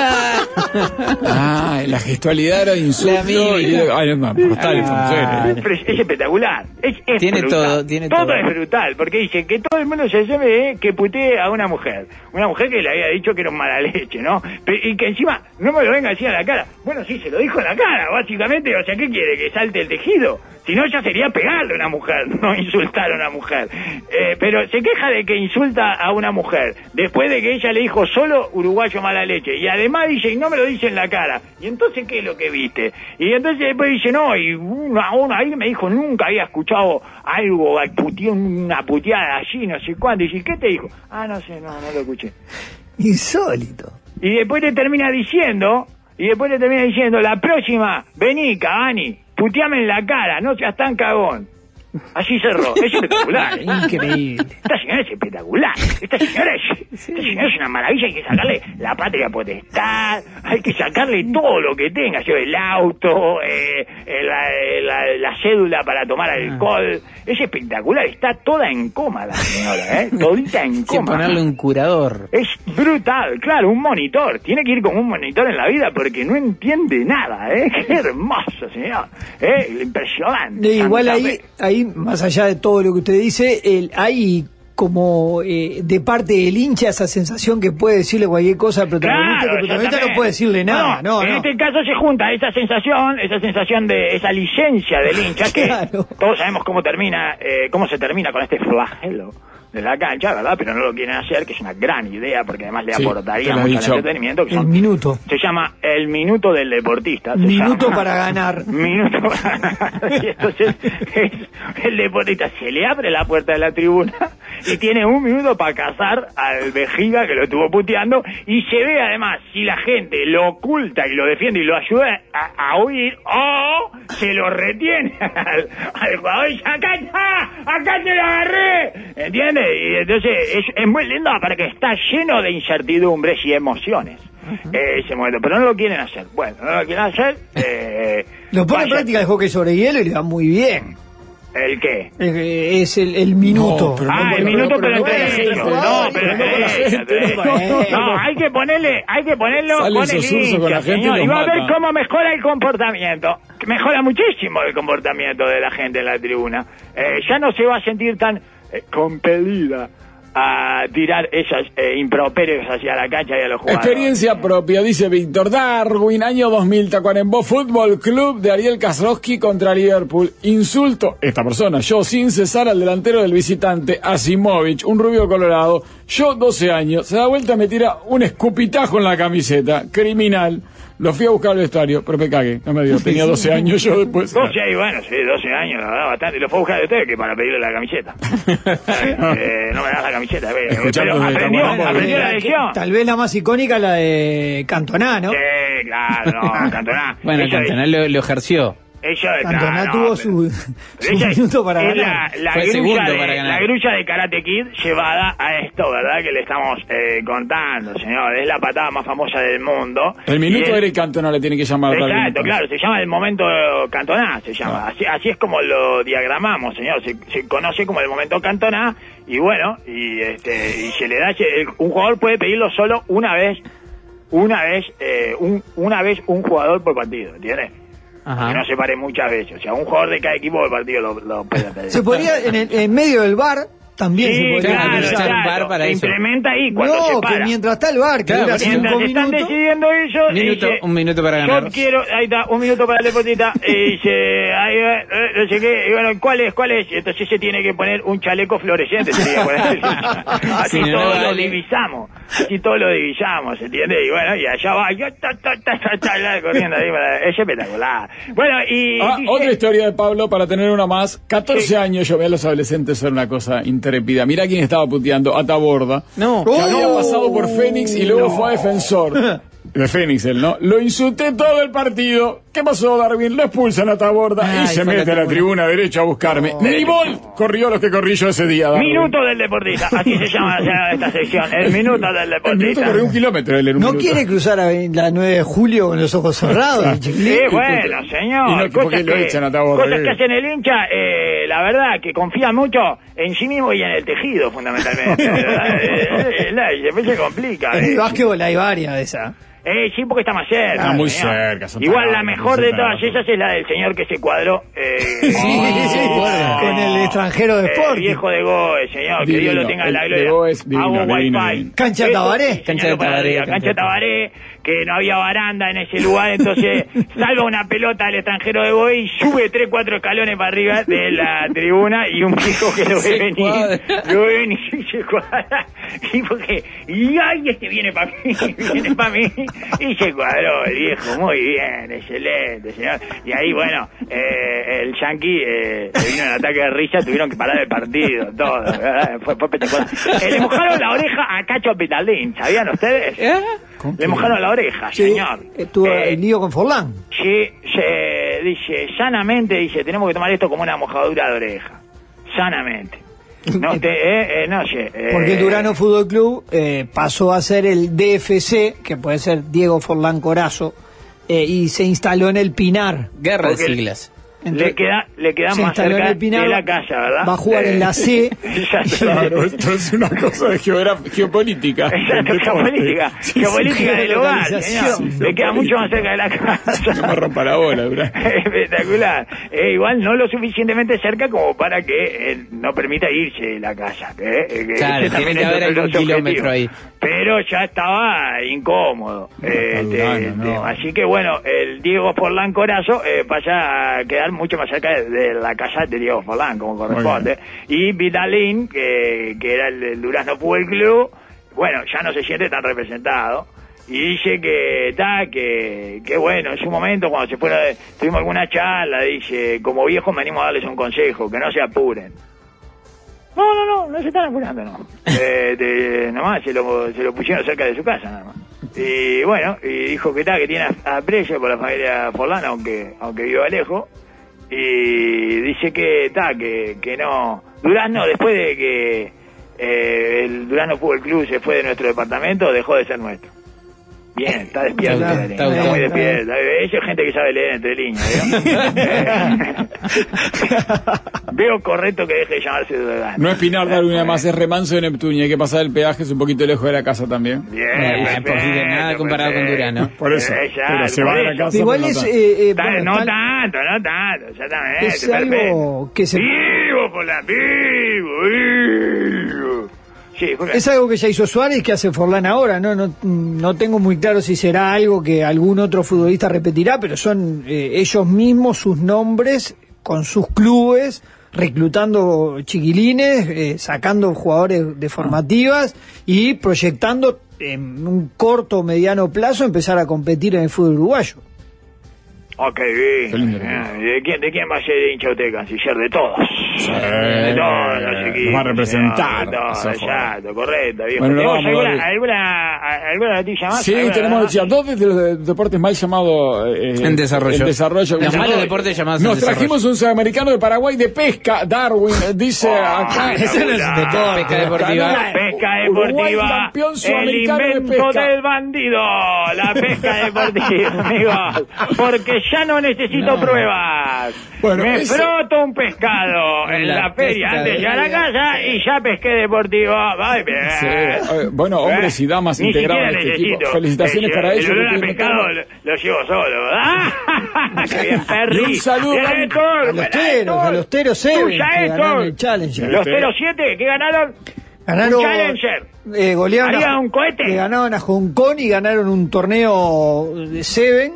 La gestualidad era insulto. Es espectacular. Tiene brutal. Todo es brutal, porque dice que todo el mundo se sabe que putee a una mujer que le había dicho que era un mala leche, ¿no? Y que encima no me lo venga a decir a la cara. Bueno, sí, se lo dijo en la cara, básicamente. O sea, ¿qué quiere? ¿Que salte el tejido? Si no, ya sería pegarle a una mujer, no insultar a una mujer. Pero se queja de que insulta a una mujer, después de que ella le dijo solo uruguayo mala leche. Y además dice, y no me lo dice en la cara. Y entonces, ¿qué es lo que viste? Y entonces después dice, no, y uno ahí me dijo, nunca había escuchado algo, una puteada allí, no sé cuándo. Y dice, ¿qué te dijo? No sé, no lo escuché. Insólito. Y después le termina diciendo, la próxima, vení, Cavani, puteame en la cara, no seas tan cagón. Así cerró. Es espectacular. Increíble. Esta señora es espectacular. Esta señora es una maravilla. Hay que sacarle la patria potestad. Hay que sacarle todo lo que tenga. El auto, la cédula para tomar alcohol. Es espectacular. Está toda en coma la señora, todita en coma. Sin ponerle un curador. Es brutal. Claro, un monitor. Tiene que ir con un monitor en la vida porque no entiende nada, Qué hermoso, señor. Impresionante. Igual ahí, más allá de todo lo que usted dice, hay como de parte del hincha esa sensación que puede decirle cualquier cosa al protagonista, que el protagonista no puede decirle nada. En este caso se junta esa sensación de esa licencia del hincha, que todos sabemos cómo se termina con este flagelo de la cancha, ¿verdad? Pero no lo quieren hacer, que es una gran idea, porque además le aportaría mucho al entretenimiento. Que el minuto. Se llama el minuto del deportista. Minuto para ganar. Minuto para ganar. Y entonces el deportista se le abre la puerta de la tribuna y tiene 1 minuto para cazar al vejiga que lo estuvo puteando, y se ve además si la gente lo oculta y lo defiende y lo ayuda a huir, o se lo retiene al jugador y dice, acá te lo agarré, ¿entiendes? Y entonces es muy lindo, porque está lleno de incertidumbres y emociones ese momento, pero no lo quieren hacer. Bueno, no lo quieren hacer. Lo pone en práctica el hockey sobre hielo y le va muy bien. ¿El qué? Es el minuto. El minuto, pero entre ellos. No, hay que ponerlo con el hincha, señor. Y va a ver cómo mejora el comportamiento. Mejora muchísimo el comportamiento de la gente en la tribuna. Ya no se va a sentir tan compelida a tirar esas improperios hacia la cancha y a los jugadores. Experiencia propia, dice Víctor. Darwin, año 2000, Tacuarembó Fútbol Club de Ariel Kasrowski contra Liverpool. Insulto, esta persona, yo sin cesar al delantero del visitante, Asimovich, un rubio colorado. Yo, 12 años, se da vuelta y me tira un escupitajo en la camiseta. Criminal. Lo fui a buscar al vestuario, pero me cagué, no me dio. Tenía 12 años yo después. 12 años, la verdad, bastante. Lo fue a buscar de usted que para pedirle la camiseta. No me das la camiseta. Pero aprendió la lección. Tal vez la más icónica, la de Cantona, ¿no? Sí, claro, Cantona. Bueno, Cantona lo ejerció. Cantona tuvo su minuto para ganar. Fue segundo para ganar. La grulla de Karate Kid llevada a esto, ¿verdad? Que le estamos contando, señor. Es la patada más famosa del mundo. El minuto Eric Cantona le tiene que llamar. Exacto, claro. Se llama el momento Cantona, se llama. Así es como lo diagramamos, señor. Se conoce como el momento Cantona. Y bueno, y se le da... un jugador puede pedirlo solo una vez un jugador por partido, ¿entiendes? Que no se pare muchas veces. O sea, un jugador de cada equipo del partido lo puede pedir. Se podría, en medio del bar, también se podría echar un bar para eso. Implementa ahí cuando se para. Que mientras está el bar, que dura 5 minutos. Están decidiendo ellos. Un minuto para ganar. Yo quiero, ahí está, 1 minuto para el deportista. Y dice, no sé qué. Y bueno, ¿cuál es? Y entonces se tiene que poner un chaleco fluorescente. Así todos lo divisamos. ¿Entiendes? Y bueno, y allá va. Corriendo ahí. Es espectacular. Bueno, y. Otra historia de Pablo, para tener una más. 14 años yo veía a los adolescentes ser una cosa intrépida. Mirá quién estaba puteando, Ataborda. No. Que había pasado por Fénix y luego fue a Defensor. De Fénix, él, ¿no? Lo insulté todo el partido. ¿Qué pasó, Darwin? Lo expulsan a Taborda y se mete a la tribuna derecha a buscarme. Ni Bol corrió lo que corrí yo ese día, Darwin. Minuto del deportista. Así se llama esta sección. El minuto del deportista. El minuto corrió 1 kilómetro. ¿No quiere cruzar a la 9 de julio con los ojos cerrados? Sí, bueno, señor. Cosas que hacen el hincha, la verdad, que confía mucho en sí mismo y en el tejido, fundamentalmente. Después se complica. En el básquetbol hay varias de esas. Sí, porque está más cerca. Está muy cerca. Igual la mejor de todas ellas es la del señor que se cuadró. Con el extranjero de Sport. Viejo de Goe, señor. Que Dios lo tenga en la gloria. Hago wifi. Cancha Tabaré. Cancha Tabaré. Que no había baranda en ese lugar, entonces salva una pelota al extranjero de Goe y sube 3-4 escalones para arriba de la tribuna, y un viejo que lo ve venir y se cuadra, y ay, viene para mí, y se cuadró el viejo, muy bien, excelente, señor. Y ahí, bueno, el Yankee le vino un ataque de risa, tuvieron que parar el partido, todo, fue espectacular. Le mojaron la oreja a Cacho Pitalín, ¿sabían ustedes? Le mojaron la oreja, señor. Tuvo el lío con Forlán. Sí, dice, sanamente, tenemos que tomar esto como una mojadura de oreja. Sanamente. No sé. Porque el Durano Fútbol Club pasó a ser el DFC, que puede ser Diego Forlán Corazzo, y se instaló en el Pinar. Guerra de siglas. le queda más cerca de la casa, ¿verdad? Va a jugar en la C. Claro, esto es una cosa de geopolítica. Exacto, geopolítica del hogar, señor. Le queda mucho más cerca de la casa. No me rompa la bola, Durán. Espectacular. Igual no lo suficientemente cerca como para que no permita irse de la casa. Claro, tiene que haber algún kilómetro ahí. Pero ya estaba incómodo. Así que bueno, el Diego Forlán Corazzo pasa a quedar mucho más cerca de la casa de Diego Forlán, como corresponde. Y Vidalín, que era el Durazno Fútbol Club, bueno, ya no se siente tan representado. Y dice que bueno, en su momento, cuando se fuera, tuvimos alguna charla, dice, como viejos venimos a darles un consejo, que no se apuren. No se están apurando, no. Nomás se lo pusieron cerca de su casa, nada más. Y bueno, y dijo que tiene aprecio por la familia Forlán, aunque viva lejos. Y dice que no. Durazno, después de que el Durazno Fútbol Club se fue de nuestro departamento, dejó de ser nuestro. Bien, está despierto. Está muy despierto. Esa es gente que sabe leer entre líneas, Veo correcto que deje de llamarse Durazno. No es Pinar Darwin, además es Remanso de Neptunia. Hay que pasar el peaje, es un poquito lejos de la casa también. Bien, porque nada comparado con Durazno. Por eso. Pero se va de la casa. Igual es. No tanto, exactamente. Es algo que se. Vivo, vivo. Sí, es algo que ya hizo Suárez, que hace Forlán ahora, no tengo muy claro si será algo que algún otro futbolista repetirá, pero son ellos mismos sus nombres con sus clubes, reclutando chiquilines, sacando jugadores de formativas y proyectando en un corto o mediano plazo empezar a competir en el fútbol uruguayo. Ok, bien. ¿De quién va a ser hincha usted, canciller? De todos. Sí. De todos los equipos. Nos va a representar. Exacto, correcto, viejo. Bueno, ¿Tenemos alguna noticia más? Sí, tenemos noticias. Dos de los deportes mal llamados en desarrollo. Los malos deportes llamados Nos trajimos un sudamericano de Paraguay de pesca, Darwin, dice acá. Ese no es un deporte. Pesca deportiva. Pesca deportiva. Campeón El sudamericano de invento pesca. del bandido. La pesca deportiva, amigos. Porque ya no necesito pruebas. Bueno, me froto un pescado en la feria antes de llegar a casa y ya pesqué deportivo. Ay, bien. Sí. Bueno, hombres y damas integrados en este equipo. Felicitaciones para ellos. El olor a pescado lo llevo solo, ¿verdad? ¡Qué bien, Perry! Y un saludo a los Teros 7 que ganaron el Challenger. Los Teros 7 que ganaron un Challenger. Golearon un cohete. Le ganaron a Hong Kong y ganaron un torneo de Seven.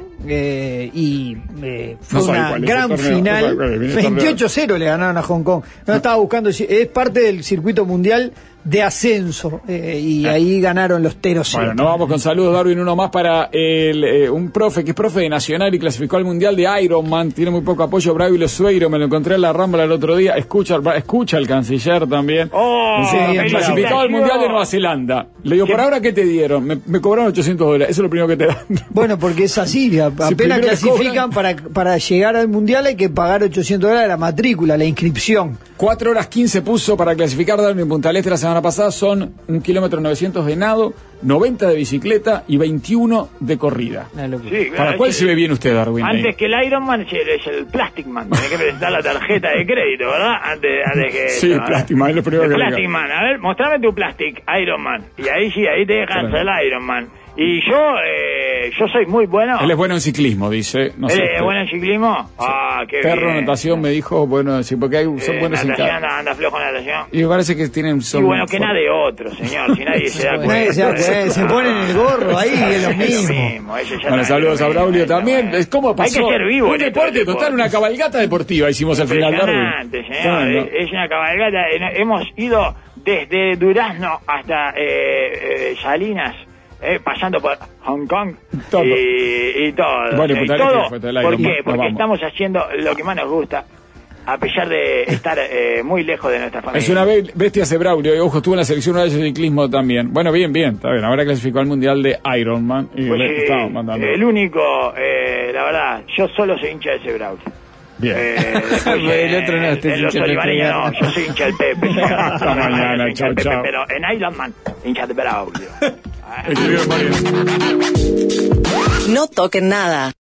Fue una gran final. 28-0 le ganaron a Hong Kong. Estaba buscando, es parte del circuito mundial de ascenso y ahí ganaron los Teros. Bueno, nos vamos con saludos, Darwin. Uno más para un profe que es profe de Nacional y clasificó al mundial de Ironman. Tiene muy poco apoyo, Braulio Sueiro. Me lo encontré en la Rambla el otro día. Escucha al canciller también. Clasificado al mundial de Nueva Zelanda. Le digo, ¿por ahora qué te dieron? Me cobraron $800. Eso es lo primero que te dan. Bueno, porque es así. Apenas clasifican para llegar al mundial hay que pagar $800 la matrícula, la inscripción. 4 horas 15 puso para clasificar Darwin en Punta del Este la semana pasada. Son 1 kilómetro 900 de nado, 90 de bicicleta y 21 de corrida. Sí, ¿Para cuál se ve bien usted, Darwin? Antes que el Ironman es el Plastic Man. Tiene que presentar la tarjeta de crédito, ¿verdad? Antes que sí, Plastic Man es lo primero que Plastic Man. A ver, mostrame tu Plastic Ironman. Y ahí sí, ahí te dejan ser el Ironman. Y yo soy muy bueno. Él es bueno en ciclismo, dice. No sé, ¿Es bueno en ciclismo? Sí. Ah, qué Perro, bien. Natación me dijo, bueno, sí, porque son buenos en natación, anda flojo en natación. Y me parece que tienen... Y bueno, que nada de otro, señor, si nadie se da cuenta. Se ponen el gorro ahí, es lo mismo. Bueno, saludos a Braulio también. Es como pasó. Hay que ser vivo. Un deporte total, una cabalgata deportiva hicimos al final, Darwin. Señor, es una cabalgata. Hemos ido desde Durazno hasta Salinas. Pasando por Hong Kong todo. Y todo. Bueno, todo. ¿Por qué? Porque estamos haciendo lo que más nos gusta, a pesar de estar muy lejos de nuestra familia. Es una bestia ese Braulio, y ojo, estuvo en la selección de ciclismo también. Bueno, bien, está bien. Ahora clasificó al mundial de Ironman y pues le estamos mandando. El único, la verdad, yo solo soy hincha de ese Braulio. Bien. El otro no, en los olivareños no, yo soy hincha del Pepe. Hasta mañana, chao. Pero en Ironman, hincha de Braulio. No toquen nada.